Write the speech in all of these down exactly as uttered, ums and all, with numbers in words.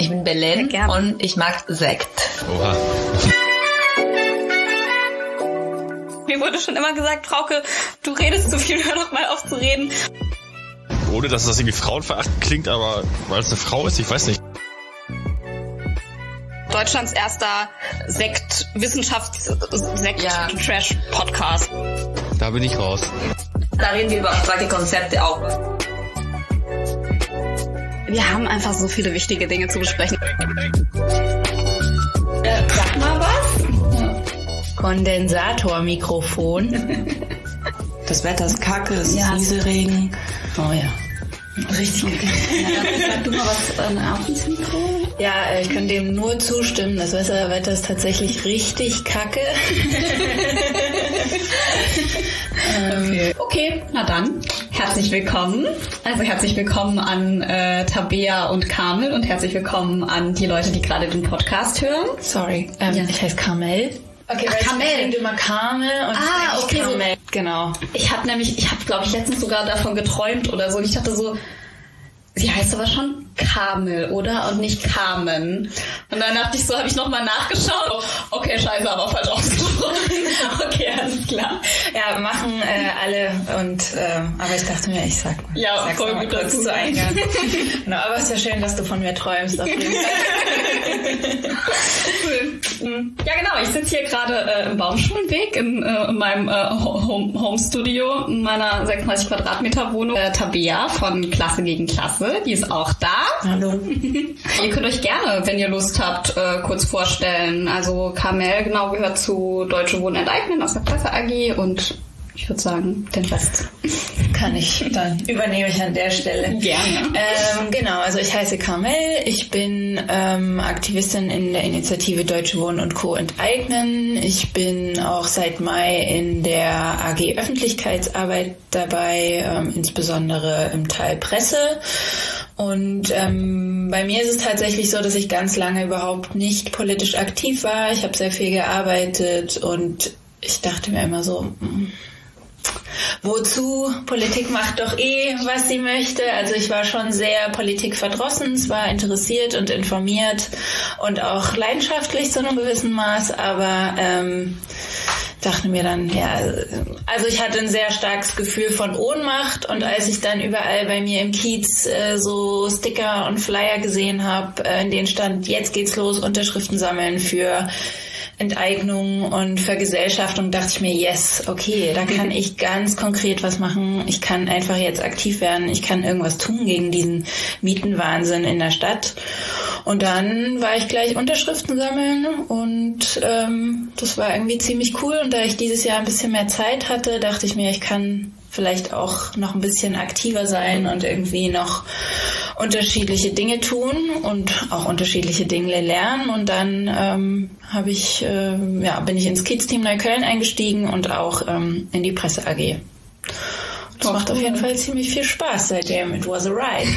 Ich bin Belen Ja, und ich mag Sekt. Oha. Mir wurde schon immer gesagt, Frauke, du redest zu viel, hör doch mal auf zu reden. Ohne, dass das irgendwie frauenverachtend klingt, aber weil es eine Frau ist, ich weiß nicht. Deutschlands erster Sekt, Wissenschafts-Sekt-Trash-Podcast. Da bin ich raus. Da reden wir über abstrakte Konzepte auch. Wir haben einfach so viele wichtige Dinge zu besprechen. Äh, sag mal was. Kondensatormikrofon. Das Wetter ist kacke, es Ja. ist Nieselregen. Oh ja. Richtig kacke. Sag du mal was äh, auf ins Mikro. Ja, äh, ich kann dem nur zustimmen. Das Wetter ist tatsächlich richtig kacke. Okay. okay, na dann, herzlich willkommen. Also herzlich willkommen an äh, Tabea und Carmel und herzlich willkommen an die Leute, die gerade den Podcast hören. Sorry, ähm, Ja. ich heiße Carmel. Okay, Ach, weil Carmel. ich klingt immer Carmel und Ah, ich okay, so- Carmel. Genau. Ich habe nämlich, ich habe glaube ich letztens sogar davon geträumt oder so und ich dachte so, sie heißt aber schon Carmel, oder? Und nicht Carmen. Und dann dachte ich so, habe ich nochmal nachgeschaut. Okay, scheiße, aber falsch ausgesprochen. Okay, alles klar. Ja, machen äh, alle und ähm, aber ich dachte mir, ich sag mal. Ja, ich sag's voll noch mal gut kurz dazu. zu Eingang. Genau, aber es ist ja schön, dass du von mir träumst. Auf jeden Fall. Ja, genau. Ich sitze hier gerade äh, im Baumschulenweg in, äh, in meinem äh, Home, Home Studio in meiner sechsunddreißig Quadratmeter Wohnung. Äh, Tabea von Klasse gegen Klasse, die ist auch da. Hallo. Ihr könnt euch gerne, wenn ihr Lust habt, äh, kurz vorstellen. Also Carmel genau gehört zu Deutsche Wohnen enteignen aus der Presse A G und ich würde sagen, den Rest. Kann ich, dann übernehme ich an der Stelle. Gerne. Ähm, genau, also ich heiße Carmel, ich bin ähm, Aktivistin in der Initiative Deutsche Wohnen und Co. enteignen. Ich bin auch seit Mai in der A G Öffentlichkeitsarbeit dabei, ähm, insbesondere im Teil Presse. Und ähm, bei mir ist es tatsächlich so, dass ich ganz lange überhaupt nicht politisch aktiv war. Ich habe sehr viel gearbeitet und ich dachte mir immer so, mm, wozu? Politik macht doch eh, was sie möchte. Also ich war schon sehr politikverdrossen, zwar interessiert und informiert und auch leidenschaftlich zu einem gewissen Maß, aber ähm, dachte mir dann, ja, also ich hatte ein sehr starkes Gefühl von Ohnmacht und als ich dann überall bei mir im Kiez äh, so Sticker und Flyer gesehen habe, äh, in denen stand, jetzt geht's los, Unterschriften sammeln für Enteignung und Vergesellschaftung, dachte ich mir, yes, okay, da kann ich ganz konkret was machen. Ich kann einfach jetzt aktiv werden. Ich kann irgendwas tun gegen diesen Mietenwahnsinn in der Stadt. Und dann war ich gleich Unterschriften sammeln und ähm, das war irgendwie ziemlich cool. Und da ich dieses Jahr ein bisschen mehr Zeit hatte, dachte ich mir, ich kann vielleicht auch noch ein bisschen aktiver sein und irgendwie noch unterschiedliche Dinge tun und auch unterschiedliche Dinge lernen. Und dann ähm, habe ich, äh, ja, bin ich ins Kiez-Team Neukölln eingestiegen und auch ähm, in die Presse A G. Das macht auf jeden Fall ziemlich viel Spaß seitdem. It was a ride.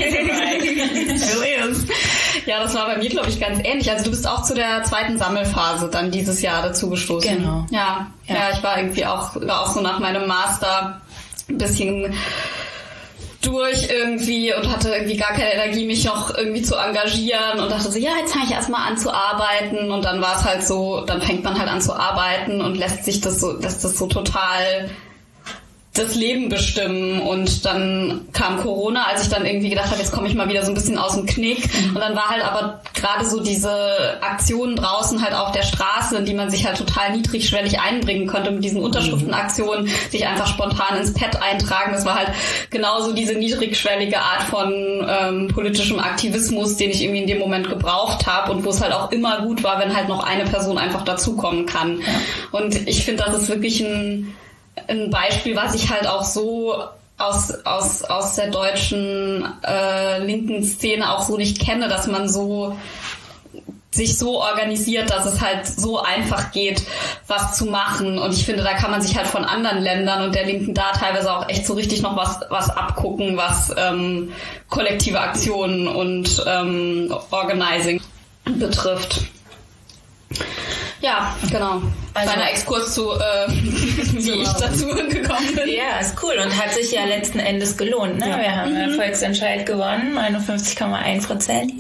Ja, das war bei mir, glaube ich, ganz ähnlich. Also du bist auch zu der zweiten Sammelphase dann dieses Jahr dazu gestoßen. Genau. Ja, ja, Ja. ich war irgendwie auch, war auch so nach meinem Master ein bisschen durch irgendwie und hatte irgendwie gar keine Energie, mich noch irgendwie zu engagieren und dachte so, ja, jetzt fange ich erstmal an zu arbeiten und dann war es halt so, dann fängt man halt an zu arbeiten und lässt sich das so, lässt das so total das Leben bestimmen und dann kam Corona, als ich dann irgendwie gedacht habe, jetzt komme ich mal wieder so ein bisschen aus dem Knick und dann war halt aber gerade so diese Aktionen draußen halt auf der Straße, in die man sich halt total niedrigschwellig einbringen konnte mit diesen Unterschriftenaktionen, sich einfach spontan ins Pad eintragen, das war halt genauso diese niedrigschwellige Art von ähm, politischem Aktivismus, den ich irgendwie in dem Moment gebraucht habe und wo es halt auch immer gut war, wenn halt noch eine Person einfach dazukommen kann. Und ich finde, das ist wirklich ein ein Beispiel, was ich halt auch so aus aus aus der deutschen äh, linken Szene auch so nicht kenne, dass man so sich so organisiert, dass es halt so einfach geht, was zu machen. Und ich finde, da kann man sich halt von anderen Ländern und der Linken da teilweise auch echt so richtig noch was was abgucken, was ähm, kollektive Aktionen und ähm, Organizing betrifft. Ja, genau. Also, Kleiner Exkurs zu, äh, wie ich dazu gekommen bin. ja, ist cool und hat sich ja letzten Endes gelohnt. Ne? Ja. Wir haben einen Volksentscheid gewonnen, einundfünfzig Komma eins Prozent.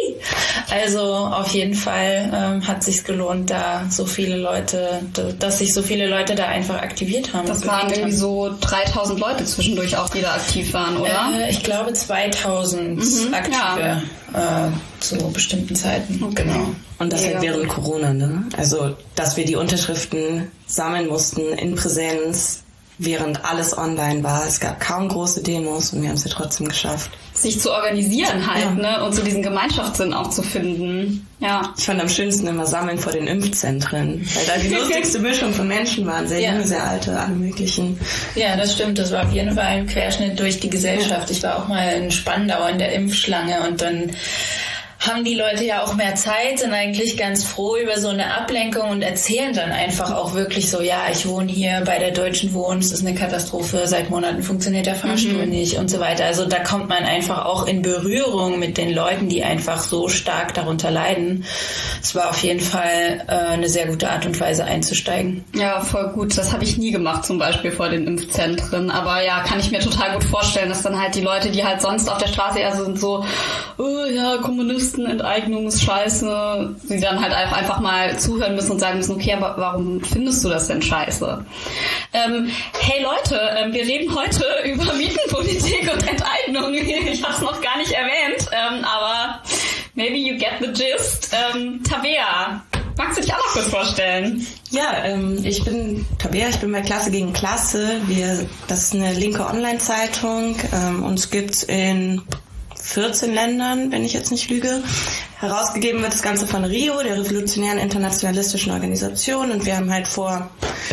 Also auf jeden Fall ähm, hat sich's gelohnt, da so viele Leute, dass sich so viele Leute da einfach aktiviert haben. Das waren irgendwie so dreitausend Leute zwischendurch auch, die da aktiv waren, oder? Äh, ich glaube zweitausend mhm, aktive ja. äh, zu bestimmten Zeiten. Okay. Genau. Und das ja. halt während Corona, ne? Also, dass wir die Unterschriften sammeln mussten in Präsenz, während alles online war. Es gab kaum große Demos und wir haben es ja trotzdem geschafft. Sich zu organisieren halt, ja. ne? Und so diesen Gemeinschaftssinn auch zu finden. Ja. Ich fand am schönsten immer Sammeln vor den Impfzentren, weil da die lustigste Mischung von Menschen waren. Sehr ja. junge, sehr alte, alle möglichen. Ja, das stimmt. Das war auf jeden Fall ein Querschnitt durch die Gesellschaft. Ja. Ich war auch mal in Spandau in der Impfschlange und dann haben die Leute ja auch mehr Zeit, sind eigentlich ganz froh über so eine Ablenkung und erzählen dann einfach auch wirklich so, ja, ich wohne hier bei der Deutschen Wohnen, es ist eine Katastrophe, seit Monaten funktioniert der Fahrstuhl mhm. nicht und so weiter. Also da kommt man einfach auch in Berührung mit den Leuten, die einfach so stark darunter leiden. Es war auf jeden Fall äh, eine sehr gute Art und Weise einzusteigen. Ja, voll gut. Das habe ich nie gemacht, zum Beispiel vor den Impfzentren. Aber ja, kann ich mir total gut vorstellen, dass dann halt die Leute, die halt sonst auf der Straße eher so sind, so, oh ja, Kommunisten, Enteignung ist scheiße, sie dann halt einfach mal zuhören müssen und sagen müssen, okay, aber warum findest du das denn scheiße? Ähm, hey Leute, ähm, wir reden heute über Mietenpolitik und Enteignung. Ich habe es noch gar nicht erwähnt, ähm, aber maybe you get the gist. Ähm, Tabea, magst du dich auch noch kurz vorstellen? Ja, ähm, ich bin Tabea, ich bin bei Klasse gegen Klasse. Wir, das ist eine linke Online-Zeitung. Ähm, uns gibt's in vierzehn Ländern, wenn ich jetzt nicht lüge. Herausgegeben wird das Ganze von R I O, der Revolutionären Internationalistischen Organisation. Und wir haben halt vor,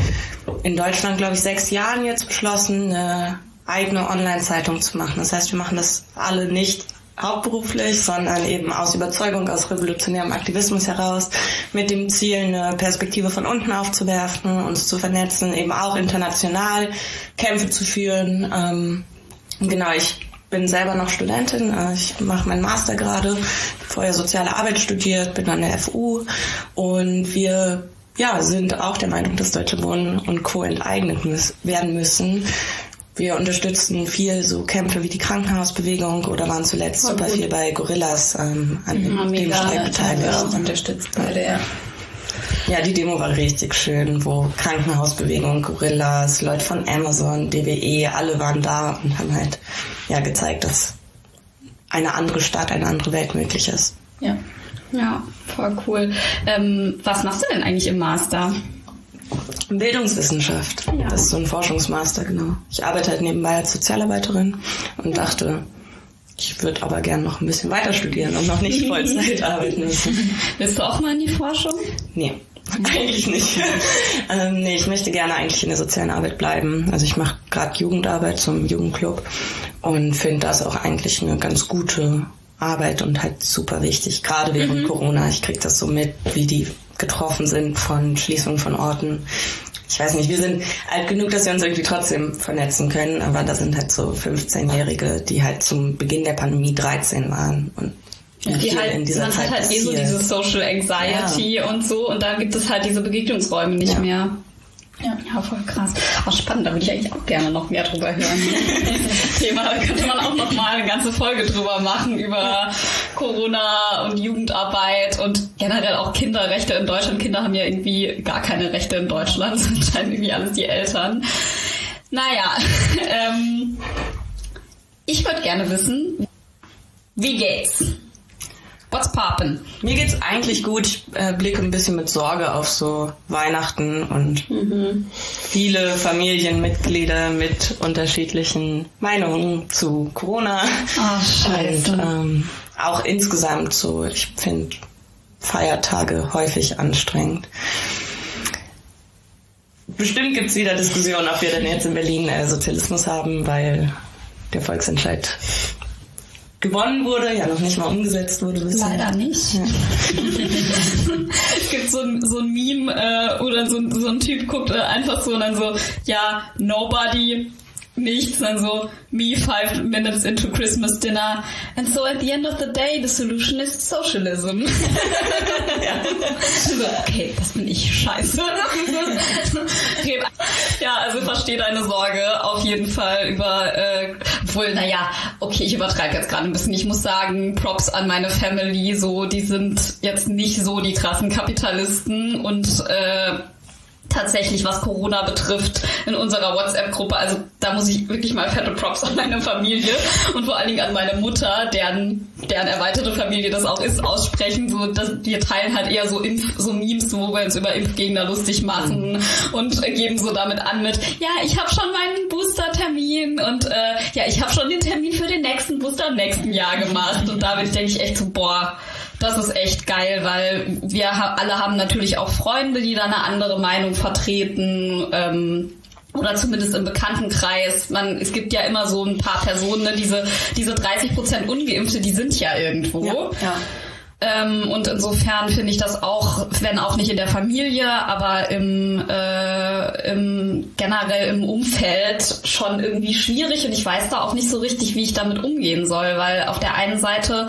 in Deutschland, glaube ich, sechs Jahren jetzt beschlossen, eine eigene Online-Zeitung zu machen. Das heißt, wir machen das alle nicht hauptberuflich, sondern eben aus Überzeugung, aus revolutionärem Aktivismus heraus, mit dem Ziel, eine Perspektive von unten aufzuwerfen, uns zu vernetzen, eben auch international Kämpfe zu führen. Ähm, genau, ich bin selber noch Studentin, ich mache meinen Master gerade, vorher Soziale Arbeit studiert, bin an der F U und wir ja, sind auch der Meinung, dass Deutsche Wohnen und Co. enteignet müß, werden müssen. Wir unterstützen viel so Kämpfe wie die Krankenhausbewegung oder waren zuletzt oh, super gut. viel bei Gorillas ähm, an mhm, dem Streik beteiligt. Ja, unterstützt beide, ja. Ja, die Demo war richtig schön, wo Krankenhausbewegung, Gorillas, Leute von Amazon, D W E, alle waren da und haben halt ja gezeigt, dass eine andere Stadt, eine andere Welt möglich ist. Ja, ja, voll cool. Ähm, was machst du denn eigentlich im Master? Bildungswissenschaft. Ja. Das ist so ein Forschungsmaster, genau. Ich arbeite halt nebenbei als Sozialarbeiterin und dachte, ich würde aber gerne noch ein bisschen weiter studieren und noch nicht Vollzeit arbeiten müssen. Willst du auch mal in die Forschung? Nee, eigentlich nicht. ähm, nee, ich möchte gerne eigentlich in der sozialen Arbeit bleiben. Also ich mache gerade Jugendarbeit zum Jugendclub und finde das auch eigentlich eine ganz gute Arbeit und halt super wichtig, gerade während mhm. Corona. Ich kriege das so mit, wie die getroffen sind von Schließungen von Orten. Ich weiß nicht, wir sind alt genug, dass wir uns irgendwie trotzdem vernetzen können, aber da sind halt so fünfzehnjährige, die halt zum Beginn der Pandemie dreizehn waren und ja, die halt, in dieser man Zeit hat halt eh so diese Social Anxiety ja. und so und da gibt es halt diese Begegnungsräume nicht ja. mehr. Ja, ja, voll krass. Auch spannend, da würde ich eigentlich auch gerne noch mehr drüber hören. Thema, da könnte man auch noch mal eine ganze Folge drüber machen, über Corona und Jugendarbeit und generell auch Kinderrechte in Deutschland. Kinder haben ja irgendwie gar keine Rechte in Deutschland, sind scheinen irgendwie alles die Eltern. Naja, ähm, ich würde gerne wissen, wie geht's? What's poppin'? Mir geht's eigentlich gut. Ich äh, blicke ein bisschen mit Sorge auf so Weihnachten und mhm. viele Familienmitglieder mit unterschiedlichen Meinungen zu Corona. Ach, scheiße. Und ähm, auch insgesamt so, ich finde Feiertage häufig anstrengend. Bestimmt gibt's wieder Diskussionen, ob wir denn jetzt in Berlin äh, Sozialismus haben, weil der Volksentscheid gewonnen wurde, ja noch nicht mal umgesetzt wurde bisher. Leider nicht. Ja. Es gibt so ein, so ein Meme äh, oder so, so ein Typ guckt äh, einfach so und dann so, ja, nobody nichts, dann so me five minutes into Christmas dinner and so at the end of the day the solution is socialism. Ja. So, okay, das bin ich, scheiße. Ja, also verstehe deine Sorge auf jeden Fall über, äh, obwohl, naja, okay, ich übertreibe jetzt gerade ein bisschen. Ich muss sagen, Props an meine Family, so, die sind jetzt nicht so die krassen Kapitalisten und äh, tatsächlich, was Corona betrifft, in unserer WhatsApp-Gruppe, also da muss ich wirklich mal fette Props an meine Familie und vor allen Dingen an meine Mutter, deren, deren erweiterte Familie das auch ist, aussprechen. So, dass wir teilen halt eher so Impf, so Memes, wo wir uns über Impfgegner lustig machen und äh, geben so damit an mit, ja, ich habe schon meinen Booster-Termin und äh, ja, ich habe schon den Termin für den nächsten Booster im nächsten Jahr gemacht. Und da bin ich, denke ich, echt so, boah, das ist echt geil, weil wir ha- alle haben natürlich auch Freunde, die da eine andere Meinung vertreten, ähm, oder zumindest im Bekanntenkreis. Man, es gibt ja immer so ein paar Personen, ne, diese, diese dreißig Prozent Ungeimpfte, die sind ja irgendwo. Ja, ja. Ähm, und insofern finde ich das auch, wenn auch nicht in der Familie, aber im, äh, im generell im Umfeld schon irgendwie schwierig und ich weiß da auch nicht so richtig, wie ich damit umgehen soll, weil auf der einen Seite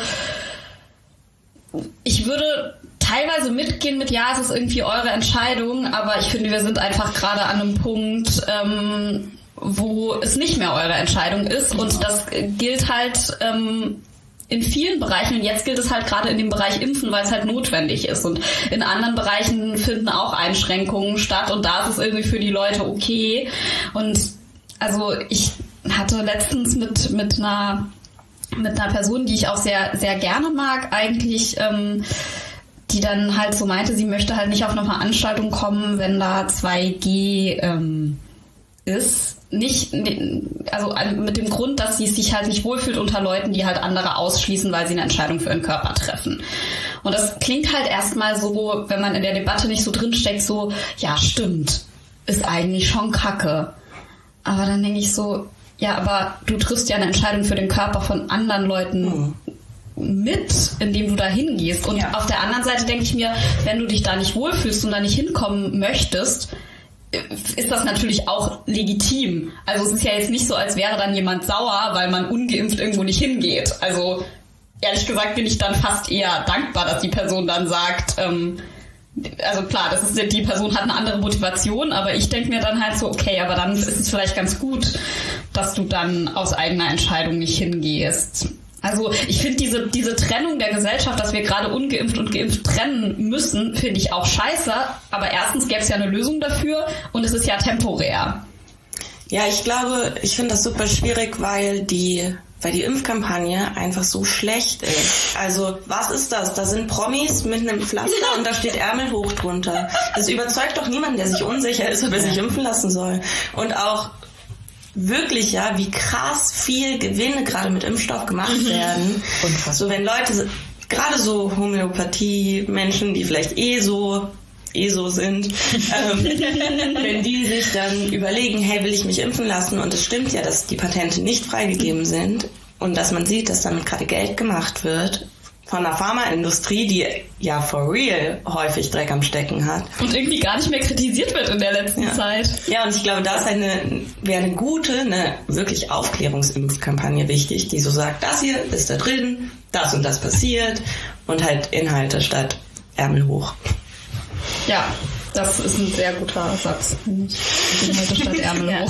ich würde teilweise mitgehen mit, ja, es ist irgendwie eure Entscheidung, aber ich finde, wir sind einfach gerade an einem Punkt, ähm, wo es nicht mehr eure Entscheidung ist und das gilt halt ähm, in vielen Bereichen und jetzt gilt es halt gerade in dem Bereich Impfen, weil es halt notwendig ist und in anderen Bereichen finden auch Einschränkungen statt und da ist es irgendwie für die Leute okay und also ich hatte letztens mit, mit einer mit einer Person, die ich auch sehr, sehr gerne mag, eigentlich, ähm, die dann halt so meinte, sie möchte halt nicht auf eine Veranstaltung kommen, wenn da zwei G ähm, ist. Nicht, also mit dem Grund, dass sie sich halt nicht wohlfühlt unter Leuten, die halt andere ausschließen, weil sie eine Entscheidung für ihren Körper treffen. Und das klingt halt erstmal so, wenn man in der Debatte nicht so drinsteckt, so, ja, stimmt, ist eigentlich schon Kacke. Aber dann denke ich so, ja, aber du triffst ja eine Entscheidung für den Körper von anderen Leuten mhm. mit, indem du da hingehst. Und ja. auf der anderen Seite denke ich mir, wenn du dich da nicht wohlfühlst und da nicht hinkommen möchtest, ist das natürlich auch legitim. Also es ist ja jetzt nicht so, als wäre dann jemand sauer, weil man ungeimpft irgendwo nicht hingeht. Also ehrlich gesagt bin ich dann fast eher dankbar, dass die Person dann sagt, ähm, also klar, das ist, die Person hat eine andere Motivation, aber ich denke mir dann halt so, okay, aber dann ist es vielleicht ganz gut, dass du dann aus eigener Entscheidung nicht hingehst. Also ich finde diese diese Trennung der Gesellschaft, dass wir gerade ungeimpft und geimpft trennen müssen, finde ich auch scheiße. Aber erstens gäbe es ja eine Lösung dafür und es ist ja temporär. Ja, ich glaube, ich finde das super schwierig, weil die weil die Impfkampagne einfach so schlecht ist. Also, was ist das? Da sind Promis mit einem Pflaster und da steht Ärmel hoch drunter. Das überzeugt doch niemanden, der sich unsicher ist, ob er sich impfen lassen soll. Und auch wirklich, ja, wie krass viel Gewinne gerade mit Impfstoff gemacht werden. Unfassbar. So, wenn Leute, gerade so Homöopathie-Menschen, die vielleicht eh so eh so sind, ähm, wenn die sich dann überlegen, hey, will ich mich impfen lassen? Und es stimmt ja, dass die Patente nicht freigegeben sind und dass man sieht, dass damit gerade Geld gemacht wird von der Pharmaindustrie, die ja for real häufig Dreck am Stecken hat. Und irgendwie gar nicht mehr kritisiert wird in der letzten ja. Zeit. Ja, und ich glaube, da ist eine, wäre eine gute, eine wirklich Aufklärungsimpfkampagne wichtig, die so sagt, das hier ist da drin, das und das passiert und halt Inhalte statt Ärmel hoch. Ja, das ist ein sehr guter Satz. Inhalte statt Ärmel ja. hoch.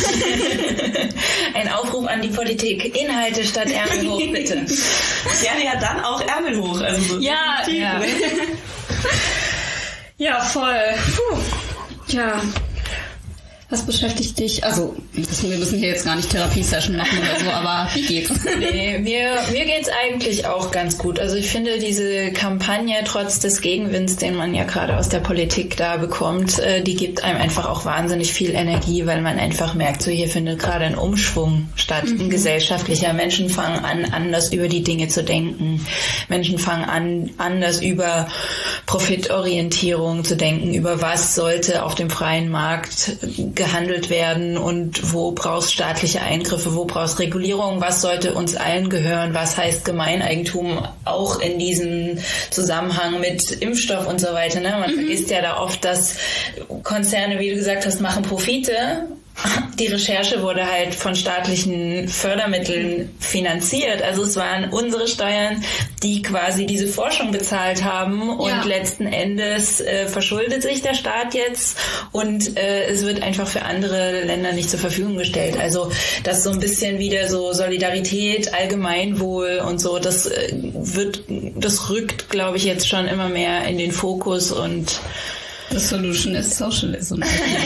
Ein Aufruf an die Politik. Inhalte statt Ärmel hoch, bitte. Gerne ja dann auch Ärmel hoch. Also so ja, ja. Ja, voll. Puh. Ja. Was beschäftigt dich? Also, wir müssen hier jetzt gar nicht Therapiesession machen oder so, aber wie geht's? Nee, mir, mir geht's eigentlich auch ganz gut. Also ich finde diese Kampagne, trotz des Gegenwinds, den man ja gerade aus der Politik da bekommt, die gibt einem einfach auch wahnsinnig viel Energie, weil man einfach merkt, so hier findet gerade ein Umschwung statt, mhm. ein gesellschaftlicher. Menschen fangen an, anders über die Dinge zu denken. Menschen fangen an, anders über Profitorientierung zu denken, über was sollte auf dem freien Markt gehandelt werden und wo brauchst staatliche Eingriffe, wo brauchst Regulierung, was sollte uns allen gehören, was heißt Gemeineigentum auch in diesem Zusammenhang mit Impfstoff und so weiter. Ne? Man mhm. vergisst ja da oft, dass Konzerne, wie du gesagt hast, machen Profite die Recherche wurde halt von staatlichen Fördermitteln finanziert. Also es waren unsere Steuern, die quasi diese Forschung bezahlt haben und ja. letzten Endes äh, verschuldet sich der Staat jetzt und äh, es wird einfach für andere Länder nicht zur Verfügung gestellt. Also das so ein bisschen wieder so Solidarität, Allgemeinwohl und so, das äh, wird, das rückt, glaube ich, jetzt schon immer mehr in den Fokus und The solution is socialism.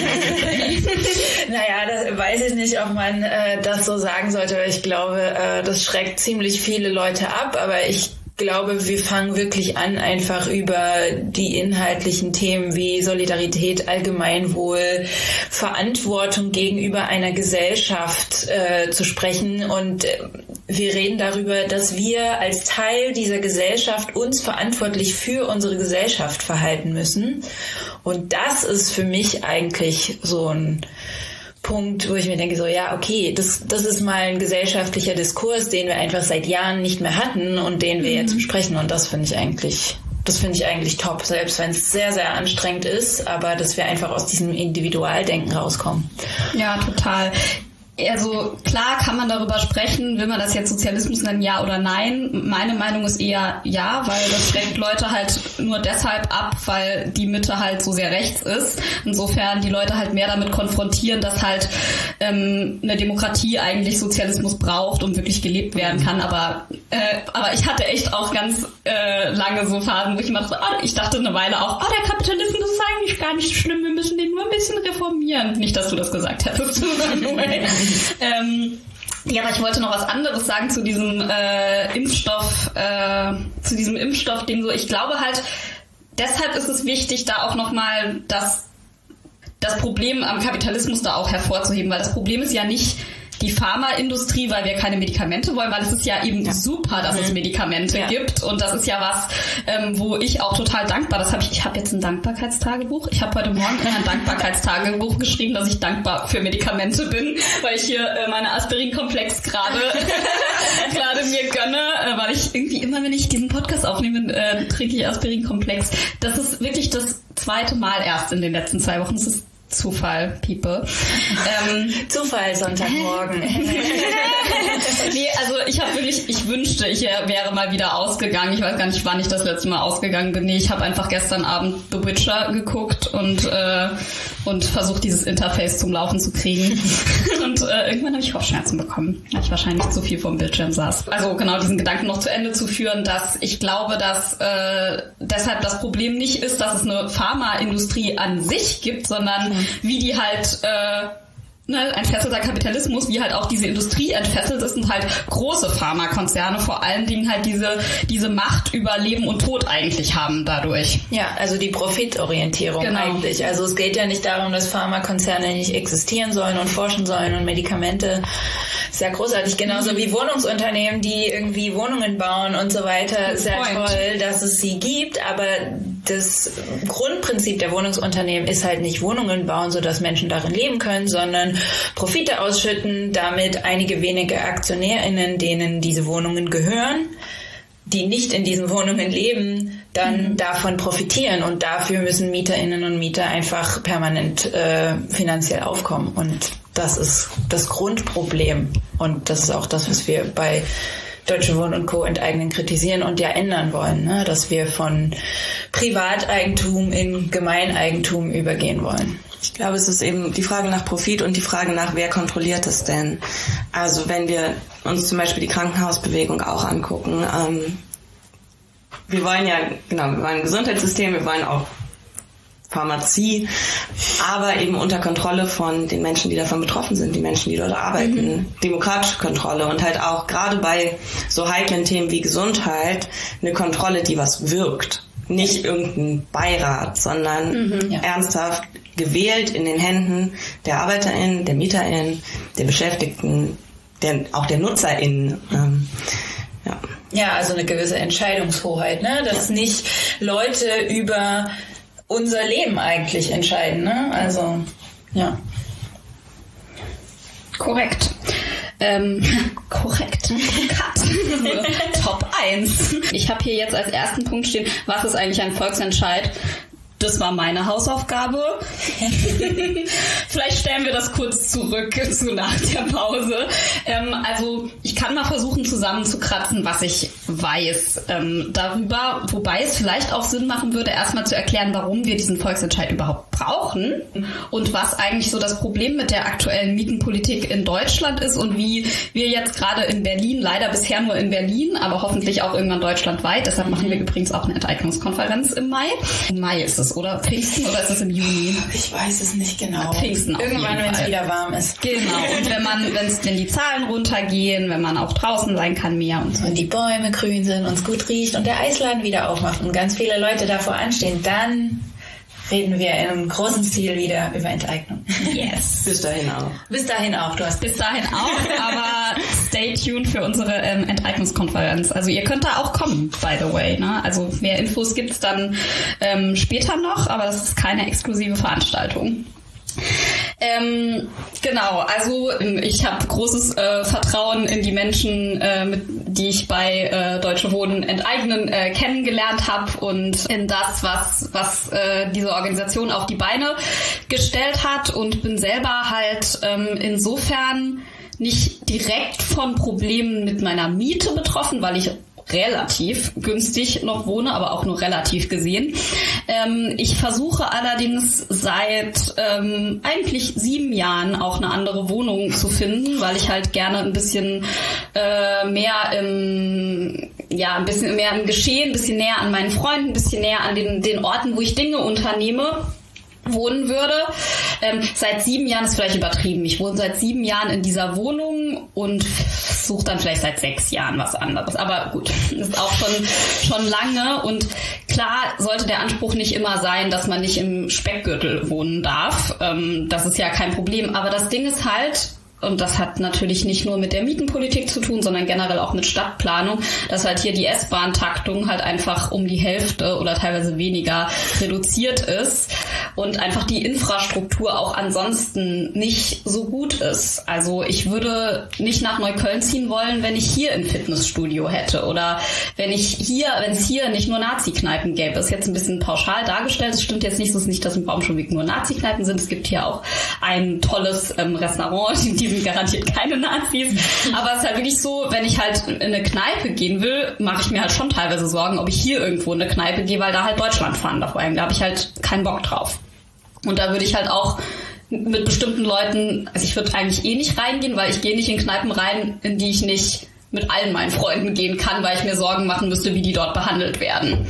Naja, das weiß ich nicht, ob man äh, das so sagen sollte, weil ich glaube, äh, das schreckt ziemlich viele Leute ab, aber ich glaube, wir fangen wirklich an, einfach über die inhaltlichen Themen wie Solidarität, Allgemeinwohl, Verantwortung gegenüber einer Gesellschaft äh, zu sprechen. Und äh, wir reden darüber, dass wir als Teil dieser Gesellschaft uns verantwortlich für unsere Gesellschaft verhalten müssen. Und das ist für mich eigentlich so ein Punkt, wo ich mir denke, so, ja, okay, das, das ist mal ein gesellschaftlicher Diskurs, den wir einfach seit Jahren nicht mehr hatten und den wir mhm. jetzt besprechen. Und das finde ich eigentlich, das finde ich eigentlich top, selbst wenn es sehr, sehr anstrengend ist, aber dass wir einfach aus diesem Individualdenken rauskommen. Ja, total. Also klar kann man darüber sprechen, will man das jetzt Sozialismus nennen, ja oder nein. Meine Meinung ist eher ja, weil das schreckt Leute halt nur deshalb ab, weil die Mitte halt so sehr rechts ist. Insofern die Leute halt mehr damit konfrontieren, dass halt ähm, eine Demokratie eigentlich Sozialismus braucht, um wirklich gelebt werden kann. Aber äh, aber ich hatte echt auch ganz äh, lange so Phasen, wo ich immer so, oh, ich dachte eine Weile auch, oh, der Kapitalismus ist eigentlich gar nicht schlimm, wir müssen den nur ein bisschen reformieren. Nicht, dass du das gesagt hättest. ähm, ja, aber ich wollte noch was anderes sagen zu diesem äh, Impfstoff, äh, zu diesem Impfstoff-Ding. So, ich glaube halt, deshalb ist es wichtig, da auch nochmal das, das Problem am Kapitalismus da auch hervorzuheben, weil das Problem ist ja nicht die Pharmaindustrie, weil wir keine Medikamente wollen, weil es ist ja eben ja. super, dass mhm. es Medikamente ja. gibt und das ist ja was, ähm, wo ich auch total dankbar, das habe ich, ich habe jetzt ein Dankbarkeitstagebuch, ich habe heute Morgen in ein Dankbarkeitstagebuch geschrieben, dass ich dankbar für Medikamente bin, weil ich hier äh, meine Aspirin-Komplex gerade gerade mir gönne, äh, weil ich irgendwie immer, wenn ich diesen Podcast aufnehme, äh, trinke ich Aspirin-Komplex. Das ist wirklich das zweite Mal erst in den letzten zwei Wochen. Das ist Zufall, Piepe. Ähm, Zufall, Sonntagmorgen. Nee, also ich habe wirklich, ich wünschte, ich wäre mal wieder ausgegangen. Ich weiß gar nicht, wann ich das letzte Mal ausgegangen bin. Nee, ich habe einfach gestern Abend The Witcher geguckt und äh, und versucht, dieses Interface zum Laufen zu kriegen. Und äh, irgendwann habe ich Kopfschmerzen bekommen, weil ich wahrscheinlich zu viel vom Bildschirm saß. Also genau diesen Gedanken noch zu Ende zu führen, dass ich glaube, dass äh, deshalb das Problem nicht ist, dass es eine Pharmaindustrie an sich gibt, sondern mhm. wie die halt äh, ne, entfesselter Kapitalismus, wie halt auch diese Industrie entfesselt ist und halt große Pharmakonzerne vor allen Dingen halt diese diese Macht über Leben und Tod eigentlich haben dadurch. Ja, also die Profitorientierung genau. eigentlich. Also es geht ja nicht darum, dass Pharmakonzerne nicht existieren sollen und forschen sollen und Medikamente. Ist ja großartig, genauso mhm. wie Wohnungsunternehmen, die irgendwie Wohnungen bauen und so weiter. Sehr toll, dass es sie gibt, aber das Grundprinzip der Wohnungsunternehmen ist halt nicht Wohnungen bauen, sodass Menschen darin leben können, sondern Profite ausschütten, damit einige wenige AktionärInnen, denen diese Wohnungen gehören, die nicht in diesen Wohnungen leben, dann mhm. davon profitieren. Und dafür müssen MieterInnen und Mieter einfach permanent äh, finanziell aufkommen. Und das ist das Grundproblem. Und das ist auch das, was wir bei Deutsche Wohnen und Co. enteignen kritisieren und ja ändern wollen, ne? Dass wir von Privateigentum in Gemeineigentum übergehen wollen. Ich glaube, es ist eben die Frage nach Profit und die Frage nach, wer kontrolliert es denn? Also wenn wir uns zum Beispiel die Krankenhausbewegung auch angucken, ähm, wir wollen ja, genau, wir wollen ein Gesundheitssystem, wir wollen auch Pharmazie, aber eben unter Kontrolle von den Menschen, die davon betroffen sind, die Menschen, die dort arbeiten. Mhm. Demokratische Kontrolle und halt auch gerade bei so heiklen Themen wie Gesundheit eine Kontrolle, die was wirkt. Nicht irgendein Beirat, sondern mhm, ja. ernsthaft gewählt in den Händen der ArbeiterInnen, der MieterInnen, der Beschäftigten, der, auch der NutzerInnen. Ähm, ja. ja, also eine gewisse Entscheidungshoheit, ne? Dass ja. nicht Leute über unser Leben eigentlich entscheiden, ne? Also, ja. Korrekt. Ähm, korrekt. Cut. Top eins. Ich habe hier jetzt als ersten Punkt stehen, was ist eigentlich ein Volksentscheid? Das war meine Hausaufgabe. Vielleicht stellen wir das kurz zurück zu nach der Pause. Ähm, also ich kann mal versuchen zusammenzukratzen, was ich weiß ähm, darüber, wobei es vielleicht auch Sinn machen würde, erstmal zu erklären, warum wir diesen Volksentscheid überhaupt brauchen und was eigentlich so das Problem mit der aktuellen Mietenpolitik in Deutschland ist und wie wir jetzt gerade in Berlin, leider bisher nur in Berlin, aber hoffentlich auch irgendwann deutschlandweit, deshalb machen wir übrigens auch eine Enteignungskonferenz im Mai. Im Mai ist es, oder? Pfingsten oder ist es im Juni? Ich weiß es nicht genau. Pfingsten Irgendwann, wenn es wieder warm ist. Genau. Und wenn man, wenn's, wenn die Zahlen runtergehen, wenn man auch draußen sein kann mehr und so. Und die Bäume grün sind und es gut riecht und der Eisladen wieder aufmacht und ganz viele Leute davor anstehen, dann reden wir in einem großen Stil wieder über Enteignung. Yes. Bis dahin auch. Bis dahin auch. Du hast Bis dahin auch, aber stay tuned für unsere ähm, Enteignungskonferenz. Also ihr könnt da auch kommen, by the way. Ne? Also mehr Infos gibt's dann ähm, später noch, aber das ist keine exklusive Veranstaltung. Ähm, genau, also ich habe großes äh, Vertrauen in die Menschen, äh, mit, die ich bei äh, Deutsche Wohnen enteignen äh, kennengelernt habe und in das, was, was äh, diese Organisation auf die Beine gestellt hat und bin selber halt ähm, insofern nicht direkt von Problemen mit meiner Miete betroffen, weil ich relativ günstig noch wohne, aber auch nur relativ gesehen. Ähm, ich versuche allerdings seit ähm, eigentlich sieben Jahren auch eine andere Wohnung zu finden, weil ich halt gerne ein bisschen äh, mehr im, ja, ein bisschen mehr im Geschehen, ein bisschen näher an meinen Freunden, ein bisschen näher an den, den Orten, wo ich Dinge unternehme, wohnen würde. Ähm, seit sieben Jahren ist vielleicht übertrieben. Ich wohne seit sieben Jahren in dieser Wohnung und suche dann vielleicht seit sechs Jahren was anderes. Aber gut, das ist auch schon, schon lange. Und klar sollte der Anspruch nicht immer sein, dass man nicht im Speckgürtel wohnen darf. Ähm, das ist ja kein Problem. Aber das Ding ist halt, und das hat natürlich nicht nur mit der Mietenpolitik zu tun, sondern generell auch mit Stadtplanung, dass halt hier die S-Bahn-Taktung halt einfach um die Hälfte oder teilweise weniger reduziert ist und einfach die Infrastruktur auch ansonsten nicht so gut ist. Also ich würde nicht nach Neukölln ziehen wollen, wenn ich hier ein Fitnessstudio hätte oder wenn ich hier, wenn es hier nicht nur Nazi-Kneipen gäbe. Das ist jetzt ein bisschen pauschal dargestellt. Es stimmt jetzt nicht, es ist nicht, dass im Baumschulweg nur Nazi-Kneipen sind. Es gibt hier auch ein tolles ähm, Restaurant, die sind garantiert keine Nazis. Aber es ist halt wirklich so, wenn ich halt in eine Kneipe gehen will, mache ich mir halt schon teilweise Sorgen, ob ich hier irgendwo in eine Kneipe gehe, weil da halt Deutschland fahren darf. Da habe ich halt keinen Bock drauf. Und da würde ich halt auch mit bestimmten Leuten, also ich würde eigentlich eh nicht reingehen, weil ich gehe nicht in Kneipen rein, in die ich nicht mit allen meinen Freunden gehen kann, weil ich mir Sorgen machen müsste, wie die dort behandelt werden.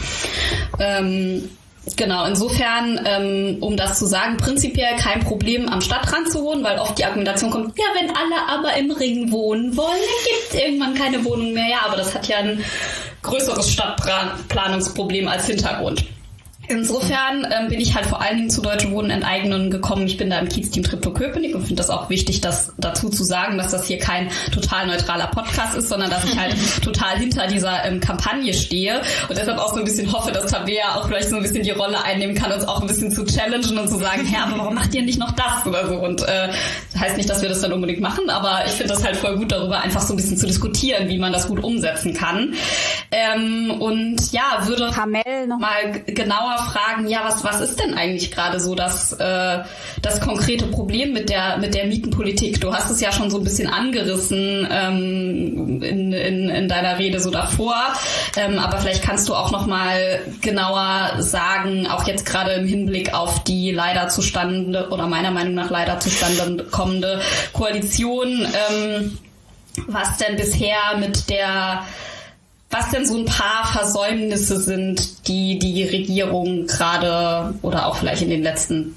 Ähm, Genau, insofern, ähm, um das zu sagen, prinzipiell kein Problem am Stadtrand zu wohnen, weil oft die Argumentation kommt, ja, wenn alle aber im Ring wohnen wollen, dann gibt es irgendwann keine Wohnung mehr. Ja, aber das hat ja ein größeres Stadtplanungsproblem als Hintergrund. Insofern ähm, bin ich halt vor allen Dingen zu Deutsche Wohnen enteignen gekommen. Ich bin da im Kiez-Team Treptow-Köpenick und finde das auch wichtig, das dazu zu sagen, dass das hier kein total neutraler Podcast ist, sondern dass ich halt total hinter dieser ähm, Kampagne stehe und deshalb auch so ein bisschen hoffe, dass Tabea auch vielleicht so ein bisschen die Rolle einnehmen kann, uns auch ein bisschen zu challengen und zu sagen, Herr, aber warum macht ihr nicht noch das oder so? Und äh, das heißt nicht, dass wir das dann unbedingt machen, aber ich finde das halt voll gut, darüber einfach so ein bisschen zu diskutieren, wie man das gut umsetzen kann. Ähm, und ja, würde Kamel noch mal g- genauer fragen, ja, was was ist denn eigentlich gerade so das äh, das konkrete Problem mit der mit der Mietenpolitik? Du hast es ja schon so ein bisschen angerissen ähm, in, in in deiner Rede so davor, ähm, aber vielleicht kannst du auch noch mal genauer sagen, auch jetzt gerade im Hinblick auf die leider zustande oder meiner Meinung nach leider zustande kommende Koalition, ähm, was denn bisher mit der Was denn so ein paar Versäumnisse sind, die die Regierung gerade oder auch vielleicht in den letzten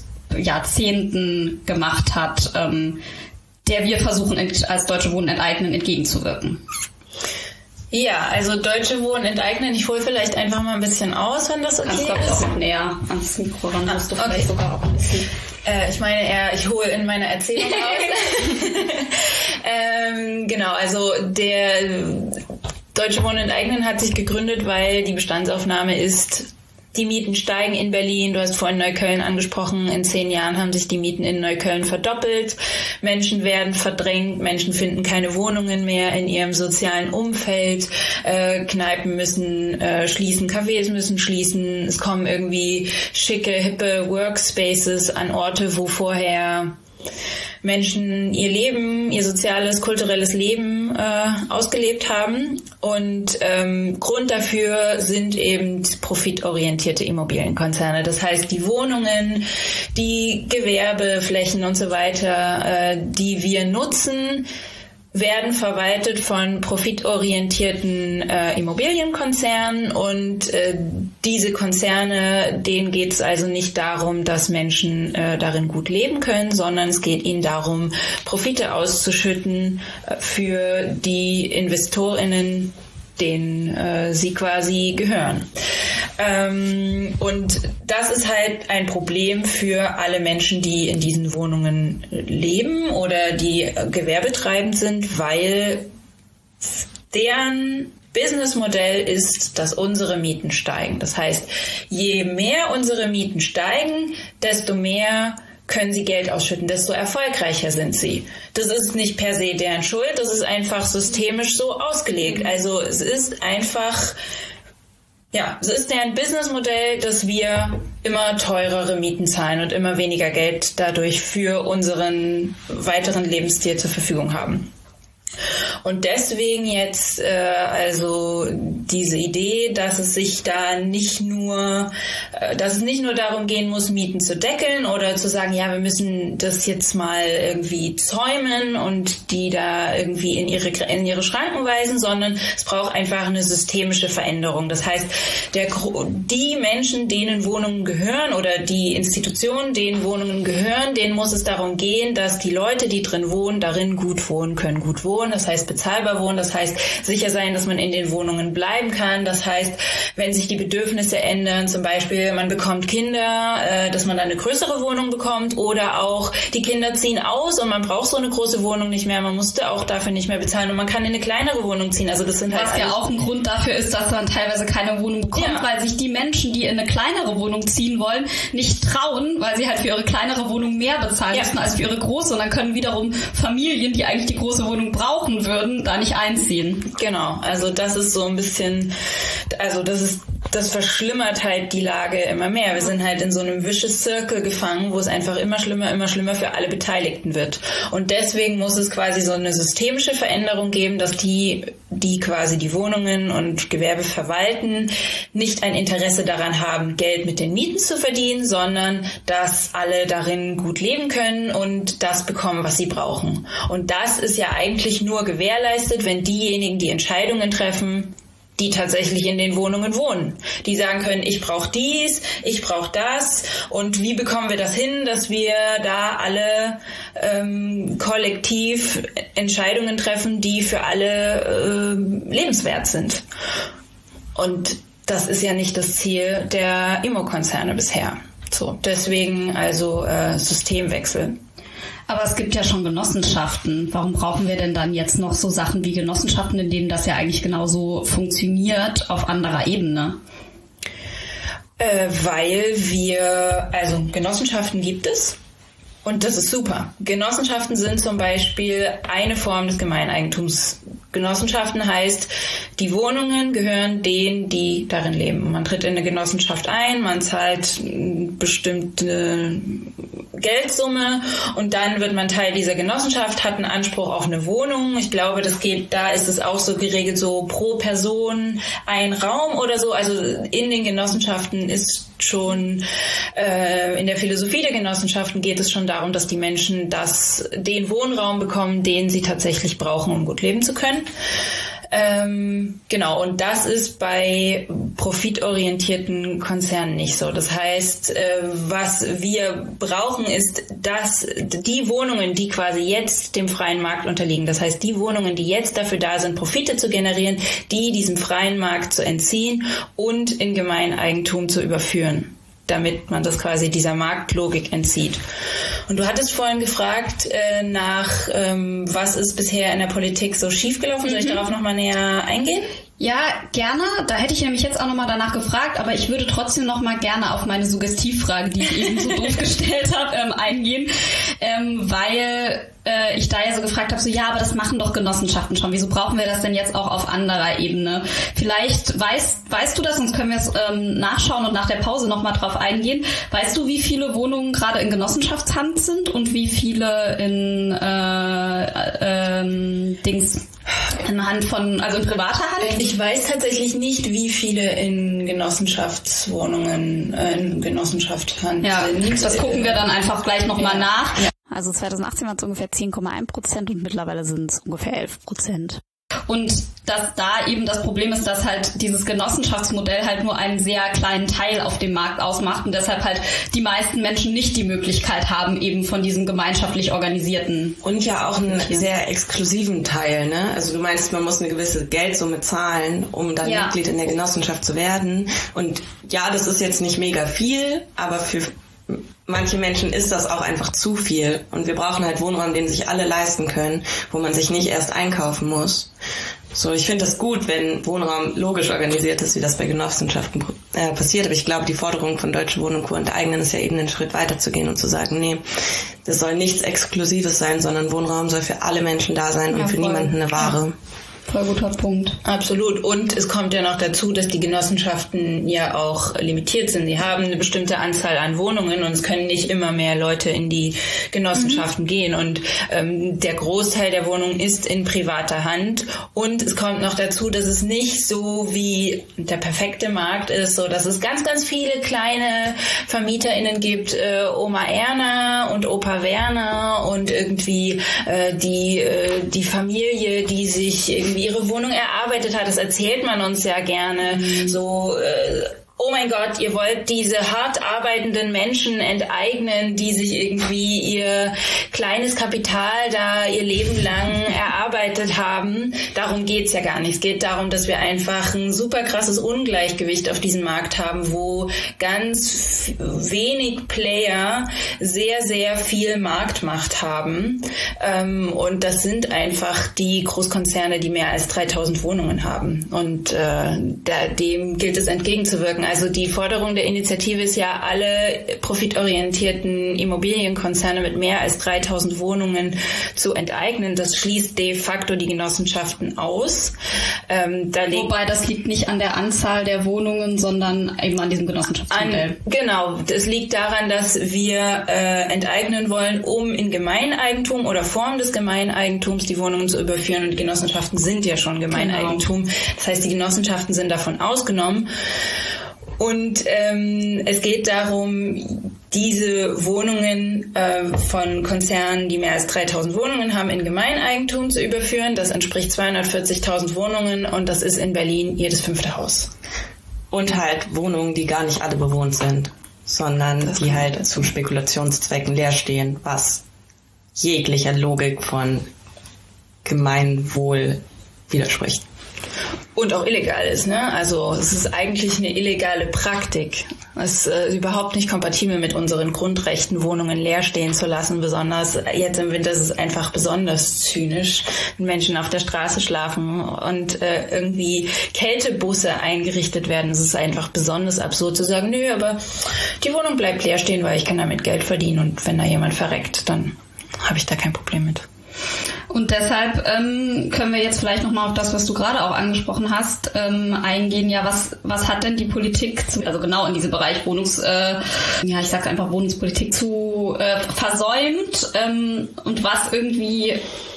Jahrzehnten gemacht hat, ähm, der wir versuchen als Deutsche Wohnen enteignen entgegenzuwirken? Ja, also Deutsche Wohnen enteignen. Ich hole vielleicht einfach mal ein bisschen aus, wenn das okay Kannst, glaub ich, ist. auch noch näher ans Mikro ran. Ah, Hast du okay. vielleicht sogar auch ein bisschen. Äh, ich meine eher, ich hole in meiner Erzählung aus. ähm, genau, also der Deutsche Wohnen enteignen hat sich gegründet, weil die Bestandsaufnahme ist, Die Mieten steigen in Berlin. Du hast vorhin Neukölln angesprochen. In zehn Jahren haben sich die Mieten in Neukölln verdoppelt. Menschen werden verdrängt. Menschen finden keine Wohnungen mehr in ihrem sozialen Umfeld. Äh, Kneipen müssen äh, schließen, Cafés müssen schließen. Es kommen irgendwie schicke, hippe Workspaces an Orte, wo vorher Menschen ihr Leben, ihr soziales, kulturelles Leben äh, ausgelebt haben. Und ähm, Grund dafür sind eben profitorientierte Immobilienkonzerne. Das heißt, die Wohnungen, die Gewerbeflächen und so weiter, äh, die wir nutzen, werden verwaltet von profitorientierten äh, Immobilienkonzernen und äh, diese Konzerne, denen geht es also nicht darum, dass Menschen äh, darin gut leben können, sondern es geht ihnen darum, Profite auszuschütten äh, für die InvestorInnen, denen äh, sie quasi gehören. Ähm, und das ist halt ein Problem für alle Menschen, die in diesen Wohnungen leben oder die gewerbetreibend sind, weil deren Businessmodell ist, dass unsere Mieten steigen. Das heißt, je mehr unsere Mieten steigen, desto mehr können sie Geld ausschütten, desto erfolgreicher sind sie. Das ist nicht per se deren Schuld, das ist einfach systemisch so ausgelegt. Also es ist einfach, ja, es ist deren Businessmodell, dass wir immer teurere Mieten zahlen und immer weniger Geld dadurch für unseren weiteren Lebensstil zur Verfügung haben. Und deswegen jetzt äh, also diese Idee, dass es sich da nicht nur, äh, dass es nicht nur darum gehen muss, Mieten zu deckeln oder zu sagen, ja, wir müssen das jetzt mal irgendwie zäumen und die da irgendwie in ihre in ihre Schranken weisen, sondern es braucht einfach eine systemische Veränderung. Das heißt, der die Menschen, denen Wohnungen gehören oder die Institutionen, denen Wohnungen gehören, denen muss es darum gehen, dass die Leute, die drin wohnen, darin gut wohnen können, gut wohnen. Das heißt bezahlbar wohnen, das heißt sicher sein, dass man in den Wohnungen bleiben kann. Das heißt, wenn sich die Bedürfnisse ändern, zum Beispiel man bekommt Kinder, äh, dass man dann eine größere Wohnung bekommt oder auch die Kinder ziehen aus und man braucht so eine große Wohnung nicht mehr, man musste auch dafür nicht mehr bezahlen und man kann in eine kleinere Wohnung ziehen. Also das sind halt was ja auch ein Grund dafür ist, dass man teilweise keine Wohnung bekommt, ja, weil sich die Menschen, die in eine kleinere Wohnung ziehen wollen, nicht trauen, weil sie halt für ihre kleinere Wohnung mehr bezahlen ja. müssen als für ihre große und dann können wiederum Familien, die eigentlich die große Wohnung brauchen würden, da nicht einziehen. Genau, also das ist so ein bisschen, also das ist, das verschlimmert halt die Lage immer mehr. Wir sind halt in so einem vicious circle gefangen, wo es einfach immer schlimmer, immer schlimmer für alle Beteiligten wird. Und deswegen muss es quasi so eine systemische Veränderung geben, dass die, die quasi die Wohnungen und Gewerbe verwalten, nicht ein Interesse daran haben, Geld mit den Mieten zu verdienen, sondern dass alle darin gut leben können und das bekommen, was sie brauchen. Und das ist ja eigentlich nur gewährleistet, wenn diejenigen, die Entscheidungen treffen, die tatsächlich in den Wohnungen wohnen. Die sagen können, ich brauche dies, ich brauche das und wie bekommen wir das hin, dass wir da alle ähm, kollektiv Entscheidungen treffen, die für alle äh, lebenswert sind. Und das ist ja nicht das Ziel der Immokonzerne bisher. So, deswegen also äh, Systemwechsel. Aber es gibt ja schon Genossenschaften. Warum brauchen wir denn dann jetzt noch so Sachen wie Genossenschaften, in denen das ja eigentlich genauso funktioniert auf anderer Ebene? Äh, weil wir, also Genossenschaften gibt es. Und das ist super. Genossenschaften sind zum Beispiel eine Form des Gemeineigentums. Genossenschaften heißt, die Wohnungen gehören denen, die darin leben. Man tritt in eine Genossenschaft ein, man zahlt eine bestimmte Geldsumme und dann wird man Teil dieser Genossenschaft, hat einen Anspruch auf eine Wohnung. Ich glaube, das geht, da ist es auch so geregelt, so pro Person ein Raum oder so. Also in den Genossenschaften ist schon, äh, in der Philosophie der Genossenschaften geht es schon darum, dass die Menschen das, den Wohnraum bekommen, den sie tatsächlich brauchen, um gut leben zu können. Ähm, genau, und das ist bei profitorientierten Konzernen nicht so. Das heißt, äh, was wir brauchen, ist, dass die Wohnungen, die quasi jetzt dem freien Markt unterliegen, das heißt, die Wohnungen, die jetzt dafür da sind, Profite zu generieren, die diesem freien Markt zu entziehen und in Gemeineigentum zu überführen, damit man das quasi dieser Marktlogik entzieht. Und du hattest vorhin gefragt äh, nach, ähm, was ist bisher in der Politik so schiefgelaufen. Soll ich darauf nochmal näher eingehen? Ja, gerne. Da hätte ich nämlich jetzt auch nochmal danach gefragt, aber ich würde trotzdem nochmal gerne auf meine Suggestivfrage, die ich eben so doof gestellt habe, ähm, eingehen, ähm, weil äh, ich da ja so gefragt habe, so ja, aber das machen doch Genossenschaften schon. Wieso brauchen wir das denn jetzt auch auf anderer Ebene? Vielleicht weißt, weißt du das, sonst können wir es ähm, nachschauen und nach der Pause nochmal drauf eingehen. Weißt du, wie viele Wohnungen gerade in Genossenschaftshand sind und wie viele in äh, äh, ähm, Dings in Hand von, also in privater Hand? Ich weiß tatsächlich nicht, wie viele in Genossenschaftswohnungen, äh, in Genossenschaftshand ja, sind. Das gucken wir dann einfach gleich nochmal ja. nach. Ja. Also zweitausendachtzehn waren es ungefähr zehn Komma eins Prozent und mittlerweile sind es ungefähr elf Prozent. Und dass da eben das Problem ist, dass halt dieses Genossenschaftsmodell halt nur einen sehr kleinen Teil auf dem Markt ausmacht und deshalb halt die meisten Menschen nicht die Möglichkeit haben, eben von diesem gemeinschaftlich organisierten. Und ja auch einen sehr exklusiven Teil, ne? Also du meinst, man muss eine gewisse Geldsumme zahlen, um dann ja. Mitglied in der Genossenschaft zu werden. Und ja, das ist jetzt nicht mega viel, aber für manche Menschen ist das auch einfach zu viel. Und wir brauchen halt Wohnraum, den sich alle leisten können, wo man sich nicht erst einkaufen muss. So, ich finde das gut, wenn Wohnraum logisch organisiert ist, wie das bei Genossenschaften äh, passiert. Aber ich glaube, die Forderung von Deutsche Wohnen und Co. enteignen ist ja eben einen Schritt weiter zu gehen und zu sagen, nee, das soll nichts Exklusives sein, sondern Wohnraum soll für alle Menschen da sein und ja, für niemanden eine Ware. Ja. Voll guter Punkt. Absolut. Und es kommt ja noch dazu, dass die Genossenschaften ja auch limitiert sind. Sie haben eine bestimmte Anzahl an Wohnungen und es können nicht immer mehr Leute in die Genossenschaften mhm. gehen. Und ähm, der Großteil der Wohnungen ist in privater Hand. Und es kommt noch dazu, dass es nicht so wie der perfekte Markt ist, so dass es ganz, ganz viele kleine VermieterInnen gibt, äh, Oma Erna und Opa Werner und irgendwie äh, die, äh, die Familie, die sich irgendwie ihre Wohnung erarbeitet hat. Das erzählt man uns ja gerne. Mhm. So, äh, oh mein Gott, ihr wollt diese hart arbeitenden Menschen enteignen, die sich irgendwie ihr kleines Kapital da ihr Leben lang erarbeitet haben. Darum geht's ja gar nicht. Es geht darum, dass wir einfach ein super krasses Ungleichgewicht auf diesem Markt haben, wo ganz wenig Player sehr, sehr viel Marktmacht haben. Und das sind einfach die Großkonzerne, die mehr als dreitausend Wohnungen haben. Und äh, dem gilt es entgegenzuwirken. Also die Forderung der Initiative ist ja, alle profitorientierten Immobilienkonzerne mit mehr als dreitausend Wohnungen zu enteignen. Das schließt de facto die Genossenschaften aus. Ähm, da Wobei das liegt nicht an der Anzahl der Wohnungen, sondern eben an diesem Genossenschaftsmodell. An, genau, das liegt daran, dass wir äh, enteignen wollen, um in Gemeineigentum oder Form des Gemeineigentums die Wohnungen zu überführen. Und die Genossenschaften sind ja schon Gemeineigentum. Genau. Das heißt, die Genossenschaften sind davon ausgenommen. Und ähm, es geht darum, diese Wohnungen äh, von Konzernen, die mehr als dreitausend Wohnungen haben, in Gemeineigentum zu überführen. Das entspricht zweihundertvierzigtausend Wohnungen und das ist in Berlin jedes fünfte Haus. Und halt Wohnungen, die gar nicht alle bewohnt sind, sondern das die halt zu Spekulationszwecken leer stehen, was jeglicher Logik von Gemeinwohl widerspricht. Und auch illegal ist, ne? Also es ist eigentlich eine illegale Praktik. Es ist äh, überhaupt nicht kompatibel mit unseren Grundrechten, Wohnungen leer stehen zu lassen. Besonders jetzt im Winter ist es einfach besonders zynisch, wenn Menschen auf der Straße schlafen und äh, irgendwie Kältebusse eingerichtet werden. Es ist einfach besonders absurd zu sagen, nö, aber die Wohnung bleibt leer stehen, weil ich kann damit Geld verdienen und wenn da jemand verreckt, dann habe ich da kein Problem mit. Und deshalb ähm, können wir jetzt vielleicht nochmal auf das, was du gerade auch angesprochen hast, ähm, eingehen. Ja, was was hat denn die Politik, zu, also genau in diesem Bereich Wohnungs, äh, ja, ich sag's einfach Wohnungspolitik zu äh, versäumt ähm, und was irgendwie,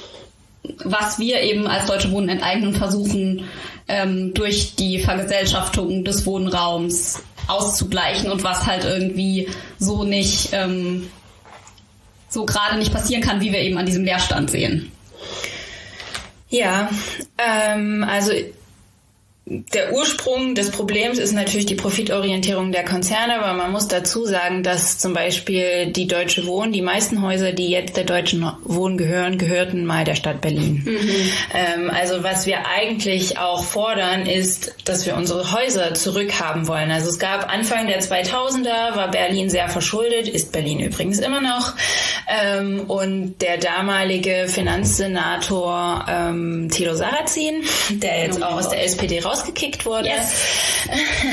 was wir eben als Deutsche Wohnen enteignen versuchen, ähm, durch die Vergesellschaftung des Wohnraums auszugleichen und was halt irgendwie so nicht ähm, so gerade nicht passieren kann, wie wir eben an diesem Leerstand sehen. Ja, ähm, also der Ursprung des Problems ist natürlich die Profitorientierung der Konzerne, aber man muss dazu sagen, dass zum Beispiel die Deutsche Wohnen, die meisten Häuser, die jetzt der Deutschen Wohnen gehören, gehörten mal der Stadt Berlin. Mhm. Ähm, also was wir eigentlich auch fordern, ist, dass wir unsere Häuser zurückhaben wollen. Also es gab Anfang der zweitausender, war Berlin sehr verschuldet, ist Berlin übrigens immer noch. Ähm, und der damalige Finanzsenator ähm, Thilo Sarrazin, der jetzt auch aus der S P D raus rausgekickt wurde. Yes.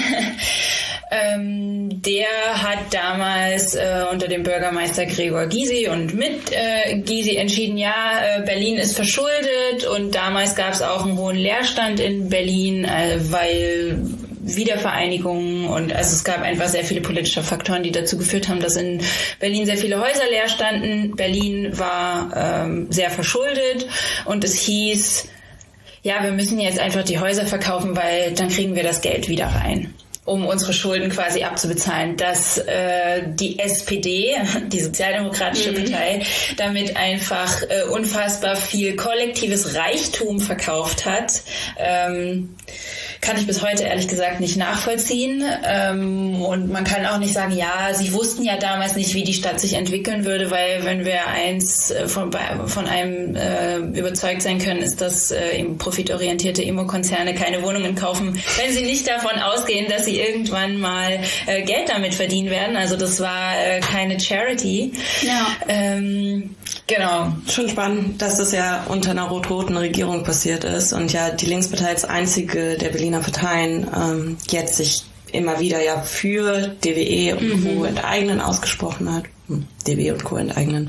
ähm, der hat damals äh, unter dem Bürgermeister Gregor Gysi und mit äh, Gysi entschieden, ja, äh, Berlin ist verschuldet, und damals gab es auch einen hohen Leerstand in Berlin, äh, weil Wiedervereinigung, und also es gab einfach sehr viele politische Faktoren, die dazu geführt haben, dass in Berlin sehr viele Häuser leer standen. Berlin war ähm, sehr verschuldet, und es hieß, ja, wir müssen jetzt einfach die Häuser verkaufen, weil dann kriegen wir das Geld wieder rein, um unsere Schulden quasi abzubezahlen, dass äh, die S P D, die Sozialdemokratische mhm. Partei, damit einfach äh, unfassbar viel kollektives Reichtum verkauft hat. Ähm, kann ich bis heute ehrlich gesagt nicht nachvollziehen. Ähm, und man kann auch nicht sagen, ja, sie wussten ja damals nicht, wie die Stadt sich entwickeln würde, weil wenn wir eins von, von einem äh, überzeugt sein können, ist, dass äh, profitorientierte Immokonzerne keine Wohnungen kaufen, wenn sie nicht davon ausgehen, dass sie irgendwann mal äh, Geld damit verdienen werden. Also das war äh, keine Charity. Ja. Ähm, genau. Schon spannend, dass das ja unter einer rot-roten Regierung passiert ist und ja die Linkspartei als einzige der Berliner Parteien ähm, jetzt sich immer wieder ja für D W E und mhm. Co. enteignen ausgesprochen hat. Hm, D W E und Co. enteignen.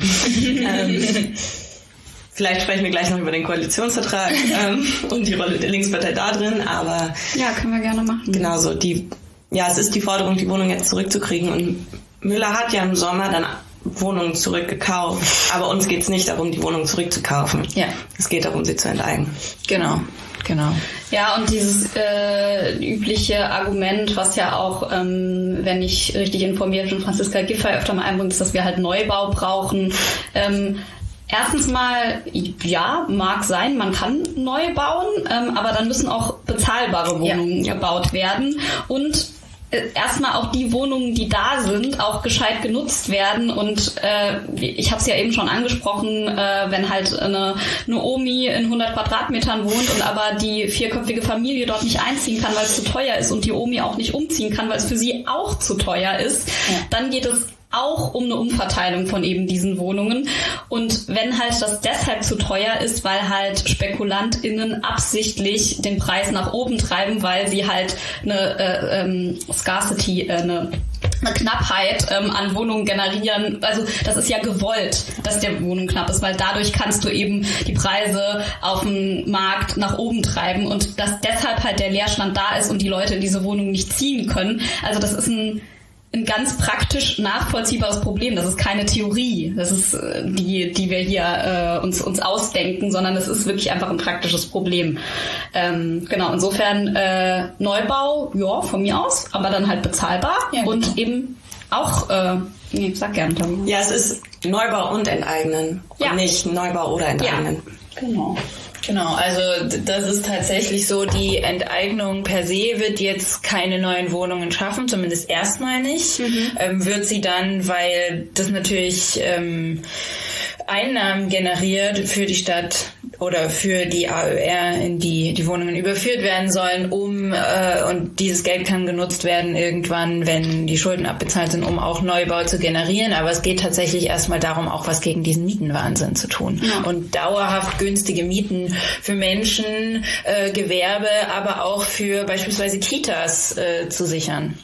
ähm, vielleicht sprechen wir gleich noch über den Koalitionsvertrag ähm, und die Rolle der Linkspartei da drin, aber ja, können wir gerne machen. Genauso, die, ja, es ist die Forderung, die Wohnung jetzt zurückzukriegen, und Müller hat ja im Sommer dann Wohnungen zurückgekauft, aber uns geht es nicht darum, die Wohnung zurückzukaufen. Ja. Es geht darum, sie zu enteignen. Genau. Genau. Ja, und dieses äh, übliche Argument, was ja auch, ähm, wenn ich richtig informiert bin, Franziska Giffey öfter mal einbringt, ist, dass wir halt Neubau brauchen. Ähm, erstens mal, ja, mag sein, man kann neu bauen, ähm, aber dann müssen auch bezahlbare Wohnungen ja. gebaut werden, und erstmal auch die Wohnungen, die da sind, auch gescheit genutzt werden. Und äh, ich habe es ja eben schon angesprochen, äh, wenn halt eine, eine Omi in hundert Quadratmetern wohnt und aber die vierköpfige Familie dort nicht einziehen kann, weil es zu teuer ist, und die Omi auch nicht umziehen kann, weil es für sie auch zu teuer ist, ja. dann geht es auch um eine Umverteilung von eben diesen Wohnungen. Und wenn halt das deshalb zu teuer ist, weil halt SpekulantInnen absichtlich den Preis nach oben treiben, weil sie halt eine äh, ähm, Scarcity, äh, eine, eine Knappheit ähm, an Wohnungen generieren. Also das ist ja gewollt, dass der Wohnung knapp ist, weil dadurch kannst du eben die Preise auf dem Markt nach oben treiben, und dass deshalb halt der Leerstand da ist und die Leute in diese Wohnung nicht ziehen können. Also das ist ein ein ganz praktisch nachvollziehbares Problem. Das ist keine Theorie, das ist die, die wir hier äh, uns uns ausdenken, sondern es ist wirklich einfach ein praktisches Problem. Ähm, genau, insofern äh, Neubau, ja, von mir aus, aber dann halt bezahlbar ja, und genau. eben auch, äh, nee, sag gerne, Tommy. Ja, es ist Neubau und Enteignen ja. und nicht Neubau oder Enteignen. Ja, genau. Genau, also das ist tatsächlich so, die Enteignung per se wird jetzt keine neuen Wohnungen schaffen, zumindest erstmal nicht. Mhm. Ähm, wird sie dann, weil das natürlich ähm, Einnahmen generiert für die Stadt oder für die A Ö R, in die die Wohnungen überführt werden sollen, um äh, und dieses Geld kann genutzt werden irgendwann, wenn die Schulden abbezahlt sind, um auch Neubau zu generieren. Aber es geht tatsächlich erstmal darum, auch was gegen diesen Mietenwahnsinn zu tun. Ja. Und dauerhaft günstige Mieten für Menschen, äh, Gewerbe, aber auch für beispielsweise Kitas äh, zu sichern.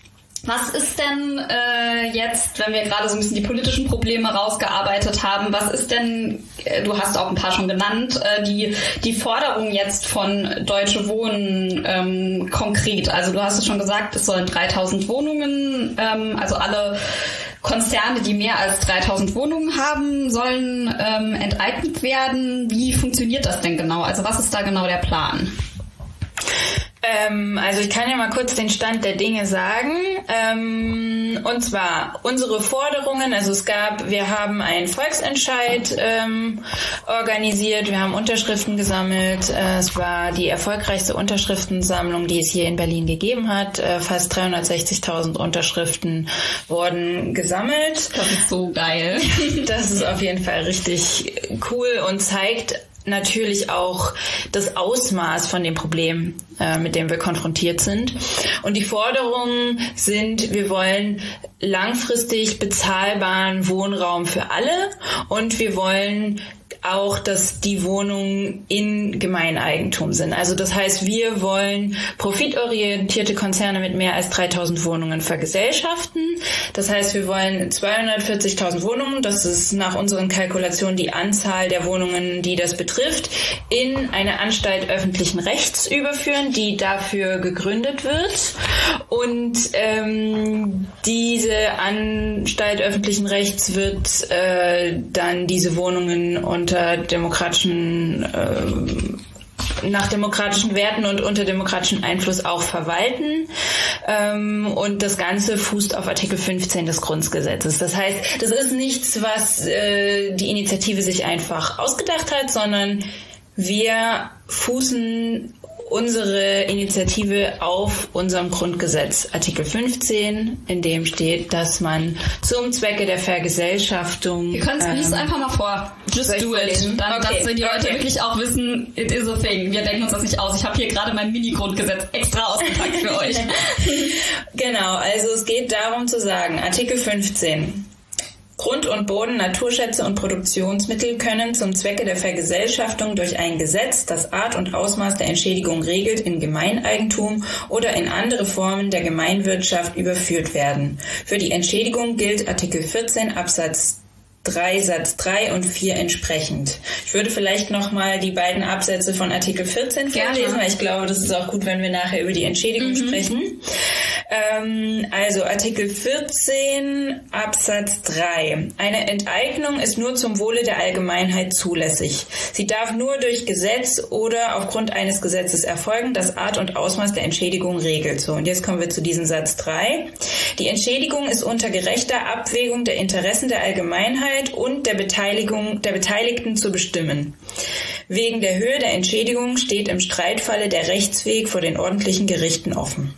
Was ist denn äh, jetzt, wenn wir gerade so ein bisschen die politischen Probleme rausgearbeitet haben, was ist denn, äh, du hast auch ein paar schon genannt, äh, die die Forderung jetzt von Deutsche Wohnen ähm, konkret? Also du hast es schon gesagt, es sollen dreitausend Wohnungen, ähm, also alle Konzerne, die mehr als dreitausend Wohnungen haben, sollen ähm, enteignet werden. Wie funktioniert das denn genau? Also was ist da genau der Plan? Ähm, also ich kann ja mal kurz den Stand der Dinge sagen. Ähm, und zwar unsere Forderungen, also es gab, wir haben einen Volksentscheid ähm, organisiert, wir haben Unterschriften gesammelt. Äh, es war die erfolgreichste Unterschriftensammlung, die es hier in Berlin gegeben hat. Äh, fast dreihundertsechzigtausend Unterschriften wurden gesammelt. Das ist so geil. Das ist auf jeden Fall richtig cool und zeigt natürlich auch das Ausmaß von dem Problem, äh, mit dem wir konfrontiert sind. Und die Forderungen sind, wir wollen langfristig bezahlbaren Wohnraum für alle und wir wollen auch, dass die Wohnungen in Gemeineigentum sind. Also das heißt, wir wollen profitorientierte Konzerne mit mehr als dreitausend Wohnungen vergesellschaften. Das heißt, wir wollen zweihundertvierzigtausend Wohnungen, das ist nach unseren Kalkulationen die Anzahl der Wohnungen, die das betrifft, in eine Anstalt öffentlichen Rechts überführen, die dafür gegründet wird. Und ähm, diese Anstalt öffentlichen Rechts wird äh, dann diese Wohnungen unter demokratischen, äh, nach demokratischen Werten und unter demokratischem Einfluss auch verwalten. Ähm, und das Ganze fußt auf Artikel fünfzehn des Grundgesetzes. Das heißt, das ist nichts, was äh, die Initiative sich einfach ausgedacht hat, sondern wir fußen unsere Initiative auf unserem Grundgesetz, Artikel fünfzehn, in dem steht, dass man zum Zwecke der Vergesellschaftung... Wir können es ähm, lies einfach mal vor. Just do it. Dann, okay. Dass die Leute okay. wirklich auch wissen, it is a thing. Wir denken uns das nicht aus. Ich habe hier gerade mein Mini-Grundgesetz extra ausgepackt für euch. Genau, also es geht darum zu sagen, Artikel fünfzehn. Grund und Boden, Naturschätze und Produktionsmittel können zum Zwecke der Vergesellschaftung durch ein Gesetz, das Art und Ausmaß der Entschädigung regelt, in Gemeineigentum oder in andere Formen der Gemeinwirtschaft überführt werden. Für die Entschädigung gilt Artikel vierzehn Absatz drei Satz drei und vier entsprechend. Ich würde vielleicht nochmal die beiden Absätze von Artikel vierzehn vorlesen, weil ich glaube, das ist auch gut, wenn wir nachher über die Entschädigung mhm. sprechen. Ähm, also Artikel vierzehn Absatz drei. Eine Enteignung ist nur zum Wohle der Allgemeinheit zulässig. Sie darf nur durch Gesetz oder aufgrund eines Gesetzes erfolgen, das Art und Ausmaß der Entschädigung regelt. So, und jetzt kommen wir zu diesem Satz drei. Die Entschädigung ist unter gerechter Abwägung der Interessen der Allgemeinheit und der Beteiligung der Beteiligten zu bestimmen. Wegen der Höhe der Entschädigung steht im Streitfalle der Rechtsweg vor den ordentlichen Gerichten offen.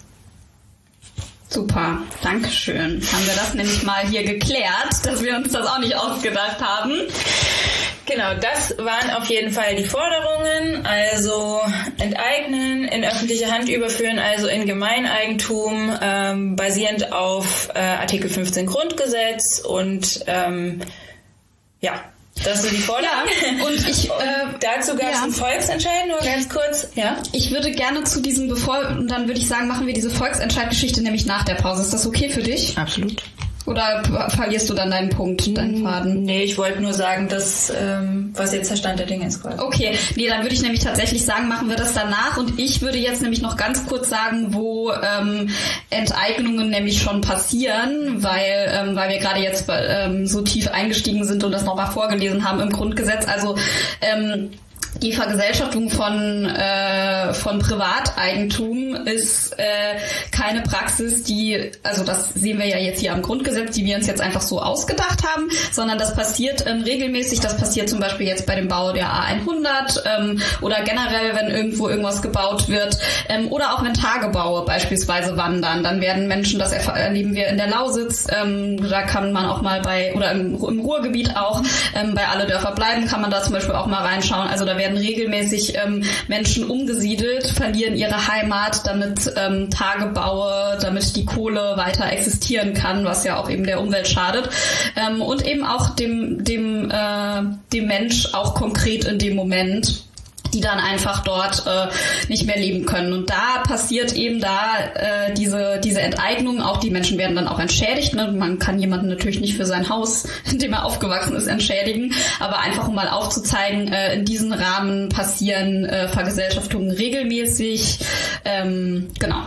Super, Dankeschön. Haben wir das nämlich mal hier geklärt, dass wir uns das auch nicht ausgedacht haben. Genau, das waren auf jeden Fall die Forderungen, also enteignen, in öffentliche Hand überführen, also in Gemeineigentum, ähm, basierend auf äh, Artikel fünfzehn Grundgesetz und ähm, ja, das sind die Forderungen. Ja, und ich äh, dazu gab es ja. einen Volksentscheid, nur ganz kurz. Ja, ich würde gerne zu diesem, bevor, und dann würde ich sagen, machen wir diese Volksentscheidgeschichte nämlich nach der Pause. Ist das okay für dich? Absolut. Oder verlierst du dann deinen Punkt, deinen Faden? Nee, ich wollte nur sagen, dass ähm, was jetzt der Stand der Dinge ist quasi. Okay, nee, dann würde ich nämlich tatsächlich sagen, machen wir das danach. Und ich würde jetzt nämlich noch ganz kurz sagen, wo ähm, Enteignungen nämlich schon passieren, weil ähm, weil wir gerade jetzt ähm, so tief eingestiegen sind und das nochmal vorgelesen haben im Grundgesetz. Also ähm, die Vergesellschaftung von äh, von Privateigentum ist äh, keine Praxis, die, also das sehen wir ja jetzt hier am Grundgesetz, die wir uns jetzt einfach so ausgedacht haben, sondern das passiert ähm, regelmäßig. Das passiert zum Beispiel jetzt bei dem Bau der A hundert ähm, oder generell, wenn irgendwo irgendwas gebaut wird ähm, oder auch wenn Tagebaue beispielsweise wandern, dann werden Menschen, das erleben wir in der Lausitz, ähm, da kann man auch mal bei, oder im, im Ruhrgebiet auch, ähm, bei Alle Dörfer bleiben, kann man da zum Beispiel auch mal reinschauen. Also da werden regelmäßig ähm, Menschen umgesiedelt, verlieren ihre Heimat, damit ähm, Tagebaue, damit die Kohle weiter existieren kann, was ja auch eben der Umwelt schadet. Ähm, und eben auch dem, dem, äh, dem Mensch auch konkret in dem Moment, die dann einfach dort äh, nicht mehr leben können. Und da passiert eben da äh, diese diese Enteignung, auch die Menschen werden dann auch entschädigt. Ne? Man kann jemanden natürlich nicht für sein Haus, in dem er aufgewachsen ist, entschädigen, aber einfach um mal aufzuzeigen, äh, in diesem Rahmen passieren äh, Vergesellschaftungen regelmäßig. Ähm, genau.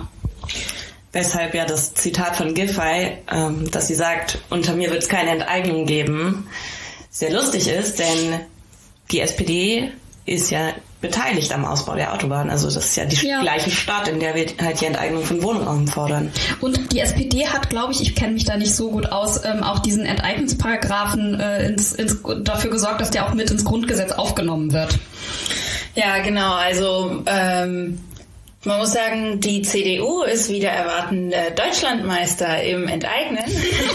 Weshalb ja das Zitat von Giffey, ähm, dass sie sagt, unter mir wird es keine Enteignung geben, sehr lustig ist, denn die S P D ist ja beteiligt am Ausbau der Autobahn. Also das ist ja die ja. gleiche Stadt, in der wir halt die Enteignung von Wohnungen fordern. Und die S P D hat, glaube ich, ich kenne mich da nicht so gut aus, ähm, auch diesen Enteignungsparagraphen äh, ins, ins, dafür gesorgt, dass der auch mit ins Grundgesetz aufgenommen wird. Ja, genau. Also ähm, man muss sagen, die C D U ist wieder erwarten äh, Deutschlandmeister im Enteignen.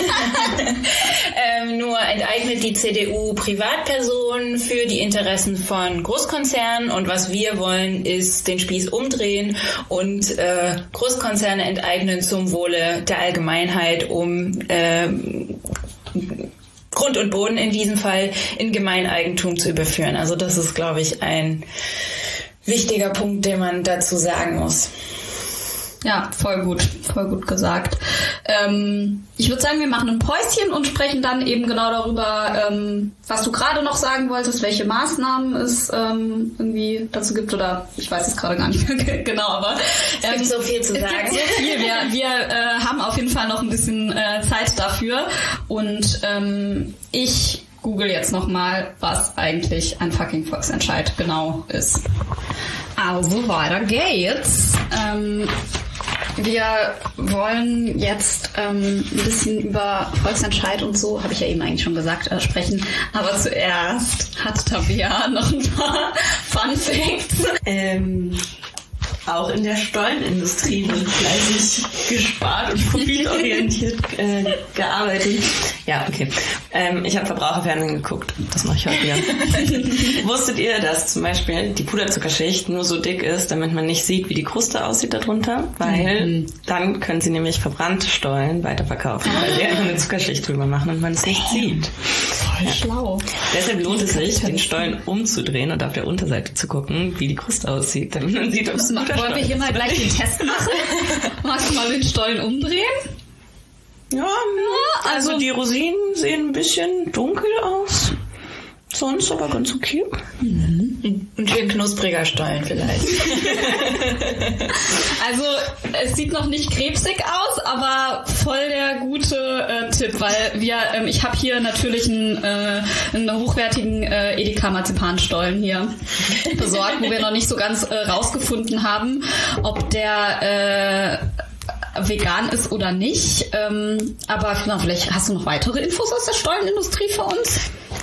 ähm, nur enteignet die C D U Privatpersonen für die Interessen von Großkonzernen und was wir wollen, ist den Spieß umdrehen und äh, Großkonzerne enteignen zum Wohle der Allgemeinheit, um äh, Grund und Boden in diesem Fall in Gemeineigentum zu überführen. Also das ist, glaube ich, ein wichtiger Punkt, den man dazu sagen muss. Ja, voll gut, voll gut gesagt. Ähm, ich würde sagen, wir machen ein Päuschen und sprechen dann eben genau darüber, ähm, was du gerade noch sagen wolltest, welche Maßnahmen es ähm, irgendwie dazu gibt, oder ich weiß es gerade gar nicht mehr genau, aber es gibt ähm, so viel zu sagen. Es gibt so viel. Wir, wir äh, haben auf jeden Fall noch ein bisschen äh, Zeit dafür und ähm, ich google jetzt nochmal, was eigentlich ein fucking Volksentscheid genau ist. Also weiter geht's. Ähm, wir wollen jetzt ähm, ein bisschen über Volksentscheid und so, habe ich ja eben eigentlich schon gesagt, äh, sprechen. Aber zuerst hat Tabea noch ein paar Fun Facts. Ähm, auch in der Stollenindustrie wird fleißig gespart und profitorientiert äh, gearbeitet. Ja, okay. Ähm, ich habe Verbraucherfernsehen geguckt. Das mache ich heute wieder. Wusstet ihr, dass zum Beispiel die Puderzuckerschicht nur so dick ist, damit man nicht sieht, wie die Kruste aussieht darunter? Weil mhm. dann können sie nämlich verbrannte Stollen weiterverkaufen, weil wir einfach eine Zuckerschicht drüber machen und man es nicht sieht. Voll ja. schlau. Deshalb lohnt es sich, den Stollen umzudrehen und auf der Unterseite zu gucken, wie die Kruste aussieht, damit man sieht, ob es ein guter Wollen wir hier mal gleich den Test machen? Magst du mal den Stollen umdrehen? Ja, ja also, also die Rosinen sehen ein bisschen dunkel aus. Sonst aber ganz okay. Mhm. Ein schön knuspriger Stollen vielleicht. Also es sieht noch nicht krebsig aus, aber voll der gute äh, Tipp, weil wir, ähm, ich habe hier natürlich einen, äh, einen hochwertigen äh, Edeka-Marzipanstollen hier besorgt, wo wir noch nicht so ganz äh, rausgefunden haben, ob der äh, vegan ist oder nicht. Ähm, aber na, vielleicht hast du noch weitere Infos aus der Stollenindustrie für uns?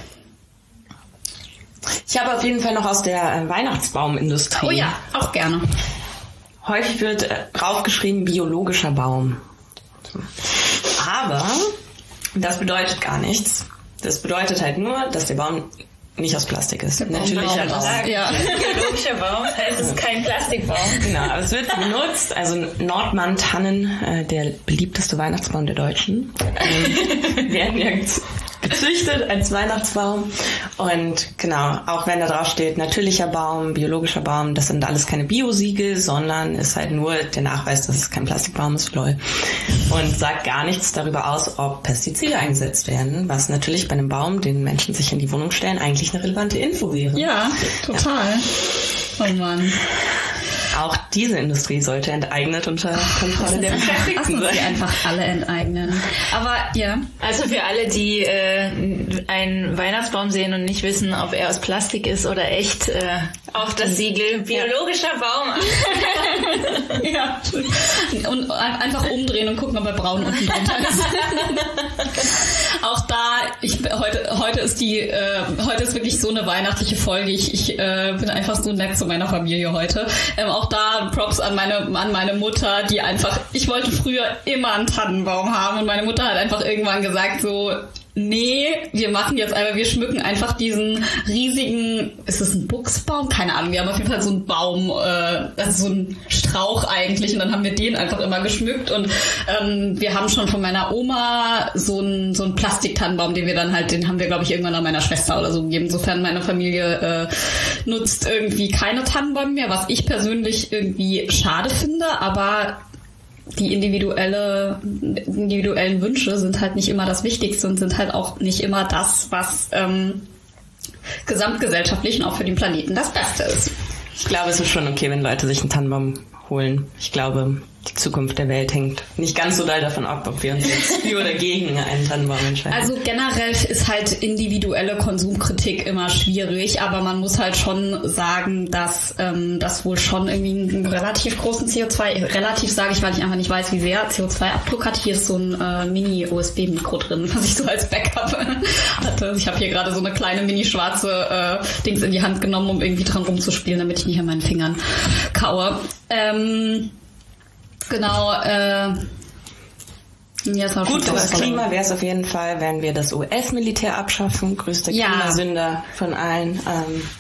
Ich habe auf jeden Fall noch aus der äh, Weihnachtsbaumindustrie. Oh ja, auch gerne. Häufig wird äh, draufgeschrieben biologischer Baum. Aber das bedeutet gar nichts. Das bedeutet halt nur, dass der Baum nicht aus Plastik ist. Natürlicher Baum. Ja. Biologischer Baum heißt es kein Plastikbaum. Genau, aber es wird benutzt. Also Nordmann-Tannen, äh, der beliebteste Weihnachtsbaum der Deutschen, ähm, werden ja gezüchtet als Weihnachtsbaum. Und genau, auch wenn da drauf steht, natürlicher Baum, biologischer Baum, das sind alles keine Biosiegel, sondern ist halt nur der Nachweis, dass es kein Plastikbaum ist, lol. Und sagt gar nichts darüber aus, ob Pestizide eingesetzt werden, was natürlich bei einem Baum, den Menschen sich in die Wohnung stellen, eigentlich eine relevante Info wäre. Ja, total. Ja. Oh Mann. Auch diese Industrie sollte enteignet unter Kontrolle der Beschäftigten sein. Sie einfach alle enteignen. Aber ja. Also für alle, die äh, einen Weihnachtsbaum sehen und nicht wissen, ob er aus Plastik ist oder echt, äh, auf das Siegel biologischer ja. Baum. Ja. Und einfach umdrehen und gucken, ob er braun unten drunter ist. Auch da, ich heute heute ist die äh, heute ist wirklich so eine weihnachtliche Folge. Ich ich äh, bin einfach so nett zu meiner Familie heute. Ähm, auch da Props an meine an meine Mutter, die einfach, ich wollte früher immer einen Tannenbaum haben und meine Mutter hat einfach irgendwann gesagt so, nee, wir machen jetzt einfach, wir schmücken einfach diesen riesigen, ist es ein Buchsbaum? Keine Ahnung, wir haben auf jeden Fall so einen Baum, äh, also so einen Strauch eigentlich und dann haben wir den einfach immer geschmückt und ähm, wir haben schon von meiner Oma so einen so einen Plastiktannenbaum, den wir dann halt, den haben wir glaube ich irgendwann an meiner Schwester oder so gegeben. Insofern meine Familie äh, nutzt irgendwie keine Tannenbäume mehr, was ich persönlich irgendwie schade finde, aber die individuelle, individuellen Wünsche sind halt nicht immer das Wichtigste und sind halt auch nicht immer das, was ähm, gesamtgesellschaftlich und auch für den Planeten das Beste ist. Ich glaube, es ist schon okay, wenn Leute sich einen Tannenbaum holen. Ich glaube, die Zukunft der Welt hängt nicht ganz so doll davon ab, ob wir uns jetzt für oder gegen einen Tannenbaum entscheiden. Also generell ist halt individuelle Konsumkritik immer schwierig, aber man muss halt schon sagen, dass ähm, das wohl schon irgendwie einen relativ großen C O zwei, relativ sage ich, weil ich einfach nicht weiß, wie sehr C O zwei Abdruck hat. Hier ist so ein äh, Mini-U S B-Mikro drin, was ich so als Backup hatte. Ich habe hier gerade so eine kleine mini-schwarze äh, Dings in die Hand genommen, um irgendwie dran rumzuspielen, damit ich nicht an meinen Fingern kaue. Ähm, Genau, äh, ja, gut, für das Klima wäre es auf jeden Fall, wenn wir das U S-Militär abschaffen, größter ja. Klimasünder von allen. Ähm,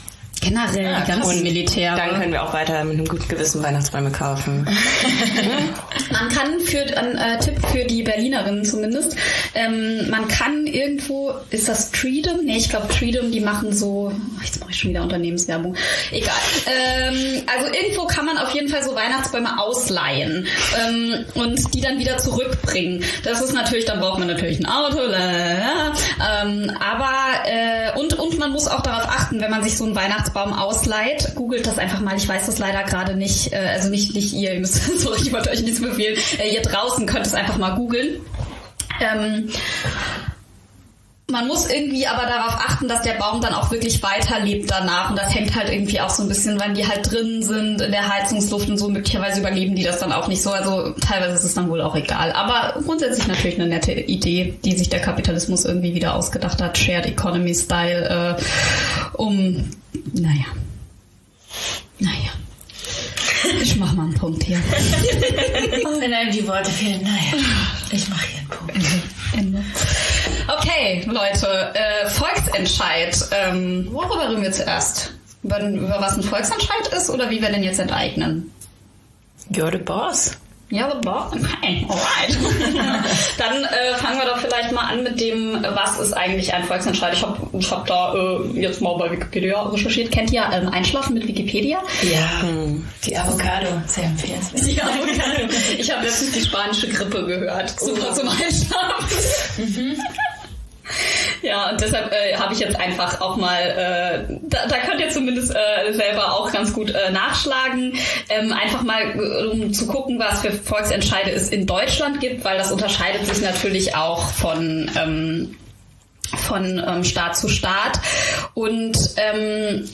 Generell Ja, die ganzen und Militäre. Dann können wir auch weiter mit einem guten Gewissen Weihnachtsbäume kaufen. Man kann für, ein äh, Tipp für die Berlinerinnen zumindest, ähm, man kann irgendwo, ist das Treedom? Nee, ich glaube Treedom, die machen so, jetzt mache ich schon wieder Unternehmenswerbung, egal. Ähm, also irgendwo kann man auf jeden Fall so Weihnachtsbäume ausleihen ähm, und die dann wieder zurückbringen. Das ist natürlich, dann braucht man natürlich ein Auto, lalala, ähm, aber äh, und, und man muss auch darauf achten, wenn man sich so einen Weihnachtsbaum ausleiht, googelt das einfach mal, ich weiß das leider gerade nicht, äh, also nicht, nicht ihr, ihr müsst, sorry, ich wollte euch nichts befehlen, äh, ihr draußen könnt es einfach mal googeln. Ähm, man muss irgendwie aber darauf achten, dass der Baum dann auch wirklich weiterlebt danach und das hängt halt irgendwie auch so ein bisschen, wenn die halt drin sind in der Heizungsluft und so, möglicherweise überleben die das dann auch nicht so, also teilweise ist es dann wohl auch egal, aber grundsätzlich natürlich eine nette Idee, die sich der Kapitalismus irgendwie wieder ausgedacht hat, Shared Economy Style, äh, um, naja, naja. Ich mach mal einen Punkt hier. Wenn einem die Worte fehlen, naja, ich mache hier einen Punkt. Ende. Okay, Leute, äh, Volksentscheid. Ähm, worüber reden wir zuerst? Über, über was ein Volksentscheid ist oder wie wir den jetzt enteignen? You're the boss. Ja, the boss. Okay, alright. Dann äh, fangen wir doch vielleicht mal an mit dem, was ist eigentlich ein Volksentscheid? Ich habe ich hab da äh, jetzt mal bei Wikipedia recherchiert. Kennt ihr ähm, Einschlafen mit Wikipedia? Ja, hm. Die Avocado, sehr empfehlenswert. Die Avocado. Ich habe letztens die spanische Grippe gehört. Super oh. zum Einschlafen. Mhm. Ja, und deshalb äh, habe ich jetzt einfach auch mal, äh, da, da könnt ihr zumindest äh, selber auch ganz gut äh, nachschlagen, ähm, einfach mal um zu gucken, was für Volksentscheide es in Deutschland gibt, weil das unterscheidet sich natürlich auch von ähm, von ähm, Staat zu Staat und ähm,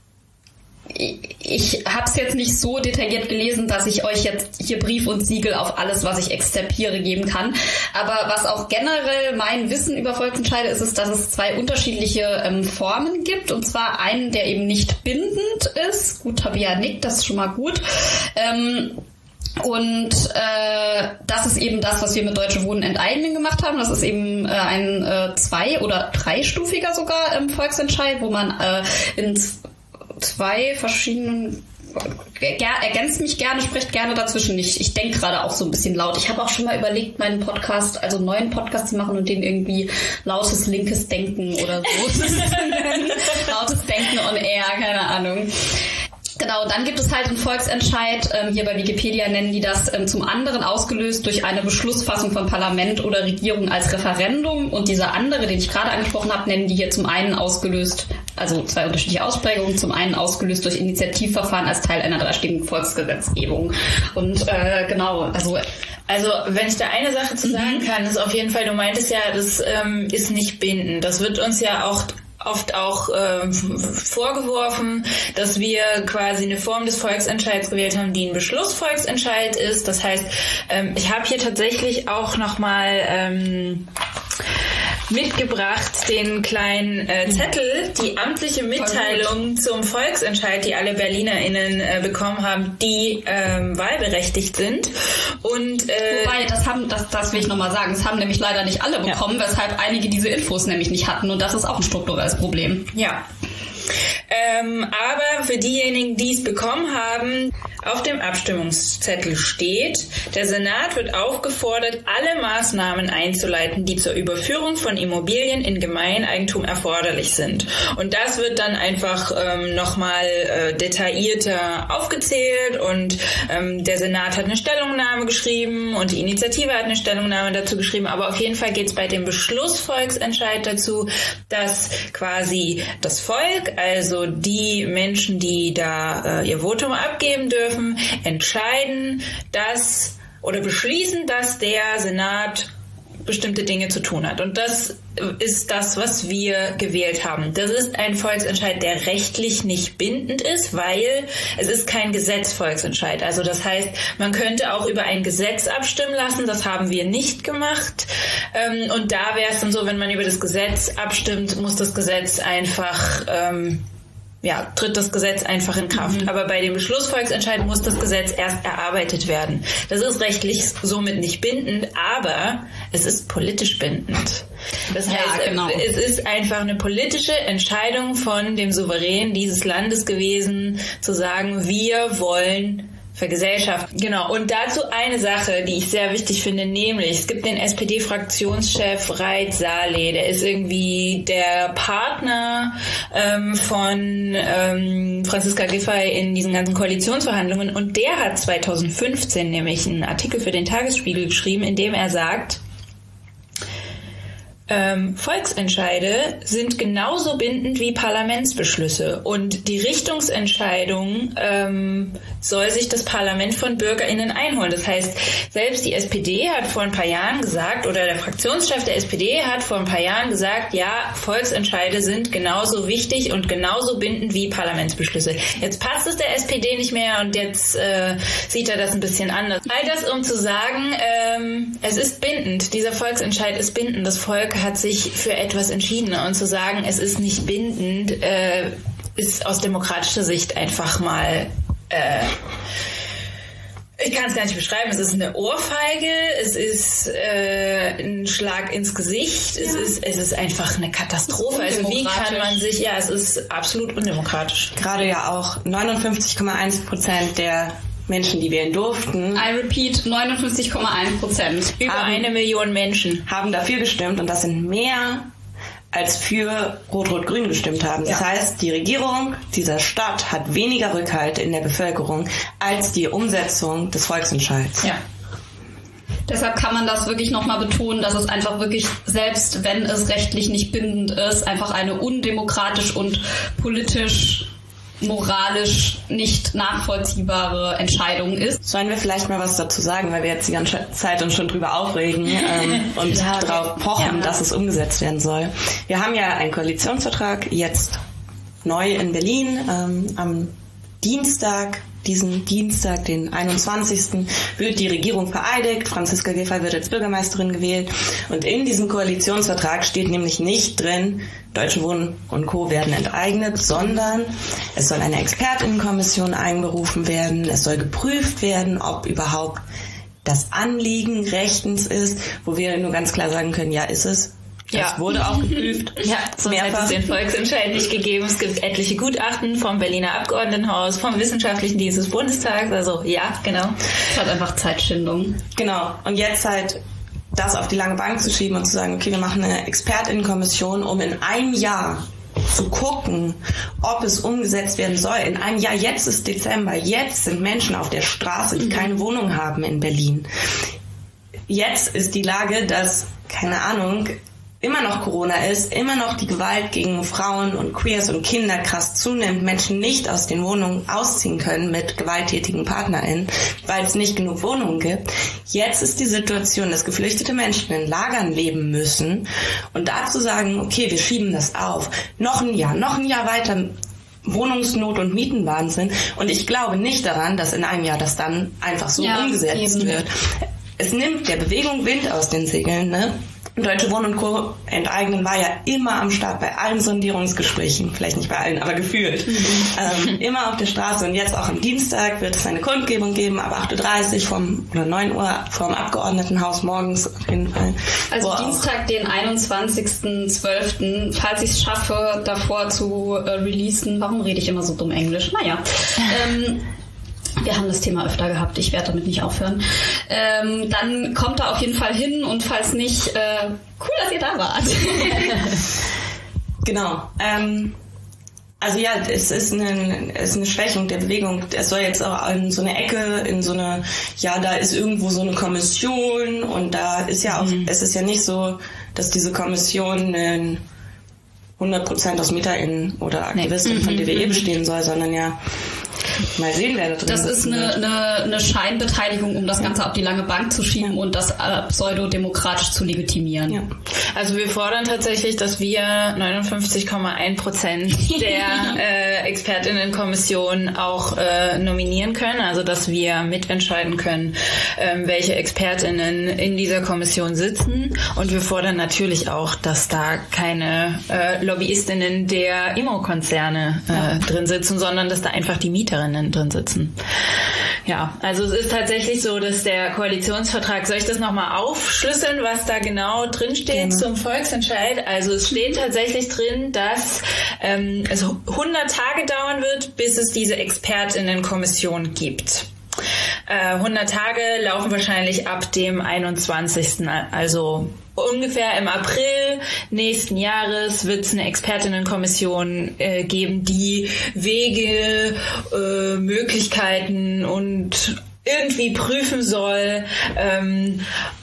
ich habe es jetzt nicht so detailliert gelesen, dass ich euch jetzt hier Brief und Siegel auf alles, was ich exzerpiere, geben kann. Aber was auch generell mein Wissen über Volksentscheide ist, ist, dass es zwei unterschiedliche ähm, Formen gibt. Und zwar einen, der eben nicht bindend ist. Gut, Tabea nickt, das ist schon mal gut. Ähm, Und äh, das ist eben das, was wir mit Deutsche Wohnen enteignen gemacht haben. Das ist eben äh, ein äh, zwei- oder dreistufiger sogar ähm, Volksentscheid, wo man äh, in zwei verschiedenen, ergänzt mich gerne, spricht gerne dazwischen. Ich, ich denke gerade auch so ein bisschen laut. Ich habe auch schon mal überlegt, meinen Podcast, also einen neuen Podcast zu machen und den irgendwie lautes linkes Denken oder so. Lautes Denken on Air, keine Ahnung. Genau, dann gibt es halt einen Volksentscheid, ähm, hier bei Wikipedia nennen die das ähm, zum anderen ausgelöst durch eine Beschlussfassung von Parlament oder Regierung als Referendum und dieser andere, den ich gerade angesprochen habe, nennen die hier zum einen ausgelöst, also zwei unterschiedliche Ausprägungen, zum einen ausgelöst durch Initiativverfahren als Teil einer dreistimmige Volksgesetzgebung. Und äh, genau, also Also, wenn ich da eine Sache zu sagen kann, ist auf jeden Fall, du meintest ja, das ähm, ist nicht bindend. Das wird uns ja auch oft auch äh, vorgeworfen, dass wir quasi eine Form des Volksentscheids gewählt haben, die ein Beschlussvolksentscheid ist. Das heißt, ähm, ich habe hier tatsächlich auch nochmal ähm, mitgebracht den kleinen äh, Zettel, die amtliche Mitteilung zum Volksentscheid, die alle BerlinerInnen äh, bekommen haben, die ähm, wahlberechtigt sind. Und äh, wobei, das haben, das, das will ich nochmal sagen, das haben nämlich leider nicht alle bekommen, ja. Weshalb einige diese Infos nämlich nicht hatten und das ist auch ein strukturelles Problem. Ja. Ähm, aber für diejenigen, die es bekommen haben, auf dem Abstimmungszettel steht, der Senat wird aufgefordert, alle Maßnahmen einzuleiten, die zur Überführung von Immobilien in Gemeineigentum erforderlich sind. Und das wird dann einfach ähm, nochmal äh, detaillierter aufgezählt und ähm, der Senat hat eine Stellungnahme geschrieben und die Initiative hat eine Stellungnahme dazu geschrieben, aber auf jeden Fall geht es bei dem Beschlussvolksentscheid dazu, dass quasi das Volk, also die Menschen, die da äh, ihr Votum abgeben dürfen, entscheiden, dass oder beschließen, dass der Senat bestimmte Dinge zu tun hat. Und das ist das, was wir gewählt haben. Das ist ein Volksentscheid, der rechtlich nicht bindend ist, weil es ist kein Gesetzvolksentscheid. Also das heißt, man könnte auch über ein Gesetz abstimmen lassen. Das haben wir nicht gemacht. Und da wäre es dann so, wenn man über das Gesetz abstimmt, muss das Gesetz einfach ähm, ja, tritt das Gesetz einfach in Kraft. Mhm. Aber bei dem Beschlussvolksentscheid muss das Gesetz erst erarbeitet werden. Das ist rechtlich somit nicht bindend, aber es ist politisch bindend. Das heißt, ja, genau. es ist einfach eine politische Entscheidung von dem Souverän dieses Landes gewesen, zu sagen, wir wollen vergesellschaften. Genau. Und dazu eine Sache, die ich sehr wichtig finde, nämlich es gibt den S P D-Fraktionschef Raed Saleh, der ist irgendwie der Partner ähm, von ähm, Franziska Giffey in diesen ganzen Koalitionsverhandlungen, und der hat zwanzig fünfzehn nämlich einen Artikel für den Tagesspiegel geschrieben, in dem er sagt, Ähm, Volksentscheide sind genauso bindend wie Parlamentsbeschlüsse, und die Richtungsentscheidung ähm, soll sich das Parlament von BürgerInnen einholen. Das heißt, selbst die S P D hat vor ein paar Jahren gesagt, oder der Fraktionschef der S P D hat vor ein paar Jahren gesagt, ja, Volksentscheide sind genauso wichtig und genauso bindend wie Parlamentsbeschlüsse. Jetzt passt es der S P D nicht mehr, und jetzt äh, sieht er das ein bisschen anders. All das, um zu sagen, ähm, es ist bindend, dieser Volksentscheid ist bindend, das Volk hat sich für etwas entschieden, und zu sagen, es ist nicht bindend, äh, ist aus demokratischer Sicht einfach mal, äh, ich kann es gar nicht beschreiben, es ist eine Ohrfeige, es ist äh, ein Schlag ins Gesicht, ja. es ist es ist einfach eine Katastrophe. Also wie kann man sich, ja, es ist absolut undemokratisch. Gerade ja auch neunundfünfzig Komma eins Prozent der Menschen, die wählen durften. I repeat, neunundfünfzig Komma eins Prozent. Über haben, eine Million Menschen haben dafür gestimmt, und das sind mehr, als für Rot-Rot-Grün gestimmt haben. Das ja. heißt, die Regierung dieser Stadt hat weniger Rückhalt in der Bevölkerung als die Umsetzung des Volksentscheids. Ja. Deshalb kann man das wirklich nochmal betonen, dass es einfach wirklich, selbst wenn es rechtlich nicht bindend ist, einfach eine undemokratisch und politisch moralisch nicht nachvollziehbare Entscheidung ist. Sollen wir vielleicht mal was dazu sagen, weil wir jetzt die ganze Zeit uns schon drüber aufregen ähm, und ja, darauf pochen, ja. dass es umgesetzt werden soll. Wir haben ja einen Koalitionsvertrag jetzt neu in Berlin ähm, am Dienstag. Diesen Dienstag, den einundzwanzigsten wird die Regierung vereidigt. Franziska Giffey wird als Bürgermeisterin gewählt. Und in diesem Koalitionsvertrag steht nämlich nicht drin, Deutsche Wohnen und Co. werden enteignet, sondern es soll eine Expertinnenkommission einberufen werden. Es soll geprüft werden, ob überhaupt das Anliegen rechtens ist, wo wir nur ganz klar sagen können, ja, ist es. Das ja. wurde auch geprüft. Ja, sonst hätte es den Volksentscheid nicht gegeben. Es gibt etliche Gutachten vom Berliner Abgeordnetenhaus, vom Wissenschaftlichen Dienst des Bundestags. Also ja, genau. Es hat einfach Zeitschindung. Genau. Und jetzt halt das auf die lange Bank zu schieben und zu sagen, okay, wir machen eine Expertinnenkommission, um in einem Jahr zu gucken, ob es umgesetzt werden soll. In einem Jahr, jetzt ist Dezember, jetzt sind Menschen auf der Straße, die keine Wohnung haben in Berlin. Jetzt ist die Lage, dass, keine Ahnung, immer noch Corona ist, immer noch die Gewalt gegen Frauen und Queers und Kinder krass zunimmt, Menschen nicht aus den Wohnungen ausziehen können mit gewalttätigen PartnerInnen, weil es nicht genug Wohnungen gibt. Jetzt ist die Situation, dass geflüchtete Menschen in Lagern leben müssen, und dazu sagen, okay, wir schieben das auf. Noch ein Jahr, noch ein Jahr weiter, Wohnungsnot und Mietenwahnsinn, und ich glaube nicht daran, dass in einem Jahr das dann einfach so ja, umgesetzt eben. wird. Es nimmt der Bewegung Wind aus den Segeln, ne? Deutsche Wohnen und Co. enteignen war ja immer am Start bei allen Sondierungsgesprächen, vielleicht nicht bei allen, aber gefühlt. Mhm. Ähm, immer auf der Straße, und jetzt auch am Dienstag wird es eine Kundgebung geben, ab acht Uhr dreißig vom, oder neun Uhr vom Abgeordnetenhaus morgens auf jeden Fall. Also Boah. Dienstag, den einundzwanzigsten zwölften Falls ich es schaffe, davor zu äh, releasen. Warum rede ich immer so dumm Englisch? Naja. ähm, Wir haben das Thema öfter gehabt, ich werde damit nicht aufhören. Ähm, dann kommt da auf jeden Fall hin, und falls nicht, äh, cool, dass ihr da wart. Genau. Ähm, also ja, es ist eine, es ist eine Schwächung der Bewegung. Es soll jetzt auch in so eine Ecke, in so eine, ja, da ist irgendwo so eine Kommission, und da ist ja auch, mhm. es ist ja nicht so, dass diese Kommission in hundert Prozent aus MieterInnen oder AktivistInnen nee. von D W E bestehen soll, sondern ja mal sehen, wer da drin Das ist eine, eine, eine Scheinbeteiligung, um das Ganze auf die lange Bank zu schieben ja. und das äh, pseudodemokratisch zu legitimieren. Ja. Also wir fordern tatsächlich, dass wir neunundfünfzig Komma eins Prozent der äh, ExpertInnenkommission auch äh, nominieren können, also dass wir mitentscheiden können, ähm, welche ExpertInnen in dieser Kommission sitzen. Und wir fordern natürlich auch, dass da keine äh, LobbyistInnen der Immo-Konzerne äh, ja. drin sitzen, sondern dass da einfach die Mieterinnen drin sitzen. Ja, also es ist tatsächlich so, dass der Koalitionsvertrag, soll ich das nochmal aufschlüsseln, was da genau drin steht ja. zum Volksentscheid? Also es steht tatsächlich drin, dass ähm, es hundert Tage dauern wird, bis es diese ExpertInnenkommission gibt. Äh, hundert Tage laufen wahrscheinlich ab dem einundzwanzigsten Also ungefähr im April nächsten Jahres wird es eine Expertinnenkommission äh, geben, die Wege, äh, Möglichkeiten und irgendwie prüfen soll, ähm,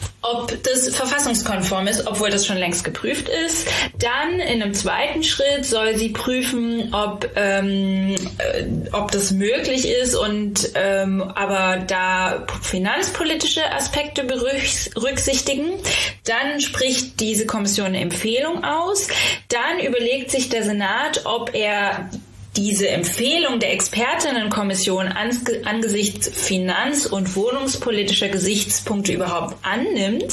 ob das verfassungskonform ist, obwohl das schon längst geprüft ist. Dann in einem zweiten Schritt soll sie prüfen, ob ähm, äh, ob das möglich ist und ähm, aber da finanzpolitische Aspekte berücksichtigen. Dann spricht diese Kommission eine Empfehlung aus. Dann überlegt sich der Senat, ob er diese Empfehlung der Expertinnenkommission angesichts finanz- und wohnungspolitischer Gesichtspunkte überhaupt annimmt.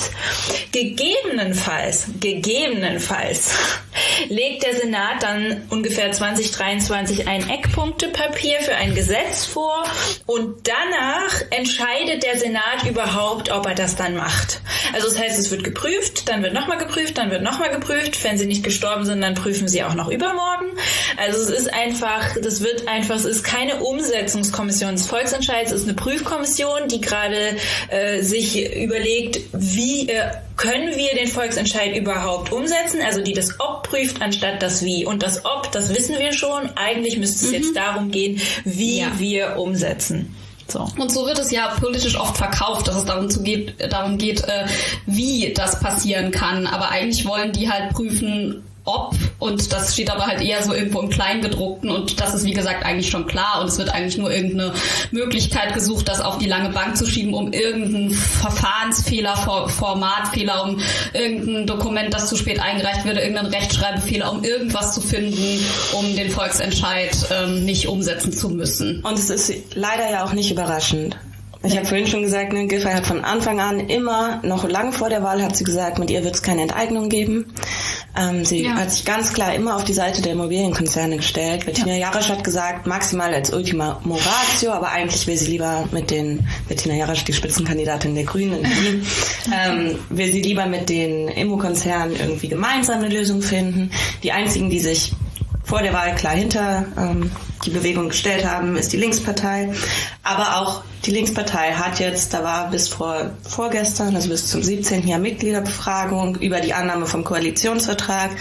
Gegebenenfalls, gegebenenfalls legt der Senat dann ungefähr zwanzig dreiundzwanzig ein Eckpunktepapier für ein Gesetz vor und danach entscheidet der Senat überhaupt, ob er das dann macht. Also das heißt, es wird geprüft, dann wird nochmal geprüft, dann wird nochmal geprüft. Wenn sie nicht gestorben sind, dann prüfen sie auch noch übermorgen. Also es ist einfach Das wird einfach, es ist keine Umsetzungskommission des Volksentscheids, es ist eine Prüfkommission, die gerade äh, sich überlegt, wie äh, können wir den Volksentscheid überhaupt umsetzen, also die das Ob prüft, anstatt das Wie. Und das Ob, das wissen wir schon, eigentlich müsste es mhm. jetzt darum gehen, wie ja. wir umsetzen. So. Und so wird es ja politisch oft verkauft, dass es darum, zu geht, darum geht, äh, wie das passieren kann. Aber eigentlich wollen die halt prüfen, ob, und das steht aber halt eher so irgendwo im Kleingedruckten und das ist wie gesagt eigentlich schon klar und es wird eigentlich nur irgendeine Möglichkeit gesucht, das auf die lange Bank zu schieben, um irgendeinen Verfahrensfehler, Formatfehler, um irgendein Dokument, das zu spät eingereicht wurde, irgendeinen Rechtschreibfehler, um irgendwas zu finden, um den Volksentscheid ähm, nicht umsetzen zu müssen. Und es ist leider ja auch nicht überraschend. Ich habe vorhin schon gesagt, ne, Giffey hat von Anfang an immer, noch lange vor der Wahl, hat sie gesagt, mit ihr wird es keine Enteignung geben. Ähm, sie ja. hat sich ganz klar immer auf die Seite der Immobilienkonzerne gestellt. Bettina ja. Jarasch hat gesagt, maximal als Ultima Ratio, aber eigentlich will sie lieber mit den, Bettina Jarasch, die Spitzenkandidatin der Grünen in Berlin, ähm, will sie lieber mit den Immo-Konzernen irgendwie gemeinsam eine Lösung finden. Die einzigen, die sich vor der Wahl klar hinter ähm, die Bewegung gestellt haben, ist die Linkspartei. Aber auch die Linkspartei hat jetzt, da war bis vor vorgestern, also bis zum siebzehnten Jahr Mitgliederbefragung über die Annahme vom Koalitionsvertrag.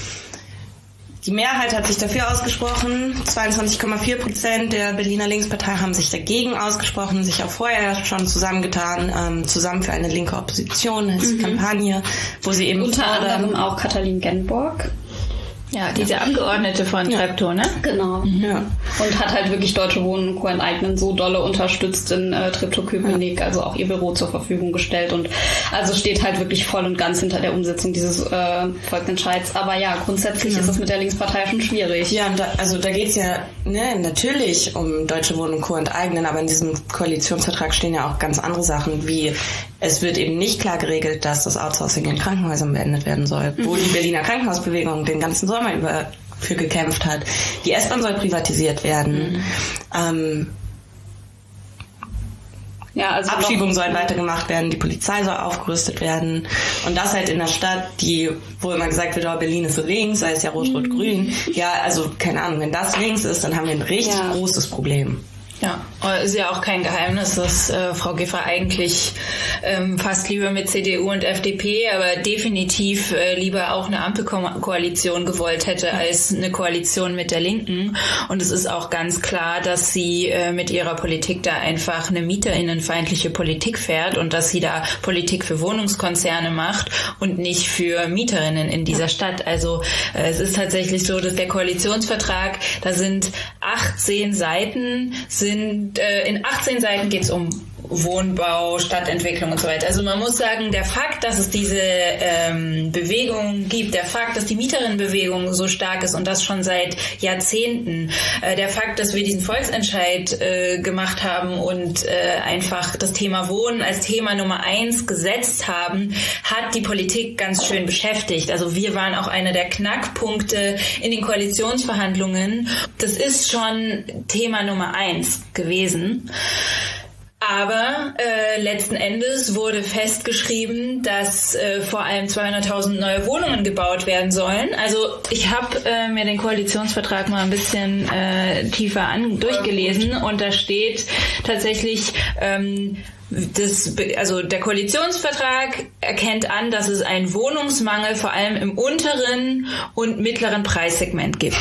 Die Mehrheit hat sich dafür ausgesprochen. zweiundzwanzig Komma vier Prozent der Berliner Linkspartei haben sich dagegen ausgesprochen, sich auch vorher schon zusammengetan, ähm, zusammen für eine linke Opposition, das ist mhm. Kampagne, wo sie eben unter anderem auch Katalin Genborg. Ja, diese Abgeordnete von ja. Treptow, ne? Genau. Mhm. Ja. Und hat halt wirklich Deutsche Wohnen und Co. enteignen so dolle unterstützt in äh, Treptow-Köpenick, ja. also auch ihr Büro zur Verfügung gestellt und also steht halt wirklich voll und ganz hinter der Umsetzung dieses äh, Volksentscheids. Aber ja, grundsätzlich ja. ist es mit der Linkspartei schon schwierig. Ja, da, also da geht's ja ne, natürlich um Deutsche Wohnen und Co. enteignen, aber in diesem Koalitionsvertrag stehen ja auch ganz andere Sachen, wie es wird eben nicht klar geregelt, dass das Outsourcing in Krankenhäusern beendet werden soll, wo die Berliner Krankenhausbewegung den ganzen Sommer über für gekämpft hat. Die S-Bahn soll privatisiert werden. Mhm. Ähm, ja, also Abschiebungen sollen weitergemacht werden, die Polizei soll aufgerüstet werden. Und das halt in einer Stadt, die, wo immer gesagt wird, oh, Berlin ist so links, sei es ja rot-rot-grün. Ja, also keine Ahnung, wenn das links ist, dann haben wir ein richtig ja. großes Problem. Ja, Ist ja auch kein Geheimnis, dass äh, Frau Giffey eigentlich ähm, fast lieber mit C D U und F D P, aber definitiv äh, lieber auch eine Ampelkoalition gewollt hätte als eine Koalition mit der Linken. Und es ist auch ganz klar, dass sie äh, mit ihrer Politik da einfach eine mieterinnenfeindliche Politik fährt und dass sie da Politik für Wohnungskonzerne macht und nicht für Mieterinnen in dieser Stadt. Also äh, es ist tatsächlich so, dass der Koalitionsvertrag, da sind achtzehn Seiten, sind in achtzehn Seiten geht es um Wohnbau, Stadtentwicklung und so weiter. Also man muss sagen, der Fakt, dass es diese ähm, Bewegung gibt, der Fakt, dass die Mieterinnenbewegung so stark ist und das schon seit Jahrzehnten, äh, der Fakt, dass wir diesen Volksentscheid äh, gemacht haben und äh, einfach das Thema Wohnen als Thema Nummer eins gesetzt haben, hat die Politik ganz schön beschäftigt. Also wir waren auch einer der Knackpunkte in den Koalitionsverhandlungen. Das ist schon Thema Nummer eins gewesen. Aber äh, letzten Endes wurde festgeschrieben, dass äh, vor allem zweihunderttausend neue Wohnungen gebaut werden sollen. Also ich habe äh, mir den Koalitionsvertrag mal ein bisschen äh, tiefer an durchgelesen und da steht tatsächlich, ähm, das, also der Koalitionsvertrag erkennt an, dass es einen Wohnungsmangel vor allem im unteren und mittleren Preissegment gibt.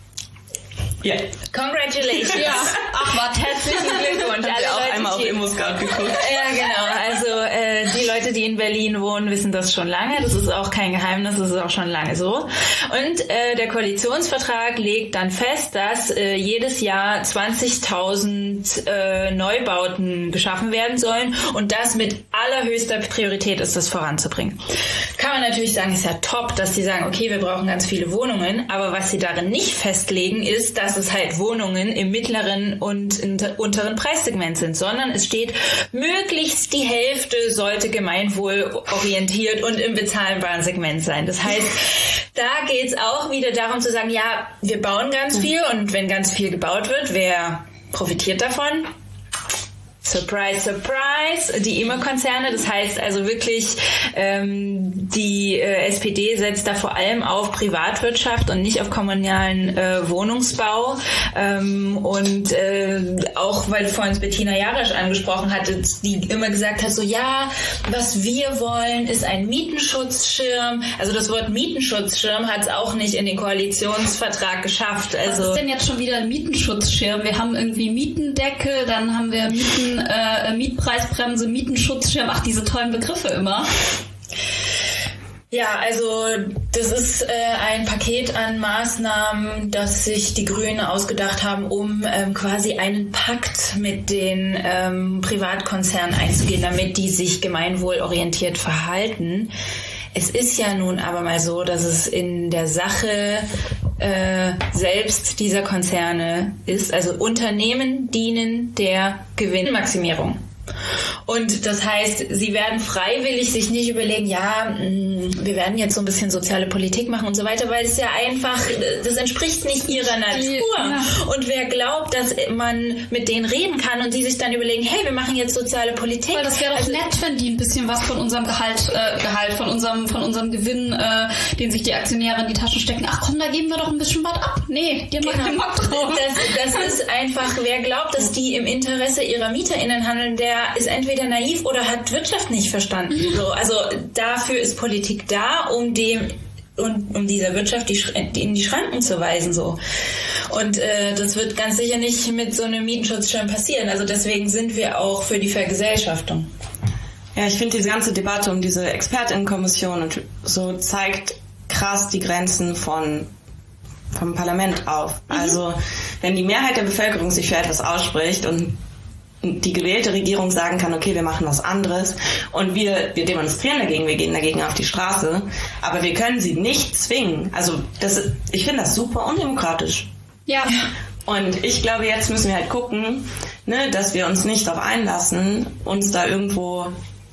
Ja. Congratulations. Ja. Ach, was, herzlichen Glückwunsch. Haben wir auch Leute, einmal auf ImmoScout geguckt. Ja, genau. Also äh, die Leute, die in Berlin wohnen, wissen das schon lange. Das ist auch kein Geheimnis, das ist auch schon lange so. Und äh, der Koalitionsvertrag legt dann fest, dass äh, jedes Jahr zwanzigtausend äh, Neubauten geschaffen werden sollen und das mit allerhöchster Priorität ist, das voranzubringen. Kann man natürlich sagen, ist ja top, dass sie sagen, okay, wir brauchen ganz viele Wohnungen, aber was sie darin nicht festlegen, ist, dass es halt Wohnungen im mittleren und unteren Preissegment sind, sondern es steht, möglichst die Hälfte sollte gemeinwohlorientiert und im bezahlbaren Segment sein. Das heißt, da geht es auch wieder darum zu sagen, ja, wir bauen ganz viel und wenn ganz viel gebaut wird, wer profitiert davon? Surprise, surprise, die Immokonzerne. Das heißt also wirklich, ähm, die äh, S P D setzt da vor allem auf Privatwirtschaft und nicht auf kommunalen äh, Wohnungsbau. Ähm, und äh, auch, weil vorhin Bettina Jarasch angesprochen hatte, die immer gesagt hat, so ja, was wir wollen, ist ein Mietenschutzschirm. Also das Wort Mietenschutzschirm hat es auch nicht in den Koalitionsvertrag geschafft. Also was ist denn jetzt schon wieder ein Mietenschutzschirm? Wir haben irgendwie Mietendecke, dann haben wir Mieten Äh, Mietpreisbremse, Mietenschutzschirm, ach, diese tollen Begriffe immer. Ja, also das ist äh, ein Paket an Maßnahmen, das sich die Grünen ausgedacht haben, um ähm, quasi einen Pakt mit den ähm, Privatkonzernen einzugehen, damit die sich gemeinwohlorientiert verhalten. Es ist ja nun aber mal so, dass es in der Sache äh, selbst dieser Konzerne ist. Also Unternehmen dienen der Gewinnmaximierung. Und das heißt, sie werden freiwillig sich nicht überlegen, ja, wir werden jetzt so ein bisschen soziale Politik machen und so weiter, weil es ja einfach, das entspricht nicht ihrer Natur. Ja. Und wer glaubt, dass man mit denen reden kann und die sich dann überlegen, hey, wir machen jetzt soziale Politik. Weil das wäre doch also, nett, wenn die ein bisschen was von unserem Gehalt, äh, Gehalt, von unserem, von unserem Gewinn, äh, den sich die Aktionäre in die Taschen stecken. Ach komm, da geben wir doch ein bisschen was ab. Nee, die haben genau. keinen Bock drauf. Das, das ist einfach, wer glaubt, dass die im Interesse ihrer MieterInnen handeln, der ist entweder naiv oder hat Wirtschaft nicht verstanden. Mhm. So, also dafür ist Politik da, um dem und um dieser Wirtschaft die, die in die Schranken zu weisen. So. Und äh, das wird ganz sicher nicht mit so einem Mietenschutzschirm passieren. Also deswegen sind wir auch für die Vergesellschaftung. Ja, ich finde diese ganze Debatte um diese ExpertInnenkommission und so zeigt krass die Grenzen von vom Parlament auf. Mhm. Also wenn die Mehrheit der Bevölkerung sich für etwas ausspricht und die gewählte Regierung sagen kann, okay, wir machen was anderes und wir, wir demonstrieren dagegen, wir gehen dagegen auf die Straße, aber wir können sie nicht zwingen. Also das, ich finde das super undemokratisch. Ja. Und ich glaube, jetzt müssen wir halt gucken, ne, dass wir uns nicht darauf einlassen, uns da irgendwo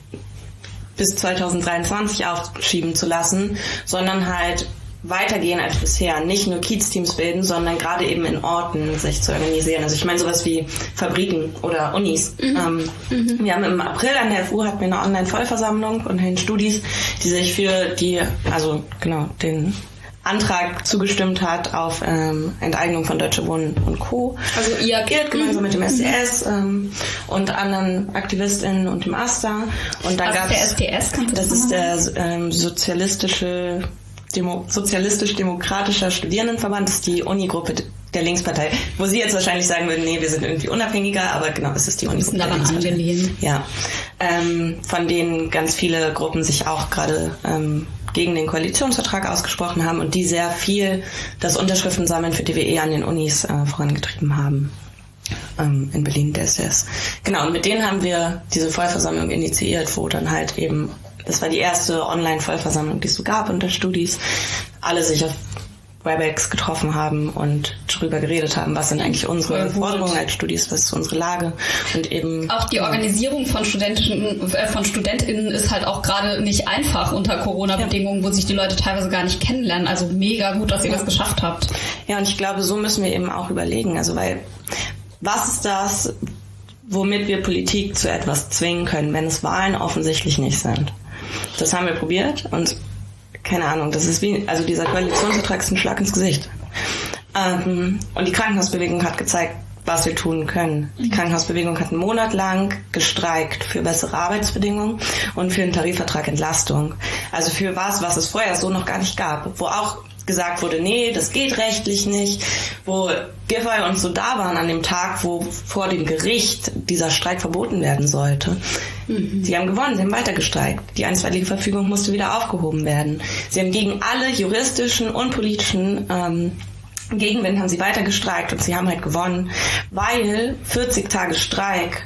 bis zwanzig dreiundzwanzig aufschieben zu lassen, sondern halt weitergehen als bisher. Nicht nur Kiezteams bilden, sondern gerade eben in Orten sich zu organisieren. Also ich meine sowas wie Fabriken oder Unis. Mhm. Ähm, mhm. Wir haben im April an der F U hatten wir eine Online-Vollversammlung unter den Studis, die sich für die, also genau, den Antrag zugestimmt hat auf ähm, Enteignung von Deutsche Wohnen und Co. Also ihr agiert gemeinsam mit dem S D S ähm, und anderen AktivistInnen und dem AStA. Und dann Was gab's, ist der S D S? Kannst du das das ist der ähm, sozialistische Demo, sozialistisch-demokratischer Studierendenverband, das ist die Unigruppe der Linkspartei, wo Sie jetzt wahrscheinlich sagen würden, nee, wir sind irgendwie unabhängiger, aber genau, es ist die Unigruppe der Linkspartei. Angelehnt. Ja, ähm, von denen ganz viele Gruppen sich auch gerade ähm, gegen den Koalitionsvertrag ausgesprochen haben und die sehr viel das Unterschriftensammeln für D W E an den Unis äh, vorangetrieben haben. Ähm, in Berlin, der S D S. Genau, und mit denen haben wir diese Vollversammlung initiiert, wo dann halt eben, das war die erste Online-Vollversammlung, die es so gab unter Studis, alle sich auf Webex getroffen haben und darüber geredet haben, was sind eigentlich unsere Forderungen als Studis, was ist unsere Lage und eben auch die Organisierung von Studenten, äh, von StudentInnen ist halt auch gerade nicht einfach unter Corona-Bedingungen, ja. wo sich die Leute teilweise gar nicht kennenlernen. Also mega gut, dass ihr ja. das geschafft habt. Ja, und ich glaube, so müssen wir eben auch überlegen. Also weil, was ist das, womit wir Politik zu etwas zwingen können, wenn es Wahlen offensichtlich nicht sind? Das haben wir probiert und keine Ahnung, das ist wie, also dieser Koalitionsvertrag ist ein Schlag ins Gesicht. Ähm, und die Krankenhausbewegung hat gezeigt, was wir tun können. Die Krankenhausbewegung hat einen Monat lang gestreikt für bessere Arbeitsbedingungen und für einen Tarifvertrag Entlastung. Also für was, was es vorher so noch gar nicht gab. Wo auch gesagt wurde, nee, das geht rechtlich nicht. Wo wir vorher uns so da waren an dem Tag, wo vor dem Gericht dieser Streik verboten werden sollte. Mhm. Sie haben gewonnen, sie haben weiter gestreikt. Die einstweilige Verfügung musste wieder aufgehoben werden. Sie haben gegen alle juristischen und politischen ähm, Gegenwind haben sie weiter gestreikt und sie haben halt gewonnen, weil vierzig Tage Streik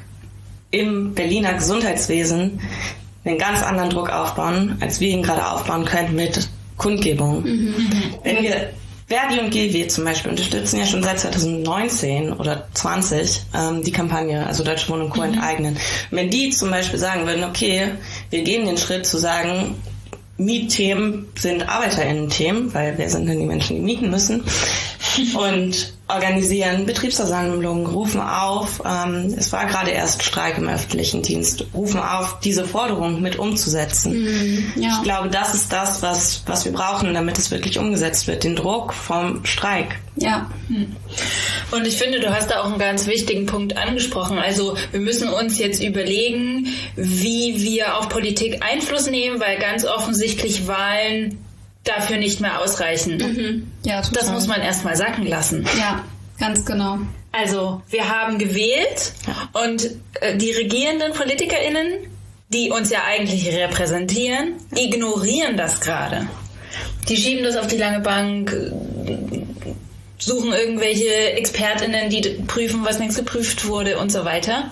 im Berliner Gesundheitswesen einen ganz anderen Druck aufbauen, als wir ihn gerade aufbauen können mit Kundgebung. Mhm. Wenn wir Verdi und G W zum Beispiel unterstützen ja schon seit zwanzig neunzehn oder zwanzig ähm, die Kampagne, also Deutsche Wohnen und Co. Mhm. enteignen. Wenn die zum Beispiel sagen würden, okay, wir gehen den Schritt zu sagen, Mietthemen sind ArbeiterInnen-Themen, weil wir sind dann die Menschen, die mieten müssen, und organisieren Betriebsversammlungen, rufen auf, ähm, es war gerade erst Streik im öffentlichen Dienst, rufen auf, diese Forderung mit umzusetzen. Mm, ja. Ich glaube, das ist das, was, was wir brauchen, damit es wirklich umgesetzt wird, den Druck vom Streik. Ja. Und ich finde, du hast da auch einen ganz wichtigen Punkt angesprochen. Also wir müssen uns jetzt überlegen, wie wir auf Politik Einfluss nehmen, weil ganz offensichtlich Wahlen dafür nicht mehr ausreichen. Mhm. Ja, total. Das muss man erstmal sacken lassen. Ja, ganz genau. Also wir haben gewählt und äh, die regierenden PolitikerInnen, die uns ja eigentlich repräsentieren, ignorieren das gerade. Die schieben das auf die lange Bank, suchen irgendwelche ExpertInnen, die prüfen, was längst geprüft wurde und so weiter.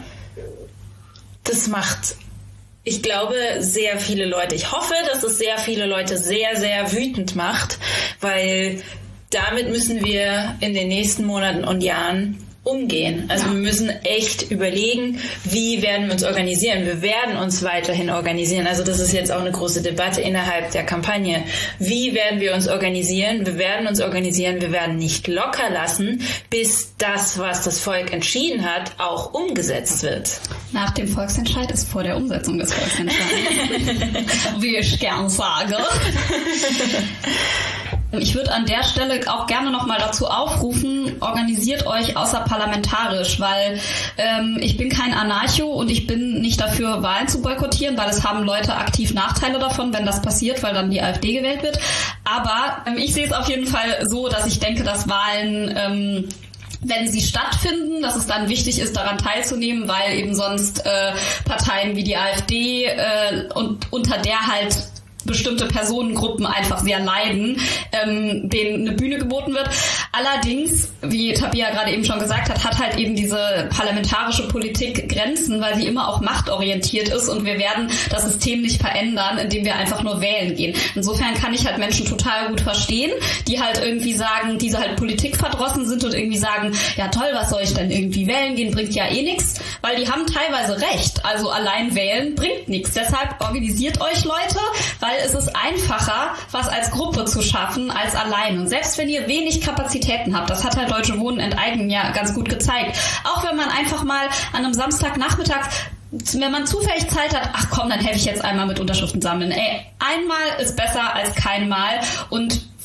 Das macht, ich glaube, sehr viele Leute, ich hoffe, dass es sehr viele Leute sehr, sehr wütend macht, weil damit müssen wir in den nächsten Monaten und Jahren umgehen. Also ja. wir müssen echt überlegen, wie werden wir uns organisieren. Wir werden uns weiterhin organisieren. Also das ist jetzt auch eine große Debatte innerhalb der Kampagne. Wie werden wir uns organisieren? Wir werden uns organisieren. Wir werden nicht locker lassen, bis das, was das Volk entschieden hat, auch umgesetzt wird. Nach dem Volksentscheid ist vor der Umsetzung des Volksentscheids. Wie ich gern sage. Ich würde an der Stelle auch gerne nochmal dazu aufrufen, organisiert euch außerparlamentarisch, weil ähm, ich bin kein Anarcho und ich bin nicht dafür, Wahlen zu boykottieren, weil es haben Leute aktiv Nachteile davon, wenn das passiert, weil dann die AfD gewählt wird. Aber ähm, ich sehe es auf jeden Fall so, dass ich denke, dass Wahlen, ähm, wenn sie stattfinden, dass es dann wichtig ist, daran teilzunehmen, weil eben sonst äh, Parteien wie die AfD äh, und unter der halt bestimmte Personengruppen einfach sehr leiden, ähm, denen eine Bühne geboten wird. Allerdings, wie Tabea gerade eben schon gesagt hat, hat halt eben diese parlamentarische Politik Grenzen, weil sie immer auch machtorientiert ist und wir werden das System nicht verändern, indem wir einfach nur wählen gehen. Insofern kann ich halt Menschen total gut verstehen, die halt irgendwie sagen, diese halt politikverdrossen sind und irgendwie sagen, ja toll, was soll ich denn irgendwie wählen gehen, bringt ja eh nichts, weil die haben teilweise recht. Also allein wählen bringt nichts. Deshalb organisiert euch Leute, weil es ist einfacher, was als Gruppe zu schaffen, als allein. Und selbst wenn ihr wenig Kapazitäten habt, das hat halt Deutsche Wohnen enteignen ja ganz gut gezeigt. Auch wenn man einfach mal an einem Samstagnachmittag, wenn man zufällig Zeit hat, ach komm, dann helfe ich jetzt einmal mit Unterschriften sammeln. Ey, einmal ist besser als kein Mal und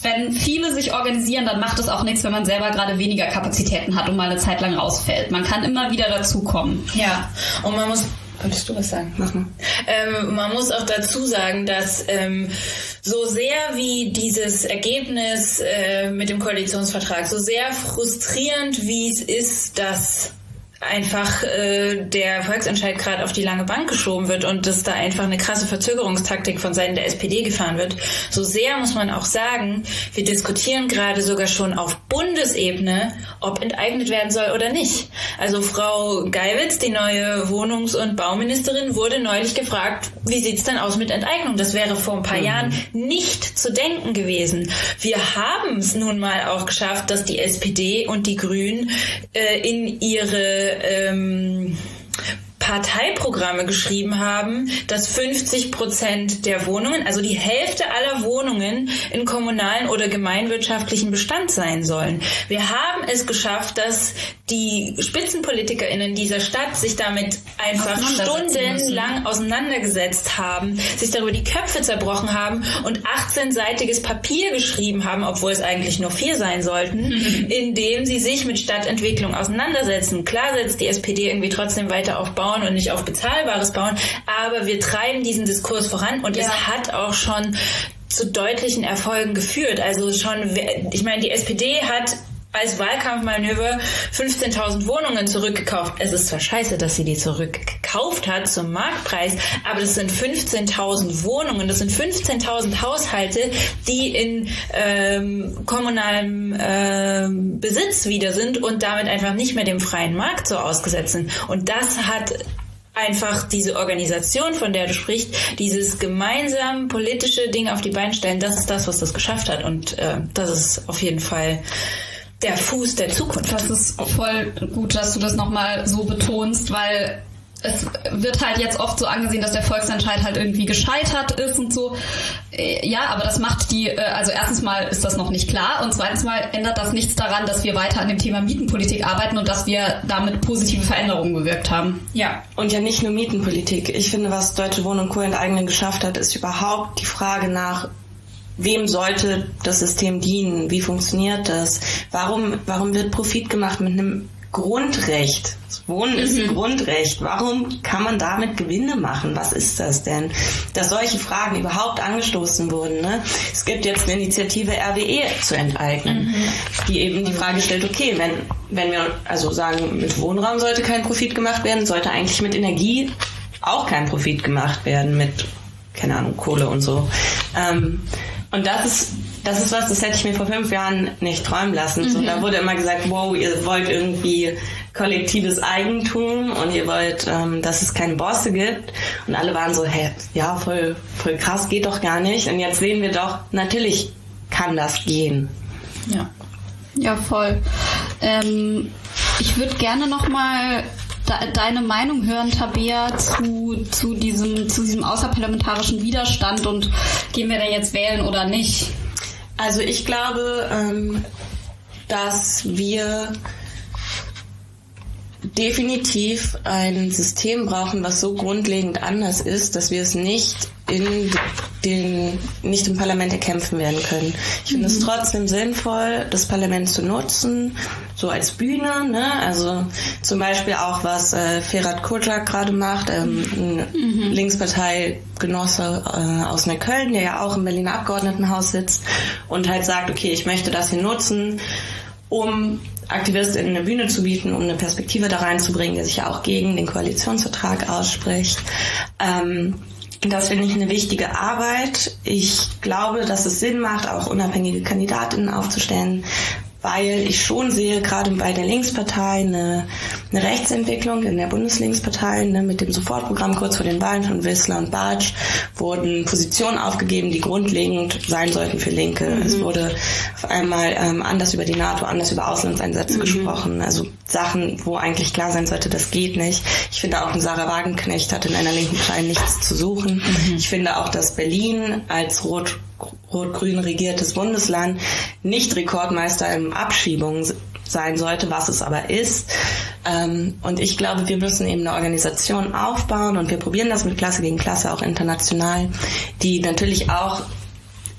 wenn viele sich organisieren, dann macht es auch nichts, wenn man selber gerade weniger Kapazitäten hat und mal eine Zeit lang rausfällt. Man kann immer wieder dazukommen. Ja, und man muss... Wolltest du was sagen? Mach mal. Ähm, man muss auch dazu sagen, dass ähm, so sehr wie dieses Ergebnis äh, mit dem Koalitionsvertrag, so sehr frustrierend wie es ist, dass einfach äh, der Volksentscheid gerade auf die lange Bank geschoben wird und dass da einfach eine krasse Verzögerungstaktik von Seiten der S P D gefahren wird. So sehr muss man auch sagen, wir diskutieren gerade sogar schon auf Bundesebene, ob enteignet werden soll oder nicht. Also Frau Geiwitz, die neue Wohnungs- und Bauministerin, wurde neulich gefragt, wie sieht's denn aus mit Enteignung? Das wäre vor ein paar mhm. Jahren nicht zu denken gewesen. Wir haben es nun mal auch geschafft, dass die S P D und die Grünen äh, in ihre ähm, Parteiprogramme geschrieben haben, dass fünfzig Prozent der Wohnungen, also die Hälfte aller Wohnungen in kommunalen oder gemeinwirtschaftlichen Bestand sein sollen. Wir haben es geschafft, dass die SpitzenpolitikerInnen dieser Stadt sich damit einfach stundenlang auseinandergesetzt haben, sich darüber die Köpfe zerbrochen haben und achtzehnseitiges Papier geschrieben haben, obwohl es eigentlich nur vier sein sollten, mhm. in dem sie sich mit Stadtentwicklung auseinandersetzen. Klar setzt die S P D irgendwie trotzdem weiter auf Bauen und nicht auf bezahlbares Bauen, aber wir treiben diesen Diskurs voran und ja. es hat auch schon zu deutlichen Erfolgen geführt. Also schon, ich meine, die S P D hat als Wahlkampfmanöver fünfzehntausend Wohnungen zurückgekauft. Es ist zwar scheiße, dass sie die zurückgekauft hat zum Marktpreis, aber das sind fünfzehntausend Wohnungen, das sind fünfzehntausend Haushalte, die in ähm, kommunalem ähm, Besitz wieder sind und damit einfach nicht mehr dem freien Markt so ausgesetzt sind. Und das hat einfach diese Organisation, von der du sprichst, dieses gemeinsam politische Ding auf die Beine stellen, das ist das, was das geschafft hat. Und äh, das ist auf jeden Fall der Fuß der Zukunft. Das ist voll gut, dass du das nochmal so betonst, weil es wird halt jetzt oft so angesehen, dass der Volksentscheid halt irgendwie gescheitert ist und so. Ja, aber das macht die, also erstens mal ist das noch nicht klar und zweitens mal ändert das nichts daran, dass wir weiter an dem Thema Mietenpolitik arbeiten und dass wir damit positive Veränderungen bewirkt haben. Ja, und ja nicht nur Mietenpolitik. Ich finde, was Deutsche Wohnen und Co. enteignen geschafft hat, ist überhaupt die Frage nach, wem sollte das System dienen? Wie funktioniert das? Warum, warum wird Profit gemacht mit einem Grundrecht? Das Wohnen ist ein mhm. Grundrecht. Warum kann man damit Gewinne machen? Was ist das denn? Dass solche Fragen überhaupt angestoßen wurden. Ne? Es gibt jetzt eine Initiative, R W E zu enteignen, mhm. die eben die Frage stellt, okay, wenn, wenn wir also sagen, mit Wohnraum sollte kein Profit gemacht werden, sollte eigentlich mit Energie auch kein Profit gemacht werden, mit, keine Ahnung, Kohle und so. Ähm, Und das ist, das ist was, das hätte ich mir vor fünf Jahren nicht träumen lassen. Mhm. So, da wurde immer gesagt, wow, ihr wollt irgendwie kollektives Eigentum und ihr wollt, ähm, dass es keine Bosse gibt. Und alle waren so, hä, ja, voll, voll krass, geht doch gar nicht. Und jetzt sehen wir doch, natürlich kann das gehen. Ja, ja, voll. Ähm, ich würde gerne noch mal deine Meinung hören, Tabea, zu, zu diesem, zu diesem außerparlamentarischen Widerstand und gehen wir denn jetzt wählen oder nicht? Also ich glaube, ähm, dass wir definitiv ein System brauchen, was so grundlegend anders ist, dass wir es nicht in den, nicht im Parlament erkämpfen werden können. Ich finde mhm. es trotzdem sinnvoll, das Parlament zu nutzen, so als Bühne, ne? Also zum Beispiel auch, was äh, Ferhat Kocak gerade macht, ähm, ein mhm. Linksparteigenosse äh, aus Neukölln, der ja auch im Berliner Abgeordnetenhaus sitzt und halt sagt, okay, ich möchte das hier nutzen, um AktivistInnen eine Bühne zu bieten, um eine Perspektive da reinzubringen, der sich ja auch gegen den Koalitionsvertrag ausspricht. Ähm, das finde ich eine wichtige Arbeit. Ich glaube, dass es Sinn macht, auch unabhängige KandidatInnen aufzustellen, weil ich schon sehe, gerade bei der Linkspartei eine, eine Rechtsentwicklung in der Bundeslinkspartei, ne, mit dem Sofortprogramm kurz vor den Wahlen von Wissler und Bartsch wurden Positionen aufgegeben, die grundlegend sein sollten für Linke. Mhm. Es wurde auf einmal ähm, anders über die NATO, anders über Auslandseinsätze mhm. gesprochen, also Sachen, wo eigentlich klar sein sollte, das geht nicht. Ich finde auch, Sarah Wagenknecht hat in einer linken Partei nichts zu suchen. Mhm. Ich finde auch, dass Berlin als rot rot-grün regiertes Bundesland nicht Rekordmeister in Abschiebungen sein sollte, was es aber ist. Und ich glaube, wir müssen eben eine Organisation aufbauen und wir probieren das mit Klasse gegen Klasse auch international, die natürlich auch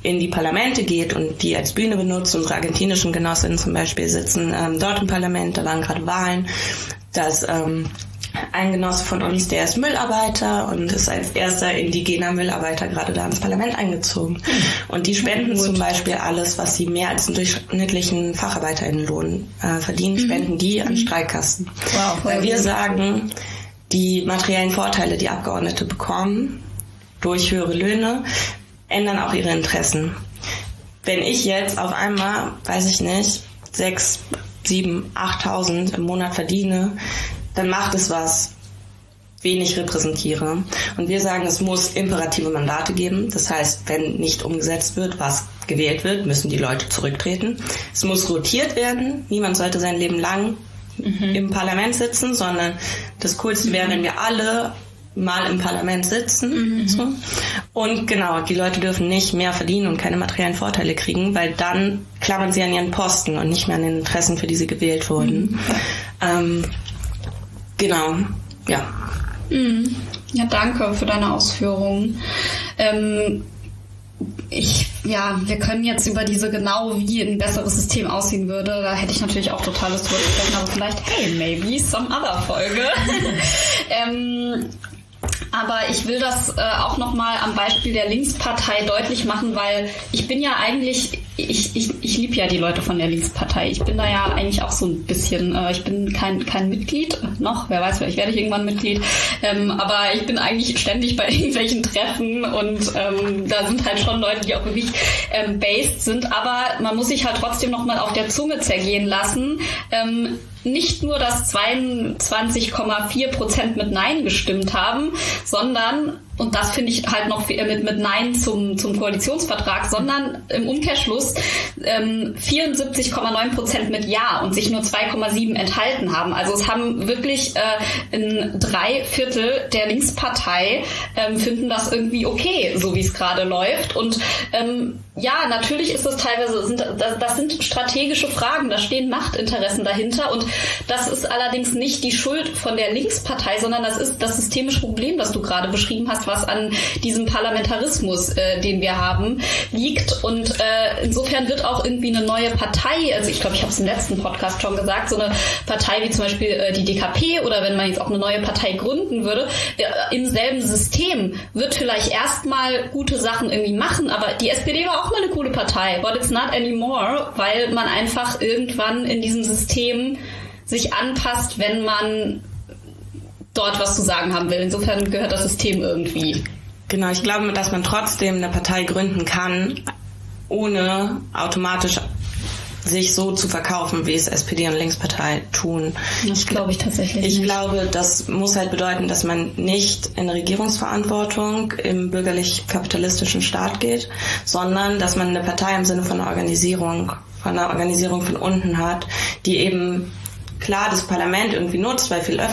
in die Parlamente geht und die als Bühne benutzt. Unsere argentinischen Genossinnen zum Beispiel sitzen ähm, dort im Parlament, da waren gerade Wahlen, dass ähm, ein Genosse von uns, der ist Müllarbeiter und ist als erster indigener Müllarbeiter gerade da ins Parlament eingezogen. Und die spenden zum Beispiel alles, was sie mehr als einen durchschnittlichen FacharbeiterInnenlohn äh, verdienen, spenden die an Streikkassen. Wow, weil wir sagen, die materiellen Vorteile, die Abgeordnete bekommen durch höhere Löhne, ändern auch ihre Interessen. Wenn ich jetzt auf einmal, weiß ich nicht, sechs, sieben, achttausend im Monat verdiene, dann macht es was, wen ich repräsentiere. Und wir sagen, es muss imperative Mandate geben. Das heißt, wenn nicht umgesetzt wird, was gewählt wird, müssen die Leute zurücktreten. Es muss rotiert werden. Niemand sollte sein Leben lang mhm. im Parlament sitzen, sondern das Coolste wäre, wenn wir alle mal im Parlament sitzen. Mhm. So. Und genau, die Leute dürfen nicht mehr verdienen und keine materiellen Vorteile kriegen, weil dann klammern sie an ihren Posten und nicht mehr an den Interessen, für die sie gewählt wurden. Mhm. Ähm, genau, ja. Mhm. Ja, danke für deine Ausführungen. Ähm, ich, ja, wir können jetzt über diese genau, wie ein besseres System aussehen würde, da hätte ich natürlich auch total Lust drüber zu sprechen, aber vielleicht, hey, maybe some other Folge. ähm, Aber ich will das äh, auch nochmal am Beispiel der Linkspartei deutlich machen, weil ich bin ja eigentlich, ich, ich, ich liebe ja die Leute von der Linkspartei. Ich bin da ja eigentlich auch so ein bisschen, äh, ich bin kein, kein Mitglied noch, wer weiß, vielleicht werde ich irgendwann Mitglied, ähm, aber ich bin eigentlich ständig bei irgendwelchen Treffen und ähm, da sind halt schon Leute, die auch wirklich ähm, based sind, aber man muss sich halt trotzdem nochmal auf der Zunge zergehen lassen, ähm, nicht nur, dass zweiundzwanzig Komma vier Prozent mit Nein gestimmt haben, sondern, und das finde ich halt noch mit, mit Nein zum, zum Koalitionsvertrag, sondern im Umkehrschluss ähm, vierundsiebzig Komma neun Prozent mit Ja und sich nur zwei Komma sieben enthalten haben. Also es haben wirklich äh, in drei Viertel der Linkspartei ähm, finden das irgendwie okay, so wie es gerade läuft. Und ähm, ja, natürlich ist es teilweise, sind, das, das sind strategische Fragen, da stehen Machtinteressen dahinter und das ist allerdings nicht die Schuld von der Linkspartei, sondern das ist das systemische Problem, das du gerade beschrieben hast, was an diesem Parlamentarismus, äh, den wir haben, liegt. Und äh, insofern wird auch irgendwie eine neue Partei, also ich glaube, ich habe es im letzten Podcast schon gesagt, so eine Partei wie zum Beispiel äh, die D K P oder wenn man jetzt auch eine neue Partei gründen würde, äh, im selben System wird vielleicht erstmal gute Sachen irgendwie machen, aber die S P D war auch mal eine coole Partei, but it's not anymore, weil man einfach irgendwann in diesem System sich anpasst, wenn man dort was zu sagen haben will. Insofern gehört das System irgendwie. Genau, ich glaube, dass man trotzdem eine Partei gründen kann, ohne automatisch sich so zu verkaufen, wie es S P D und Linkspartei tun. Das glaube ich tatsächlich Ich nicht. glaube, das muss halt bedeuten, dass man nicht in Regierungsverantwortung im bürgerlich-kapitalistischen Staat geht, sondern dass man eine Partei im Sinne von einer Organisierung, von einer Organisierung von unten hat, die eben klar das Parlament irgendwie nutzt, weil viel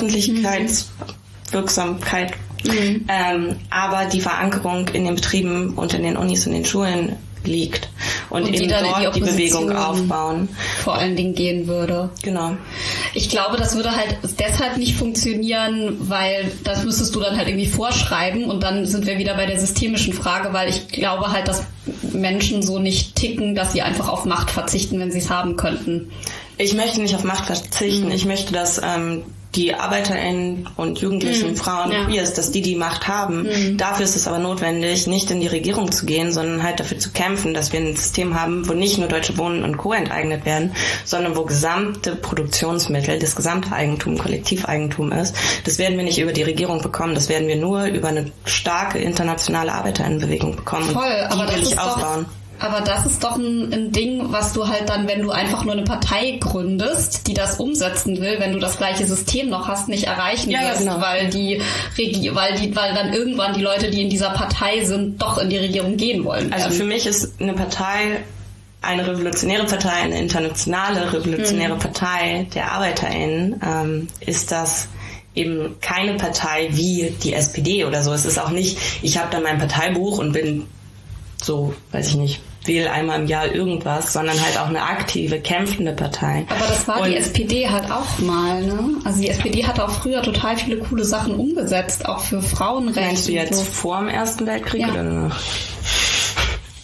Öffentlichkeitswirksamkeit, mhm. ähm, aber die Verankerung in den Betrieben und in den Unis und den Schulen liegt und, und eben dort die, die Bewegung aufbauen. Vor allen Dingen gehen würde. Genau. Ich glaube, das würde halt deshalb nicht funktionieren, weil das müsstest du dann halt irgendwie vorschreiben und dann sind wir wieder bei der systemischen Frage, weil ich glaube halt, dass Menschen so nicht ticken, dass sie einfach auf Macht verzichten, wenn sie es haben könnten. Ich möchte nicht auf Macht verzichten. Mhm. Ich möchte, dass ähm, die ArbeiterInnen und Jugendlichen, mhm. Frauen, ja. Queers, dass die die Macht haben. Mhm. Dafür ist es aber notwendig, nicht in die Regierung zu gehen, sondern halt dafür zu kämpfen, dass wir ein System haben, wo nicht nur Deutsche Wohnen und Co. enteignet werden, sondern wo gesamte Produktionsmittel, das gesamte Eigentum, Kollektiveigentum ist. Das werden wir nicht über die Regierung bekommen, das werden wir nur über eine starke internationale ArbeiterInnenbewegung bekommen. Voll, und die aber will das ich ist aufbauen. Doch Aber das ist doch ein, ein Ding, was du halt dann, wenn du einfach nur eine Partei gründest, die das umsetzen will, wenn du das gleiche System noch hast, nicht erreichen ja, wirst, ja, genau. weil die Regie, weil die, weil dann irgendwann die Leute, die in dieser Partei sind, doch in die Regierung gehen wollen. Also für mich ist eine Partei eine revolutionäre Partei, eine internationale revolutionäre mhm. Partei der ArbeiterInnen, ähm, ist das eben keine Partei wie die S P D oder so. Es ist auch nicht, ich habe dann mein Parteibuch und bin so, weiß ich nicht, wähle einmal im Jahr irgendwas, sondern halt auch eine aktive, kämpfende Partei. Aber das war und die S P D halt auch mal, ne? Also die S P D hat auch früher total viele coole Sachen umgesetzt, auch für Frauenrechte. Meinst du jetzt so vor dem Ersten Weltkrieg ja. oder danach?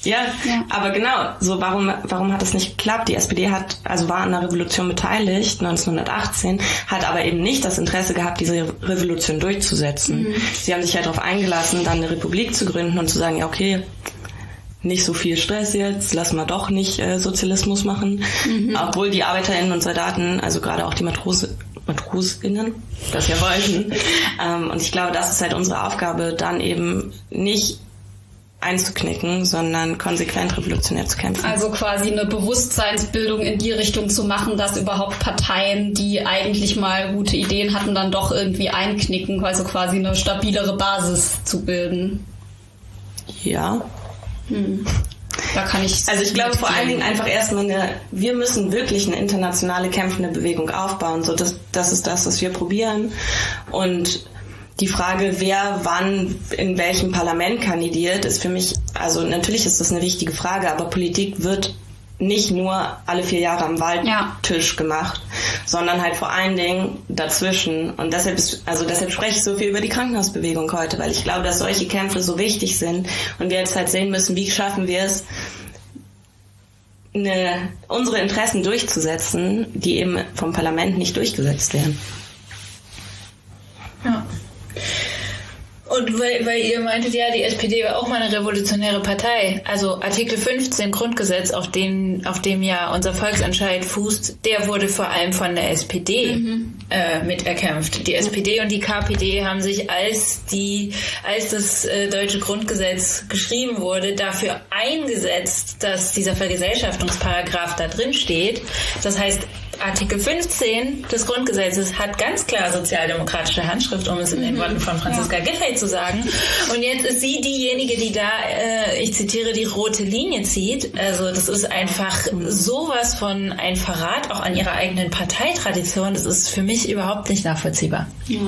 Ja, Ja. aber genau, so warum warum hat es nicht geklappt? Die S P D hat also war an der Revolution beteiligt neunzehnhundertachtzehn, hat aber eben nicht das Interesse gehabt, diese Revolution durchzusetzen. Mhm. Sie haben sich halt darauf eingelassen, dann eine Republik zu gründen und zu sagen, ja okay, nicht so viel Stress jetzt, lass mal doch nicht äh, Sozialismus machen, mhm. obwohl die ArbeiterInnen und Soldaten, also gerade auch die Matrose, MatrosInnen, das ja wollten. ähm, und ich glaube, das ist halt unsere Aufgabe, dann eben nicht einzuknicken, sondern konsequent revolutionär zu kämpfen. Also quasi eine Bewusstseinsbildung in die Richtung zu machen, dass überhaupt Parteien, die eigentlich mal gute Ideen hatten, dann doch irgendwie einknicken, also quasi eine stabilere Basis zu bilden. Ja. Hm. Da kann ich also ich glaube vor allen Dingen einfach erstmal eine, wir müssen wirklich eine internationale kämpfende Bewegung aufbauen. So das, das ist das, was wir probieren. Und die Frage, wer wann in welchem Parlament kandidiert, ist für mich, also natürlich ist das eine wichtige Frage, aber Politik wird nicht nur alle vier Jahre am Wahltisch ja. gemacht, sondern halt vor allen Dingen dazwischen. Und deshalb ist, also deshalb spreche ich so viel über die Krankenhausbewegung heute, weil ich glaube, dass solche Kämpfe so wichtig sind und wir jetzt halt sehen müssen, wie schaffen wir es, eine, unsere Interessen durchzusetzen, die eben vom Parlament nicht durchgesetzt werden. Ja. Und weil, weil ihr meintet, ja, die S P D war auch mal eine revolutionäre Partei. Also Artikel fünfzehn Grundgesetz, auf dem, auf dem ja unser Volksentscheid fußt, der wurde vor allem von der S P D mhm. äh, miterkämpft. Die S P D und die K P D haben sich, als die, als das äh, deutsche Grundgesetz geschrieben wurde, dafür eingesetzt, dass dieser Vergesellschaftungsparagraph da drin steht. Das heißt, Artikel fünfzehn des Grundgesetzes hat ganz klar sozialdemokratische Handschrift, um es in den mhm. Worten von Franziska ja. Giffey zu sagen. Und jetzt ist sie diejenige, die da, äh, ich zitiere, die rote Linie zieht. Also das ist einfach sowas von ein Verrat auch an ihrer eigenen Parteitradition. Das ist für mich überhaupt nicht nachvollziehbar. Ja.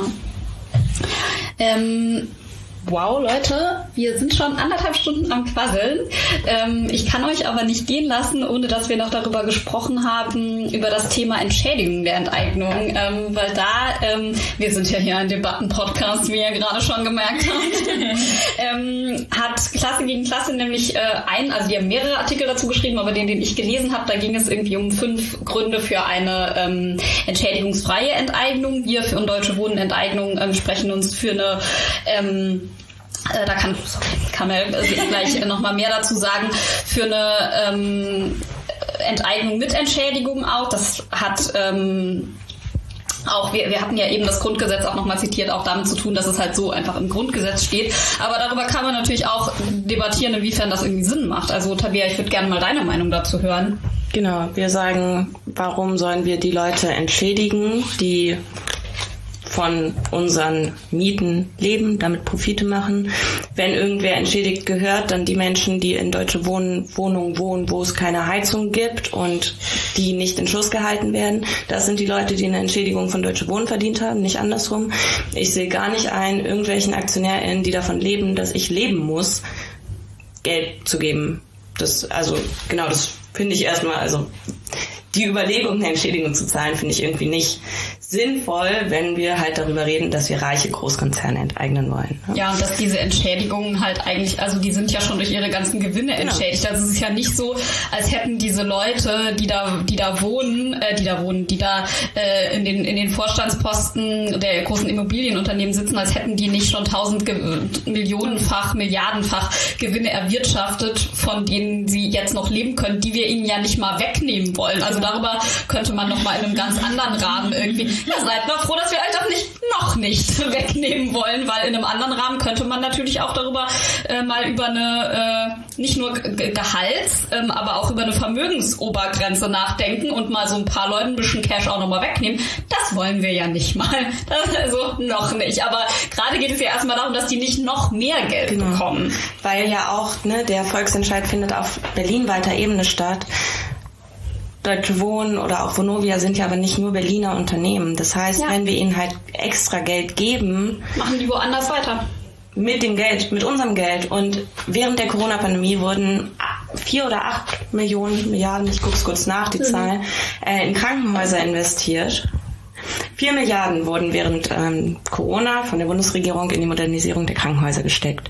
Ähm... Wow, Leute, wir sind schon anderthalb Stunden am Quasseln. Ähm, ich kann euch aber nicht gehen lassen, ohne dass wir noch darüber gesprochen haben, über das Thema Entschädigung der Enteignung. Ähm, weil da, ähm, wir sind ja hier ein Debatten-Podcast, wie ihr gerade schon gemerkt habt, ähm, hat Klasse gegen Klasse nämlich äh, ein, also die haben mehrere Artikel dazu geschrieben, aber den, den ich gelesen habe, da ging es irgendwie um fünf Gründe für eine ähm, entschädigungsfreie Enteignung. Wir für Deutsche Wohnen Enteignung ähm, sprechen uns für eine ähm, da kann Kamel gleich nochmal mehr dazu sagen, für eine ähm, Enteignung mit Entschädigung auch. Das hat ähm, auch, wir, wir hatten ja eben das Grundgesetz auch nochmal zitiert, auch damit zu tun, dass es halt so einfach im Grundgesetz steht. Aber darüber kann man natürlich auch debattieren, inwiefern das irgendwie Sinn macht. Also Tabea, ich würde gerne mal deine Meinung dazu hören. Genau, wir sagen, warum sollen wir die Leute entschädigen, die von unseren Mieten leben, damit Profite machen. Wenn irgendwer entschädigt gehört, dann die Menschen, die in deutsche Wohn- Wohnungen wohnen, wo es keine Heizung gibt und die nicht in Schuss gehalten werden. Das sind die Leute, die eine Entschädigung von Deutsche Wohnen verdient haben, nicht andersrum. Ich sehe gar nicht ein, irgendwelchen AktionärInnen, die davon leben, dass ich leben muss, Geld zu geben. Das, also, genau, das finde ich erstmal, also, die Überlegung, eine Entschädigung zu zahlen, finde ich irgendwie nicht sinnvoll, wenn wir halt darüber reden, dass wir reiche Großkonzerne enteignen wollen. Ja, ja, und dass diese Entschädigungen halt eigentlich, also die sind ja schon durch ihre ganzen Gewinne genau. entschädigt. Also es ist ja nicht so, als hätten diese Leute, die da, die da wohnen, äh, die da wohnen, die da äh, in den in den Vorstandsposten der großen Immobilienunternehmen sitzen, als hätten die nicht schon tausend Ge- Millionenfach, Milliardenfach Gewinne erwirtschaftet, von denen sie jetzt noch leben können, die wir ihnen ja nicht mal wegnehmen wollen. Also darüber könnte man noch mal in einem ganz anderen Rahmen irgendwie. Ja, seid mal froh, dass wir euch auch nicht noch nicht wegnehmen wollen, weil in einem anderen Rahmen könnte man natürlich auch darüber äh, mal über eine äh, nicht nur Ge- Gehalts, ähm, aber auch über eine Vermögensobergrenze nachdenken und mal so ein paar Leuten ein bisschen Cash auch nochmal wegnehmen. Das wollen wir ja nicht mal. Das, also noch nicht. Aber gerade geht es ja erstmal darum, dass die nicht noch mehr Geld genau. bekommen. Weil ja auch ne, der Volksentscheid findet auf berlinweiter Ebene statt. Deutsche Wohnen oder auch Vonovia sind ja aber nicht nur Berliner Unternehmen. Das heißt, ja. wenn wir ihnen halt extra Geld geben, machen die woanders weiter. Mit dem Geld, mit unserem Geld. Und während der Corona-Pandemie wurden vier oder acht Millionen, Milliarden, ich guck's kurz nach, die mhm. Zahl, äh, in Krankenhäuser investiert. Vier Milliarden wurden während ähm, Corona von der Bundesregierung in die Modernisierung der Krankenhäuser gesteckt.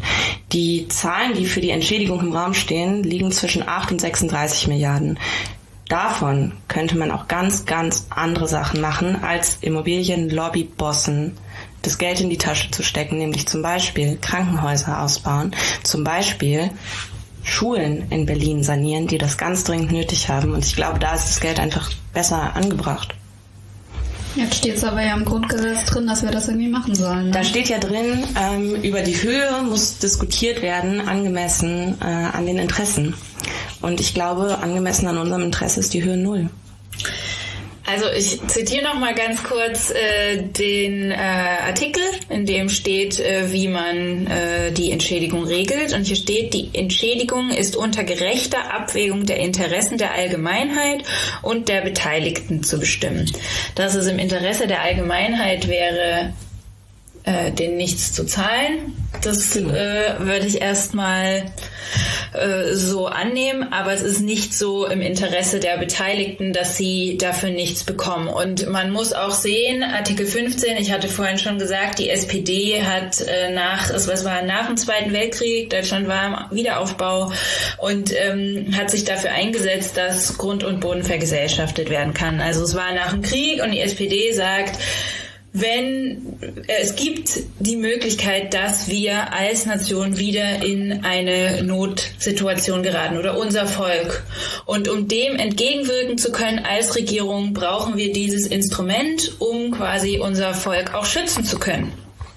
Die Zahlen, die für die Entschädigung im Raum stehen, liegen zwischen acht und sechsunddreißig Milliarden. Davon könnte man auch ganz, ganz andere Sachen machen, als Immobilienlobbybossen das Geld in die Tasche zu stecken, nämlich zum Beispiel Krankenhäuser ausbauen, zum Beispiel Schulen in Berlin sanieren, die das ganz dringend nötig haben. Und ich glaube, da ist das Geld einfach besser angebracht. Jetzt steht es aber ja im Grundgesetz drin, dass wir das irgendwie machen sollen. Ne? Da steht ja drin, ähm, über die Höhe muss diskutiert werden, angemessen äh, an den Interessen. Und ich glaube, angemessen an unserem Interesse ist die Höhe null. Also ich zitiere noch mal ganz kurz äh, den äh, Artikel, in dem steht, äh, wie man äh, die Entschädigung regelt. Und hier steht, die Entschädigung ist unter gerechter Abwägung der Interessen der Allgemeinheit und der Beteiligten zu bestimmen. Dass es im Interesse der Allgemeinheit wäre, äh, denen nichts zu zahlen, das äh, würde ich erstmal äh, so annehmen, aber es ist nicht so im Interesse der Beteiligten, dass sie dafür nichts bekommen. Und man muss auch sehen, Artikel fünfzehn, ich hatte vorhin schon gesagt, die S P D hat äh, nach, es war nach dem Zweiten Weltkrieg, Deutschland war im Wiederaufbau und ähm, hat sich dafür eingesetzt, dass Grund und Boden vergesellschaftet werden kann. Also es war nach dem Krieg und die S P D sagt, wenn es gibt die Möglichkeit, dass wir als Nation wieder in eine Notsituation geraten oder unser Volk. Und um dem entgegenwirken zu können als Regierung, brauchen wir dieses Instrument, um quasi unser Volk auch schützen zu können.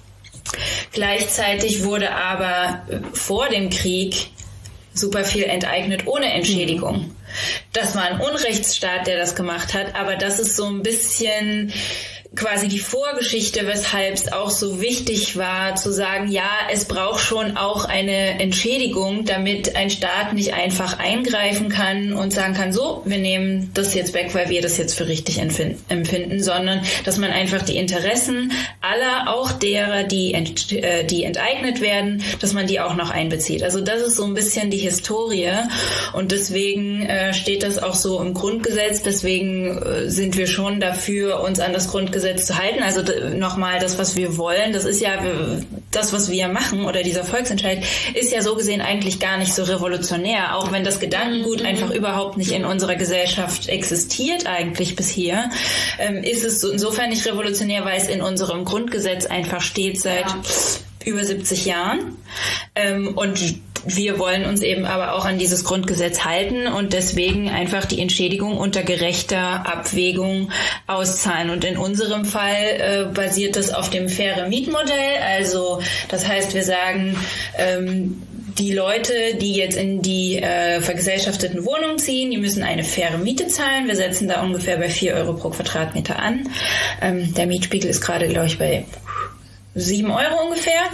Gleichzeitig wurde aber vor dem Krieg super viel enteignet ohne Entschädigung. Das war ein Unrechtsstaat, der das gemacht hat, aber das ist so ein bisschen quasi die Vorgeschichte, weshalb es auch so wichtig war, zu sagen, ja, es braucht schon auch eine Entschädigung, damit ein Staat nicht einfach eingreifen kann und sagen kann, so, wir nehmen das jetzt weg, weil wir das jetzt für richtig empfinden, sondern dass man einfach die Interessen aller, auch derer, die, ent, äh, die enteignet werden, dass man die auch noch einbezieht. Also das ist so ein bisschen die Historie und deswegen äh, steht das auch so im Grundgesetz, deswegen äh, sind wir schon dafür, uns an das Grundgesetz zu halten. Also nochmal, das, was wir wollen, das ist ja das, was wir machen oder dieser Volksentscheid, ist ja so gesehen eigentlich gar nicht so revolutionär, auch wenn das Gedankengut einfach überhaupt nicht in unserer Gesellschaft existiert eigentlich bisher, ähm, ist es insofern nicht revolutionär, weil es in unserem Grundgesetz einfach steht seit ja. über siebzig Jahren. Ähm, und wir wollen uns eben aber auch an dieses Grundgesetz halten und deswegen einfach die Entschädigung unter gerechter Abwägung auszahlen. Und in unserem Fall äh, basiert das auf dem faire Mietmodell. Also das heißt, wir sagen, ähm, die Leute, die jetzt in die äh, vergesellschafteten Wohnungen ziehen, die müssen eine faire Miete zahlen. Wir setzen da ungefähr bei vier Euro pro Quadratmeter an. Ähm, der Mietspiegel ist gerade, glaube ich, bei sieben Euro ungefähr.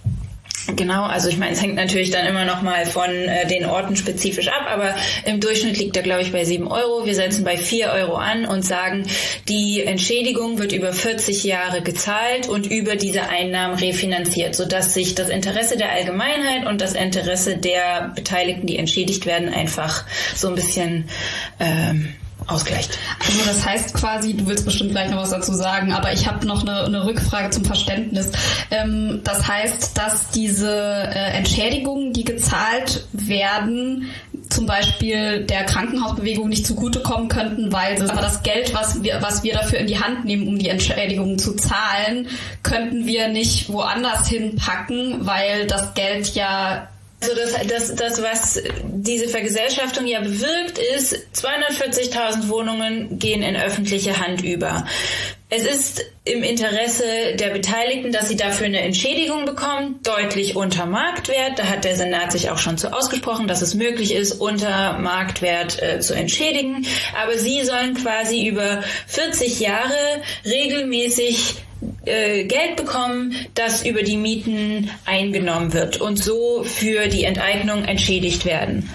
Genau, also ich meine, es hängt natürlich dann immer noch mal von äh, den Orten spezifisch ab, aber im Durchschnitt liegt er, glaube ich, bei sieben Euro. Wir setzen bei vier Euro an und sagen, die Entschädigung wird über vierzig Jahre gezahlt und über diese Einnahmen refinanziert, sodass sich das Interesse der Allgemeinheit und das Interesse der Beteiligten, die entschädigt werden, einfach so ein bisschen ähm, ausgleicht. Also das heißt quasi, du willst bestimmt gleich noch was dazu sagen, aber ich habe noch eine, eine Rückfrage zum Verständnis. Ähm, das heißt, dass diese äh, Entschädigungen, die gezahlt werden, zum Beispiel der Krankenhausbewegung nicht zugutekommen könnten, weil aber das Geld, was wir, was wir dafür in die Hand nehmen, um die Entschädigungen zu zahlen, könnten wir nicht woanders hinpacken, weil das Geld ja Also das, das, das, was diese Vergesellschaftung ja bewirkt, ist, zweihundertvierzigtausend Wohnungen gehen in öffentliche Hand über. Es ist im Interesse der Beteiligten, dass sie dafür eine Entschädigung bekommen, deutlich unter Marktwert. Da hat der Senat sich auch schon zu ausgesprochen, dass es möglich ist, unter Marktwert äh, zu entschädigen. Aber sie sollen quasi über vierzig Jahre regelmäßig Geld bekommen, das über die Mieten eingenommen wird und so für die Enteignung entschädigt werden.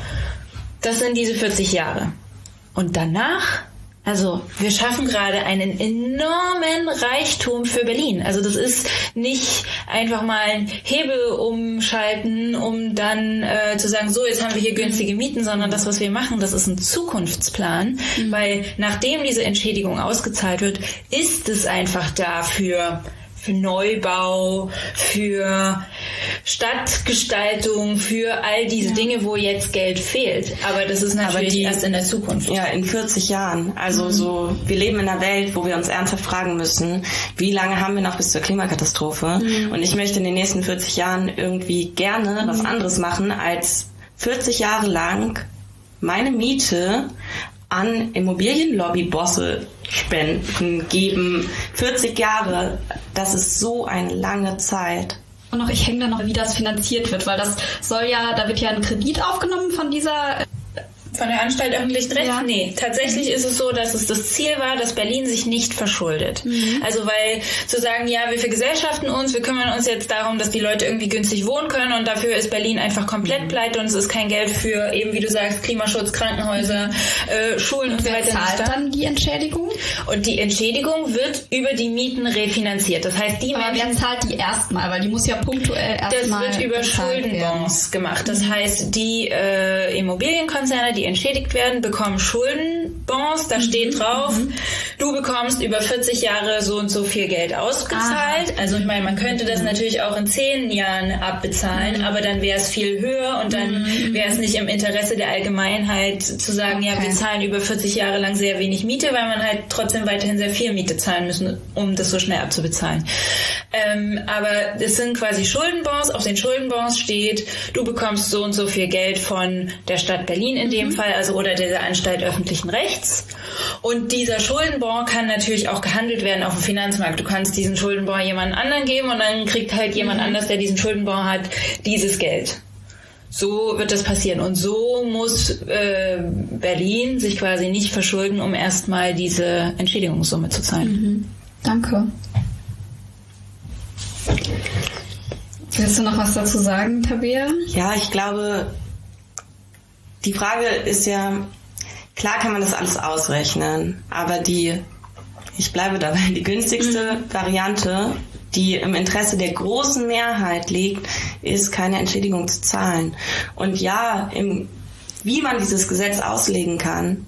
Das sind diese vierzig Jahre. Und danach, also wir schaffen gerade einen enormen Reichtum für Berlin. Also das ist nicht einfach mal ein Hebel umschalten, um dann äh, zu sagen, so, jetzt haben wir hier günstige Mieten, sondern das, was wir machen, das ist ein Zukunftsplan, mhm. weil nachdem diese Entschädigung ausgezahlt wird, ist es einfach dafür für Neubau, für Stadtgestaltung, für all diese ja. Dinge, wo jetzt Geld fehlt. Aber das ist natürlich die, erst in der Zukunft. Ja, in vierzig Jahren. Also mhm. so, wir leben in einer Welt, wo wir uns ernsthaft fragen müssen, wie lange haben wir noch bis zur Klimakatastrophe? Mhm. Und ich möchte in den nächsten vierzig Jahren irgendwie gerne mhm. was anderes machen, als vierzig Jahre lang meine Miete an Immobilienlobby-Bosse spenden, geben. vierzig Jahre, das ist so eine lange Zeit. Und noch, ich hänge da noch, wie das finanziert wird, weil das soll ja, da wird ja ein Kredit aufgenommen von dieser... Von der Anstalt öffentlichen Rechts? Ja. Nee, tatsächlich ist es so, dass es das Ziel war, dass Berlin sich nicht verschuldet. Mhm. Also weil zu sagen, ja, wir vergesellschaften uns, wir kümmern uns jetzt darum, dass die Leute irgendwie günstig wohnen können und dafür ist Berlin einfach komplett pleite und es ist kein Geld für eben, wie du sagst, Klimaschutz, Krankenhäuser, äh, Schulen und so weiter. Wer zahlt dann die Entschädigung? Und die Entschädigung wird über die Mieten refinanziert. Das heißt, die Aber wer zahlt die erstmal? Weil die muss ja punktuell erstmal... Das wird über Schuldenbonds gemacht. Das mhm. heißt, die äh, Immobilienkonzerne, die entschädigt werden, bekommen Schuldenbonds, da mhm. steht drauf, mhm. du bekommst über vierzig Jahre so und so viel Geld ausgezahlt. Ah. Also ich meine, man könnte das mhm. natürlich auch in zehn Jahren abbezahlen, mhm. aber dann wäre es viel höher und dann mhm. wäre es nicht im Interesse der Allgemeinheit zu sagen, okay. ja, wir zahlen über vierzig Jahre lang sehr wenig Miete, weil man halt trotzdem weiterhin sehr viel Miete zahlen müssen, um das so schnell abzubezahlen. Ähm, aber es sind quasi Schuldenbonds, auf den Schuldenbonds steht, du bekommst so und so viel Geld von der Stadt Berlin in dem mhm. Fall, also oder der Anstalt öffentlichen Rechts. Und dieser Schuldenbond kann natürlich auch gehandelt werden auf dem Finanzmarkt. Du kannst diesen Schuldenbond jemand anderen geben und dann kriegt halt jemand mhm. anders, der diesen Schuldenbond hat, dieses Geld. So wird das passieren. Und so muss äh, Berlin sich quasi nicht verschulden, um erstmal diese Entschädigungssumme zu zahlen. Mhm. Danke. Willst du noch was dazu sagen, Tabea? Ja, ich glaube, die Frage ist ja, klar kann man das alles ausrechnen, aber die, ich bleibe dabei, die günstigste mhm. Variante, die im Interesse der großen Mehrheit liegt, ist, keine Entschädigung zu zahlen. Und ja, im, wie man dieses Gesetz auslegen kann,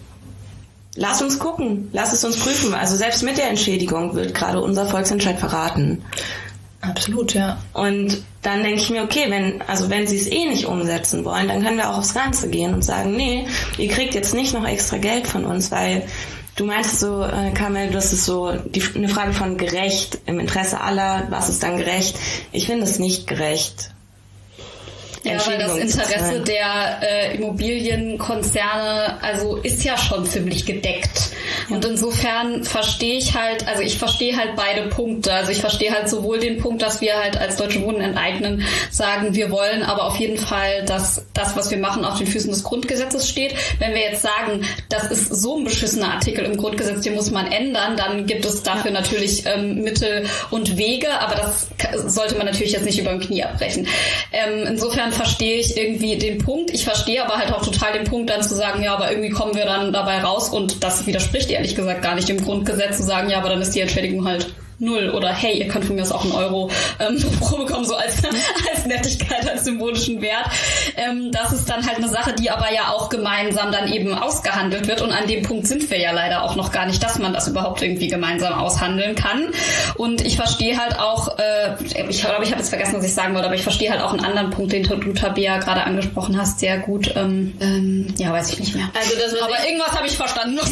lass uns gucken, lass es uns prüfen. Also selbst mit der Entschädigung wird gerade unser Volksentscheid verraten. Absolut, ja. Und dann denke ich mir, okay, wenn, also wenn sie es eh nicht umsetzen wollen, dann können wir auch aufs Ganze gehen und sagen, nee, ihr kriegt jetzt nicht noch extra Geld von uns, weil du meinst so, äh, Kamel, das ist so die, eine Frage von gerecht, im Interesse aller, was ist dann gerecht? Ich finde es nicht gerecht. Ja, weil das Interesse der äh, Immobilienkonzerne also ist ja schon ziemlich gedeckt. Ja. Und insofern verstehe ich halt, also ich verstehe halt beide Punkte. Also ich verstehe halt sowohl den Punkt, dass wir halt als Deutsche Wohnen enteignen sagen, wir wollen aber auf jeden Fall, dass das, was wir machen, auf den Füßen des Grundgesetzes steht. Wenn wir jetzt sagen, das ist so ein beschissener Artikel im Grundgesetz, den muss man ändern, dann gibt es dafür ja. natürlich ähm, Mittel und Wege, aber das sollte man natürlich jetzt nicht über dem Knie abbrechen. Ähm, insofern verstehe ich irgendwie den Punkt. Ich verstehe aber halt auch total den Punkt, dann zu sagen, ja, aber irgendwie kommen wir dann dabei raus und das widerspricht ehrlich gesagt gar nicht dem Grundgesetz, zu sagen, ja, aber dann ist die Entschädigung halt null oder hey, ihr könnt von mir aus auch einen Euro ähm, pro bekommen, so als, als Nettigkeit, als symbolischen Wert. Ähm, das ist dann halt eine Sache, die aber ja auch gemeinsam dann eben ausgehandelt wird und an dem Punkt sind wir ja leider auch noch gar nicht, dass man das überhaupt irgendwie gemeinsam aushandeln kann. Und ich verstehe halt auch, äh, ich glaube, ich habe jetzt vergessen, was ich sagen wollte, aber ich verstehe halt auch einen anderen Punkt, den du, Tabea, gerade angesprochen hast, sehr gut. Ähm, ähm, ja, weiß ich nicht mehr. Also das, aber ich, irgendwas habe ich verstanden. Also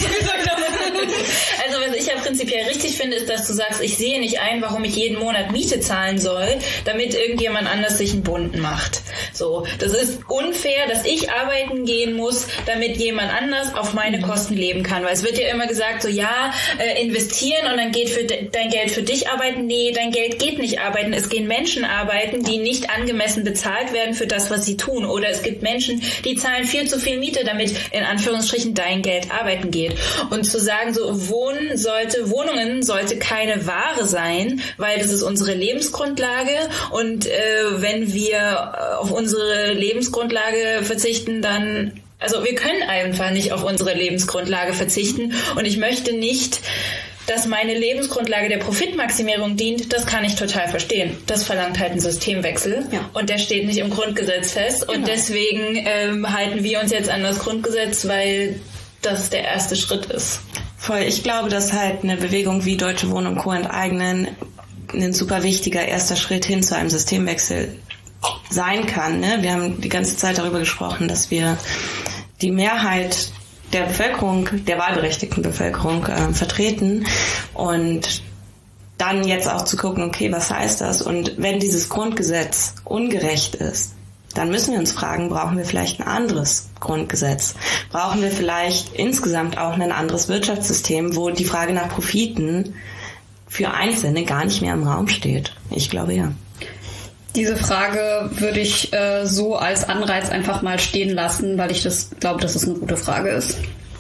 was ich ja prinzipiell richtig finde, ist, dass du sagst, ich sehe nicht ein, warum ich jeden Monat Miete zahlen soll, damit irgendjemand anders sich einen Bunten macht. So, das ist unfair, dass ich arbeiten gehen muss, damit jemand anders auf meine Kosten leben kann. Weil es wird ja immer gesagt, so ja, äh, investieren und dann geht für de- dein Geld für dich arbeiten. Nee, dein Geld geht nicht arbeiten. Es gehen Menschen arbeiten, die nicht angemessen bezahlt werden für das, was sie tun. Oder es gibt Menschen, die zahlen viel zu viel Miete, damit in Anführungsstrichen dein Geld arbeiten geht. Und zu sagen, so Wohnen sollte, Wohnungen sollte keine Ware sein, weil das ist unsere Lebensgrundlage und äh, wenn wir auf unsere Lebensgrundlage verzichten, dann, also wir können einfach nicht auf unsere Lebensgrundlage verzichten und ich möchte nicht, dass meine Lebensgrundlage der Profitmaximierung dient, das kann ich total verstehen. Das verlangt halt einen Systemwechsel ja. und der steht nicht im Grundgesetz fest genau. und deswegen ähm, halten wir uns jetzt an das Grundgesetz, weil das der erste Schritt ist. Voll. Ich glaube, dass halt eine Bewegung wie Deutsche Wohnen und Co. enteignen ein super wichtiger erster Schritt hin zu einem Systemwechsel sein kann. Ne? Wir haben die ganze Zeit darüber gesprochen, dass wir die Mehrheit der Bevölkerung, der wahlberechtigten Bevölkerung äh, vertreten und dann jetzt auch zu gucken, okay, was heißt das? Und wenn dieses Grundgesetz ungerecht ist, dann müssen wir uns fragen, brauchen wir vielleicht ein anderes Grundgesetz? Brauchen wir vielleicht insgesamt auch ein anderes Wirtschaftssystem, wo die Frage nach Profiten für Einzelne gar nicht mehr im Raum steht? Ich glaube ja. Diese Frage würde ich äh, so als Anreiz einfach mal stehen lassen, weil ich das glaube, dass es eine gute Frage ist.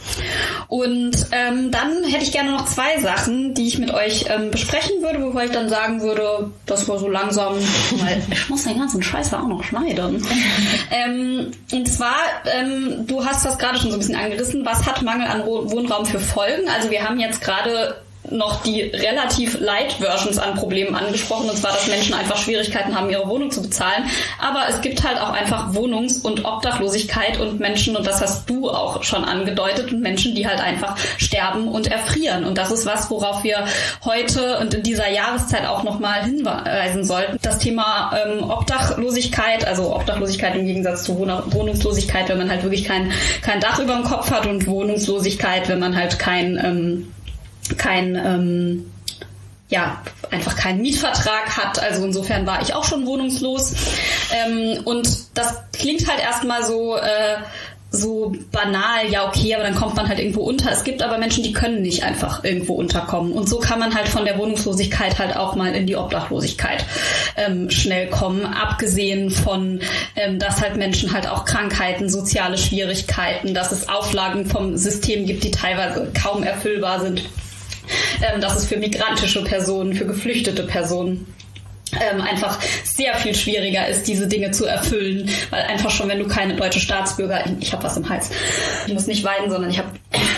Und ähm, dann hätte ich gerne noch zwei Sachen, die ich mit euch ähm, besprechen würde, wobei ich dann sagen würde, dass wir so langsam, weil ich muss den ganzen Scheiß auch noch schneiden. ähm, und zwar, ähm, du hast das gerade schon so ein bisschen angerissen, was hat Mangel an Wohnraum für Folgen? Also wir haben jetzt gerade noch die relativ light Versions an Problemen angesprochen, und zwar, dass Menschen einfach Schwierigkeiten haben, ihre Wohnung zu bezahlen. Aber es gibt halt auch einfach Wohnungs- und Obdachlosigkeit und Menschen, und das hast du auch schon angedeutet, und Menschen, die halt einfach sterben und erfrieren. Und das ist was, worauf wir heute und in dieser Jahreszeit auch nochmal hinweisen sollten. Das Thema ähm, Obdachlosigkeit, also Obdachlosigkeit im Gegensatz zu Wohn- Wohnungslosigkeit, wenn man halt wirklich kein, kein Dach über dem Kopf hat, und Wohnungslosigkeit, wenn man halt kein ähm, kein, ähm, ja, einfach keinen Mietvertrag hat. Also insofern war ich auch schon wohnungslos. Ähm, und das klingt halt erstmal so, äh, so banal, ja okay, aber dann kommt man halt irgendwo unter. Es gibt aber Menschen, die können nicht einfach irgendwo unterkommen. Und so kann man halt von der Wohnungslosigkeit halt auch mal in die Obdachlosigkeit ähm, schnell kommen. Abgesehen von, ähm, dass halt Menschen halt auch Krankheiten, soziale Schwierigkeiten, dass es Auflagen vom System gibt, die teilweise kaum erfüllbar sind. Ähm, dass es für migrantische Personen, für geflüchtete Personen ähm, einfach sehr viel schwieriger ist, diese Dinge zu erfüllen, weil einfach schon, wenn du keine deutsche Staatsbürger, ich habe was im Hals, ich muss nicht weinen, sondern ich habe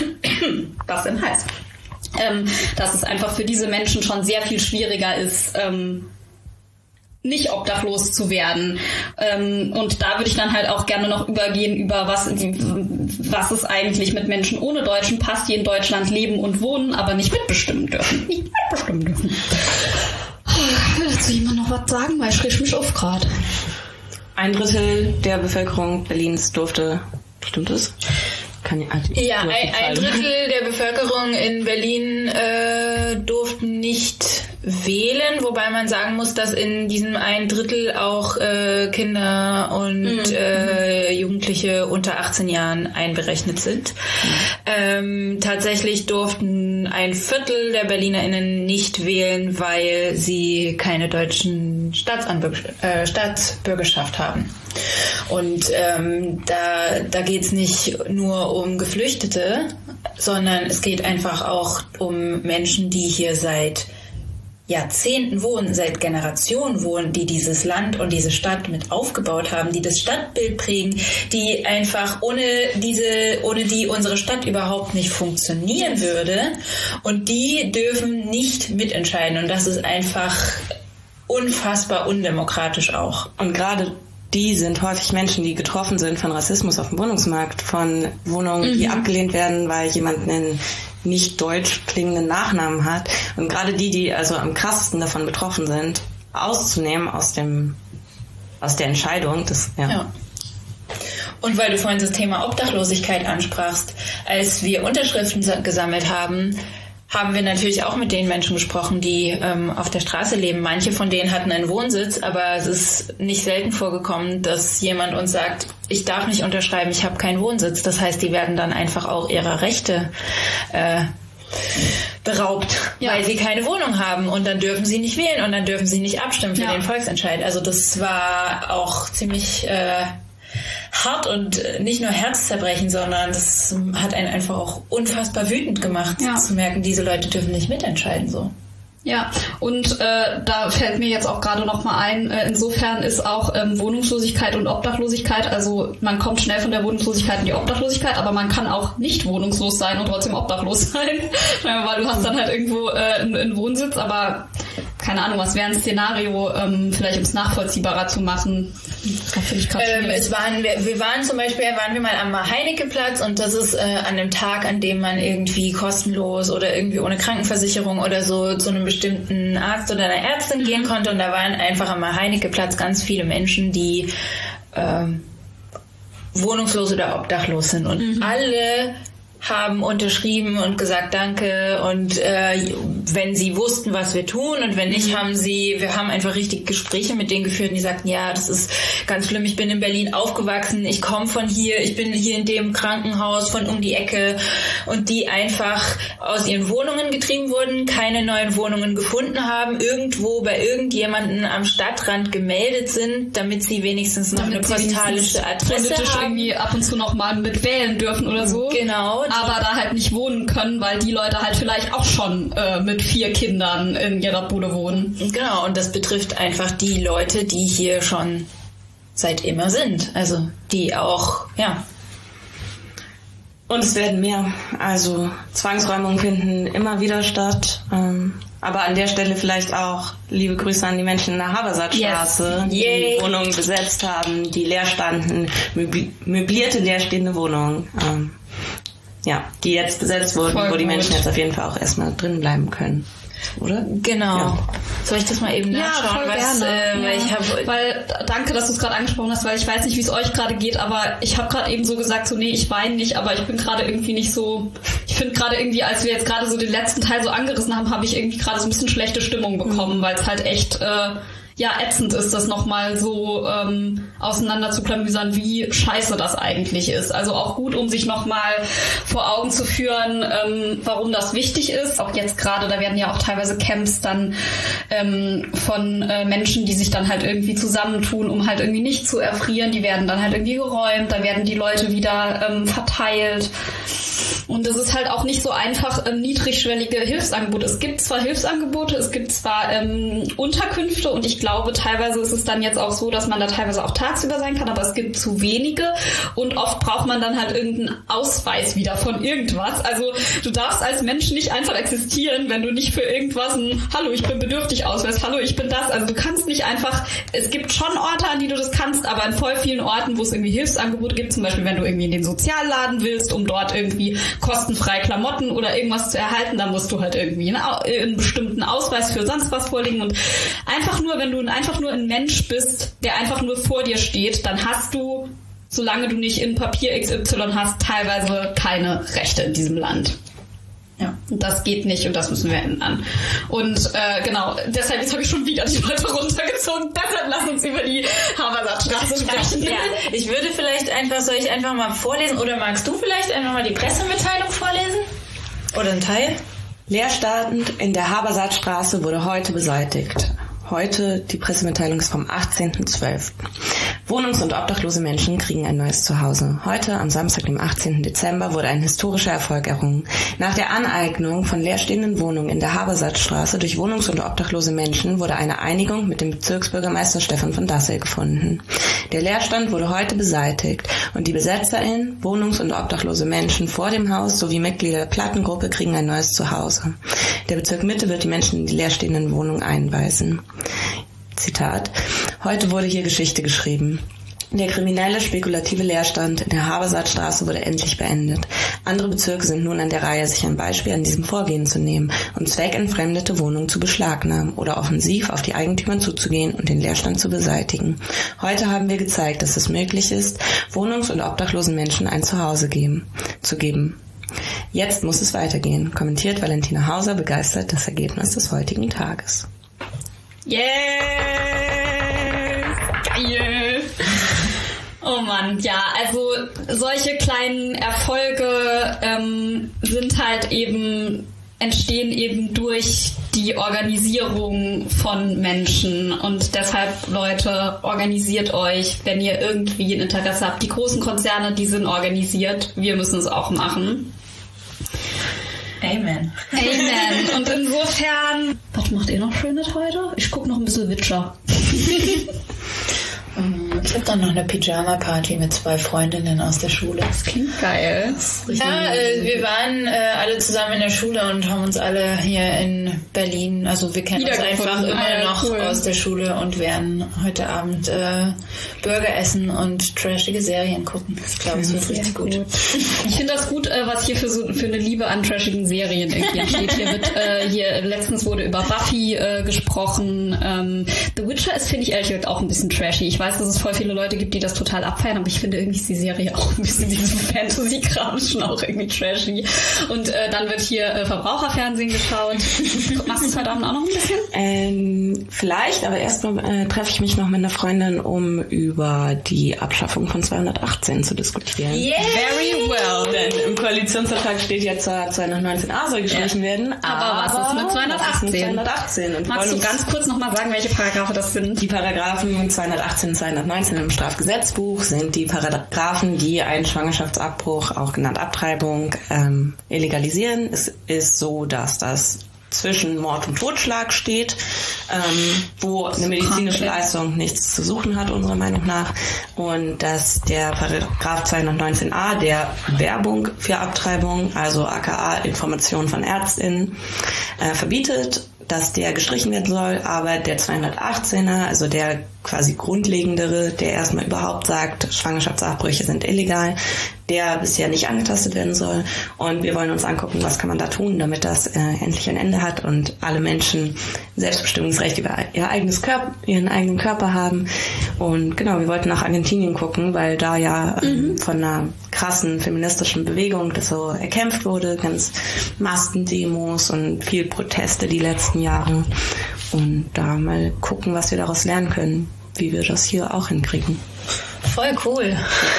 was im Hals, ähm, dass es einfach für diese Menschen schon sehr viel schwieriger ist, ähm, nicht obdachlos zu werden. Ähm, und da würde ich dann halt auch gerne noch übergehen über was, was es eigentlich mit Menschen ohne deutschen Pass, die in Deutschland leben und wohnen, aber nicht mitbestimmen dürfen. Nicht mitbestimmen dürfen. Oh, will dazu jemand noch was sagen? Weil ich riech mich auf gerade. Ein Drittel der Bevölkerung Berlins durfte, stimmt das? Kann ich, also ja, ein, ein Drittel der Bevölkerung in Berlin äh, durften nicht wählen, wobei man sagen muss, dass in diesem ein Drittel auch äh, Kinder und mhm. äh, Jugendliche unter achtzehn Jahren einberechnet sind. Mhm. Ähm, tatsächlich durften ein Viertel der BerlinerInnen nicht wählen, weil sie keine deutschen Staatsanbürg- äh, Staatsbürgerschaft haben. Und ähm, da, da geht es nicht nur um Geflüchtete, sondern es geht einfach auch um Menschen, die hier seit Jahrzehnten wohnen, seit Generationen wohnen, die dieses Land und diese Stadt mit aufgebaut haben, die das Stadtbild prägen, die einfach ohne diese, ohne die unsere Stadt überhaupt nicht funktionieren würde. Und die dürfen nicht mitentscheiden. Und das ist einfach unfassbar undemokratisch auch. Und gerade die sind häufig Menschen, die getroffen sind von Rassismus auf dem Wohnungsmarkt, von Wohnungen, mhm. die abgelehnt werden, weil jemand einen nicht deutsch klingenden Nachnamen hat. Und gerade die, die also am krassesten davon betroffen sind, auszunehmen aus dem, aus der Entscheidung, das, ja. ja. Und weil du vorhin das Thema Obdachlosigkeit ansprachst, als wir Unterschriften gesammelt haben, haben wir natürlich auch mit den Menschen gesprochen, die ähm, auf der Straße leben. Manche von denen hatten einen Wohnsitz, aber es ist nicht selten vorgekommen, dass jemand uns sagt, ich darf nicht unterschreiben, ich habe keinen Wohnsitz. Das heißt, die werden dann einfach auch ihrer Rechte äh, beraubt, ja. weil sie keine Wohnung haben, und dann dürfen sie nicht wählen und dann dürfen sie nicht abstimmen für ja. den Volksentscheid. Also das war auch ziemlich äh, hart und nicht nur Herzzerbrechen, sondern das hat einen einfach auch unfassbar wütend gemacht, ja. zu merken, diese Leute dürfen nicht mitentscheiden, so. Ja, und äh, da fällt mir jetzt auch gerade noch mal ein, äh, insofern ist auch ähm, Wohnungslosigkeit und Obdachlosigkeit, also man kommt schnell von der Wohnungslosigkeit in die Obdachlosigkeit, aber man kann auch nicht wohnungslos sein und trotzdem obdachlos sein, weil du hast dann halt irgendwo äh, einen, einen Wohnsitz, aber keine Ahnung, was wäre ein Szenario, ähm, vielleicht um es nachvollziehbarer zu machen? Das ich ähm, es waren, wir, wir waren zum Beispiel, waren wir mal am Heineckeplatz und das ist äh, an dem Tag, an dem man irgendwie kostenlos oder irgendwie ohne Krankenversicherung oder so zu einem bestimmten Arzt oder einer Ärztin gehen konnte und da waren einfach am Heineckeplatz ganz viele Menschen, die ähm, wohnungslos oder obdachlos sind und mhm. alle haben unterschrieben und gesagt Danke und äh, wenn sie wussten, was wir tun und wenn nicht, mhm. haben sie, wir haben einfach richtig Gespräche mit denen geführt und die sagten, ja, das ist ganz schlimm, ich bin in Berlin aufgewachsen, ich komme von hier, ich bin hier in dem Krankenhaus von um die Ecke und die einfach aus ihren Wohnungen getrieben wurden, keine neuen Wohnungen gefunden haben, irgendwo bei irgendjemanden am Stadtrand gemeldet sind, damit sie wenigstens noch damit eine postalische Adresse politisch haben. irgendwie ab und zu noch mal mitwählen dürfen oder so. Genau. Aber da halt nicht wohnen können, weil die Leute halt vielleicht auch schon äh, mit vier Kindern in ihrer Bude wohnen. Genau, und das betrifft einfach die Leute, die hier schon seit immer sind. Also die auch, ja. Und es werden mehr. Also Zwangsräumungen finden immer wieder statt. Ähm, aber an der Stelle vielleicht auch liebe Grüße an die Menschen in der Habersaatstraße, yes. die Yay. Wohnungen besetzt haben, die leer standen, möbli- möblierte leerstehende Wohnungen. Ähm, Ja, die jetzt besetzt wurden, Voll wo die gut. Menschen jetzt auf jeden Fall auch erstmal drin bleiben können. Oder? Genau. Ja. Soll ich das mal eben nachschauen? Ja, voll was, gerne. Äh, ja. weil, ich hab, weil danke, dass du es gerade angesprochen hast, weil ich weiß nicht, wie es euch gerade geht, aber ich habe gerade eben so gesagt, so nee, ich weine nicht, aber ich bin gerade irgendwie nicht so, ich finde gerade irgendwie, als wir jetzt gerade so den letzten Teil so angerissen haben, habe ich irgendwie gerade so ein bisschen schlechte Stimmung bekommen, mhm. weil es halt echt... Äh, ja, ätzend ist, das nochmal so ähm, auseinander zu klamüsern, wie scheiße das eigentlich ist. Also auch gut, um sich nochmal vor Augen zu führen, ähm, warum das wichtig ist. Auch jetzt gerade, da werden ja auch teilweise Camps dann ähm, von äh, Menschen, die sich dann halt irgendwie zusammentun, um halt irgendwie nicht zu erfrieren. Die werden dann halt irgendwie geräumt, da werden die Leute wieder ähm, verteilt. Und es ist halt auch nicht so einfach, ähm, niedrigschwellige Hilfsangebote. Es gibt zwar Hilfsangebote, es gibt zwar ähm, Unterkünfte und ich glaube, teilweise ist es dann jetzt auch so, dass man da teilweise auch tagsüber sein kann, aber es gibt zu wenige und oft braucht man dann halt irgendeinen Ausweis wieder von irgendwas. Also du darfst als Mensch nicht einfach existieren, wenn du nicht für irgendwas ein Hallo, ich bin bedürftig Ausweis, Hallo, ich bin das. Also du kannst nicht einfach, es gibt schon Orte, an die du das kannst, aber in voll vielen Orten, wo es irgendwie Hilfsangebote gibt, zum Beispiel wenn du irgendwie in den Sozialladen willst, um dort irgendwie kostenfrei Klamotten oder irgendwas zu erhalten, dann musst du halt irgendwie einen, einen bestimmten Ausweis für sonst was vorlegen und einfach nur, wenn du einfach nur ein Mensch bist, der einfach nur vor dir steht, dann hast du, solange du nicht in Papier X Y hast, teilweise keine Rechte in diesem Land. Ja, und das geht nicht und das müssen wir ändern. Und äh, genau, deshalb, jetzt habe ich schon wieder die Leute runtergezogen. Deshalb lass uns über die Habersaatstraße sprechen. Ja, ich würde vielleicht einfach, soll ich einfach mal vorlesen oder magst du vielleicht einfach mal die Pressemitteilung vorlesen? Oder ein Teil? Leerstand in der Habersaatstraße wurde heute beseitigt. Heute, die Pressemitteilung ist vom achtzehnten zwölften Wohnungs- und obdachlose Menschen kriegen ein neues Zuhause. Heute, am Samstag, dem achtzehnten Dezember, wurde ein historischer Erfolg errungen. Nach der Aneignung von leerstehenden Wohnungen in der Habersaatstraße durch wohnungs- und obdachlose Menschen wurde eine Einigung mit dem Bezirksbürgermeister Stefan von Dassel gefunden. Der Leerstand wurde heute beseitigt und die BesetzerInnen, wohnungs- und obdachlose Menschen vor dem Haus sowie Mitglieder der Plattengruppe kriegen ein neues Zuhause. Der Bezirk Mitte wird die Menschen in die leerstehenden Wohnungen einweisen. Zitat: Heute wurde hier Geschichte geschrieben. Der kriminelle, spekulative Leerstand in der Habersaatstraße wurde endlich beendet. Andere Bezirke sind nun an der Reihe, sich ein Beispiel an diesem Vorgehen zu nehmen und zweckentfremdete Wohnungen zu beschlagnahmen oder offensiv auf die Eigentümer zuzugehen und den Leerstand zu beseitigen. Heute haben wir gezeigt, dass es möglich ist, wohnungs- und obdachlosen Menschen ein Zuhause geben, zu geben. Jetzt muss es weitergehen, kommentiert Valentina Hauser begeistert das Ergebnis des heutigen Tages. Yes! Geil! Oh Mann, ja, also solche kleinen Erfolge ähm, sind halt eben, entstehen eben durch die Organisierung von Menschen und deshalb, Leute, organisiert euch, wenn ihr irgendwie ein Interesse habt. Die großen Konzerne, die sind organisiert, wir müssen es auch machen. Amen. Amen. Und insofern... Was macht ihr noch Schönes heute? Ich gucke noch ein bisschen Witcher. Ich habe dann noch eine Pyjama-Party mit zwei Freundinnen aus der Schule. Das klingt geil. Ja, äh, wir waren äh, alle zusammen in der Schule und haben uns alle hier in Berlin, also wir kennen uns einfach immer ah, ja, noch cool. aus der Schule und werden heute Abend äh, Burger essen und trashige Serien gucken. Ich glaube, es wird richtig gut. gut. Ich finde das gut, äh, was hier für so für eine Liebe an trashigen Serien irgendwie entsteht. Hier wird äh, hier letztens wurde über Buffy äh, gesprochen. Ähm, The Witcher ist, finde ich, ehrlich gesagt auch ein bisschen trashy. Ich weiß, dass es voll viele Leute gibt, die das total abfeiern, aber ich finde irgendwie ist die Serie auch ein bisschen diesem Fantasy-Kram schon auch irgendwie trashy. Und äh, dann wird hier äh, Verbraucherfernsehen geschaut. Machst du es heute Abend auch noch ein bisschen? Ähm, vielleicht, aber erstmal äh, treffe ich mich noch mit einer Freundin, um über die Abschaffung von zweihundertachtzehn zu diskutieren. Yeah. Very well. Denn im Koalitionsvertrag steht jetzt zwar zweihundertneunzehn a soll gestrichen ja. werden, aber, aber was ist mit zweihundertachtzehn? Was ist mit zweihundertachtzehn? Und magst du ganz kurz nochmal sagen, welche Paragraphe das sind? Die Paragraphen zweihundertachtzehn und zweihundertneunzehn im Strafgesetzbuch sind die Paragraphen, die einen Schwangerschaftsabbruch, auch genannt Abtreibung, ähm, illegalisieren. Es ist so, dass das zwischen Mord und Totschlag steht, ähm, wo eine medizinische Leistung nichts zu suchen hat, unserer Meinung nach. Und dass der Paragraph zweihundertneunzehn a, der Werbung für Abtreibung, also aka Informationen von ÄrztInnen, äh, verbietet, dass der gestrichen werden soll, aber der zweihundertachtzehner, also der quasi grundlegendere, der erstmal überhaupt sagt, Schwangerschaftsabbrüche sind illegal, der bisher nicht angetastet werden soll. Und wir wollen uns angucken, was kann man da tun, damit das äh, endlich ein Ende hat und alle Menschen Selbstbestimmungsrecht über ihr eigenes Körper, ihren eigenen Körper haben. Und genau, wir wollten nach Argentinien gucken, weil da ja ähm, mhm. von einer krassen feministischen Bewegung das so erkämpft wurde, ganz Maskendemos und viel Proteste die letzten Jahre. Und da mal gucken, was wir daraus lernen können, wie wir das hier auch hinkriegen. Voll cool.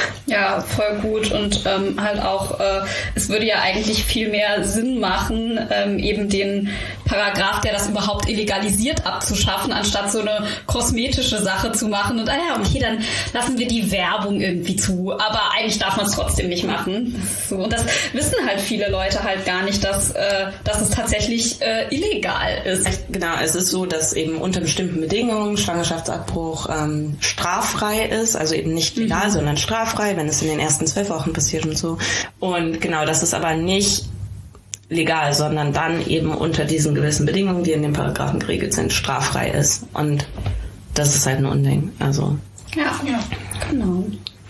Ja, voll gut und ähm, halt auch, äh, es würde ja eigentlich viel mehr Sinn machen, ähm, eben den Paragraph, der das überhaupt illegalisiert, abzuschaffen, anstatt so eine kosmetische Sache zu machen und ah ja, okay, dann lassen wir die Werbung irgendwie zu, aber eigentlich darf man es trotzdem nicht machen. So, und das wissen halt viele Leute halt gar nicht, dass, äh, dass es tatsächlich äh, illegal ist. Genau, es ist so, dass eben unter bestimmten Bedingungen Schwangerschaftsabbruch ähm, straffrei ist, also eben nicht legal, mhm. sondern straffrei, wenn es in den ersten zwölf Wochen passiert und so. Und genau, das ist aber nicht legal, sondern dann eben unter diesen gewissen Bedingungen, die in den Paragraphen geregelt sind, straffrei ist. Und das ist halt ein Unding. Also. Ja, ja, genau.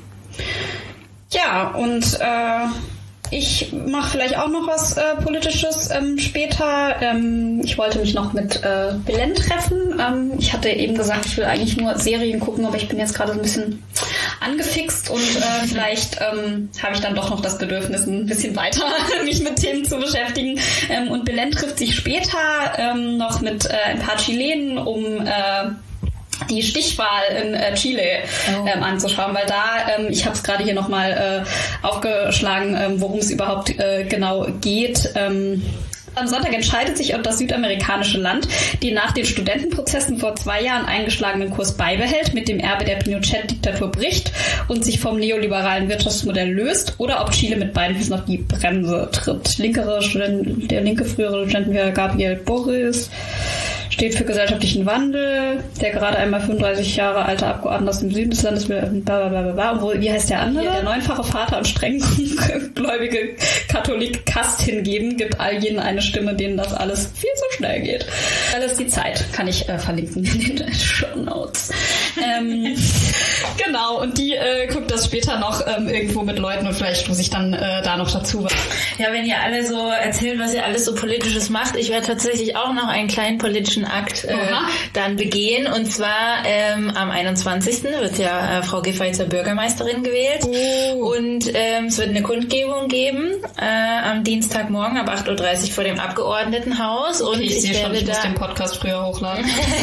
Ja, und äh, ich mache vielleicht auch noch was äh, Politisches ähm, später. Ähm, ich wollte mich noch mit äh, Belen treffen. Ähm, ich hatte eben gesagt, ich will eigentlich nur Serien gucken, aber ich bin jetzt gerade so ein bisschen angefixt und äh, vielleicht ähm, habe ich dann doch noch das Bedürfnis, ein bisschen weiter mich mit Themen zu beschäftigen. Ähm, und Belen trifft sich später ähm, noch mit äh, ein paar Chilenen, um äh, die Stichwahl in äh, Chile oh. ähm, anzuschauen, weil da, ähm, ich habe es gerade hier nochmal äh, aufgeschlagen, ähm, worum es überhaupt äh, genau geht. Ähm, Am Sonntag entscheidet sich, ob das südamerikanische Land den nach den Studentenprozessen vor zwei Jahren eingeschlagenen Kurs beibehält, mit dem Erbe der Pinochet-Diktatur bricht und sich vom neoliberalen Wirtschaftsmodell löst, oder ob Chile mit beiden Füßen auf die Bremse tritt. Linkere Studenten, der linke frühere Studenten wie Gabriel Boris steht für gesellschaftlichen Wandel. Der gerade einmal fünfunddreißig Jahre alte Abgeordnete aus dem Süden des Landes will blablabla. Obwohl, wie heißt der andere? Ja, der neunfache Vater und strenggläubige Katholik Kast hingeben, gibt all jenen eine Stimme, denen das alles viel zu schnell geht. Alles die Zeit, kann ich äh, verlinken in den Shownotes. ähm, genau, und die äh, guckt das später noch ähm, irgendwo mit Leuten und vielleicht muss ich dann äh, da noch dazu. Ja, wenn ihr alle so erzählt, was ihr alles so Politisches macht, ich werde tatsächlich auch noch einen kleinen politischen Akt äh, dann begehen. Und zwar ähm, am einundzwanzigsten wird ja äh, Frau Giffey zur Bürgermeisterin gewählt. Oh. Und ähm, es wird eine Kundgebung geben äh, am Dienstagmorgen ab acht Uhr dreißig vor dem Abgeordnetenhaus. Und okay, ich, ich sehe schon, ich da muss den Podcast früher hochladen.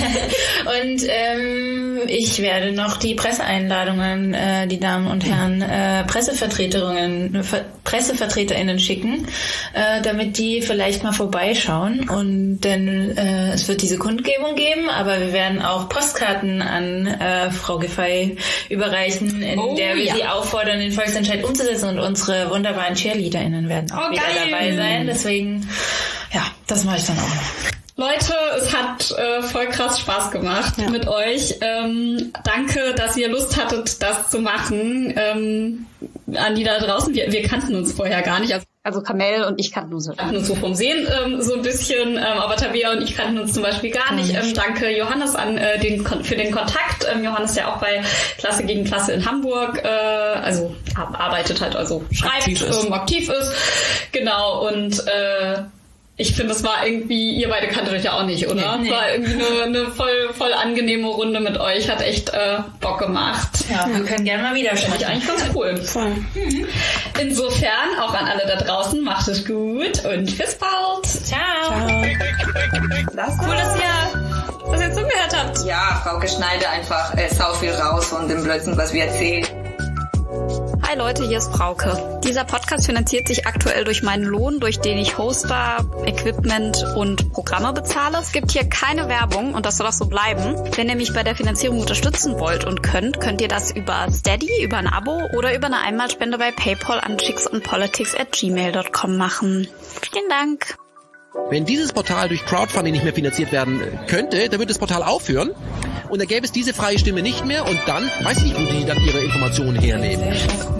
Und ähm, ich werde noch die Presseeinladungen, äh, die Damen und Herren äh, Pressevertreterinnen, Ver- PressevertreterInnen schicken, äh, damit die vielleicht mal vorbeischauen. Und denn äh, es wird diese Kundgebung geben, aber wir werden auch Postkarten an äh, Frau Giffey überreichen, in oh, der wir ja. sie auffordern, den Volksentscheid umzusetzen, und unsere wunderbaren CheerleaderInnen werden auch oh, wieder geil. dabei sein. Deswegen, ja, das mache ich dann auch noch. Leute, es hat äh, voll krass Spaß gemacht ja. mit euch. Ähm, danke, dass ihr Lust hattet, das zu machen. Ähm, an die da draußen, wir, wir kannten uns vorher gar nicht. Also, also Kamel und ich kannten uns. Wir kannten uns so vom Sehen ähm, so ein bisschen, ähm, aber Tabea und ich kannten uns zum Beispiel gar nicht. Ähm, danke Johannes an äh, den für den Kontakt. Ähm, Johannes ist ja auch bei Klasse gegen Klasse in Hamburg, äh, also arbeitet halt, also schreibt, aktiv ist. Ähm, aktiv ist. Genau, und äh, ich finde, es war irgendwie, ihr beide kanntet euch ja auch nicht, oder? Nee, nee. War irgendwie eine, eine voll, voll angenehme Runde mit euch, hat echt äh, Bock gemacht. Ja, wir können gerne mal wieder schauen. Finde ich eigentlich ganz cool. Voll. Mhm. Insofern, auch an alle da draußen, macht es gut und bis bald. Ciao. Ciao. Das cool, dass ihr, dass ihr zugehört habt. Ja, Frauke Schneider einfach äh, sau viel raus von dem Blödsinn, was wir erzählen. Hi Leute, hier ist Frauke. Dieser Podcast finanziert sich aktuell durch meinen Lohn, durch den ich Hoster, Equipment und Programme bezahle. Es gibt hier keine Werbung und das soll auch so bleiben. Wenn ihr mich bei der Finanzierung unterstützen wollt und könnt, könnt ihr das über Steady, über ein Abo oder über eine Einmalspende bei PayPal an chicksandpolitics at gmail dot com machen. Vielen Dank. Wenn dieses Portal durch Crowdfunding nicht mehr finanziert werden könnte, dann würde das Portal aufhören und dann gäbe es diese freie Stimme nicht mehr und dann weiß ich nicht, wo die dann ihre Informationen hernehmen.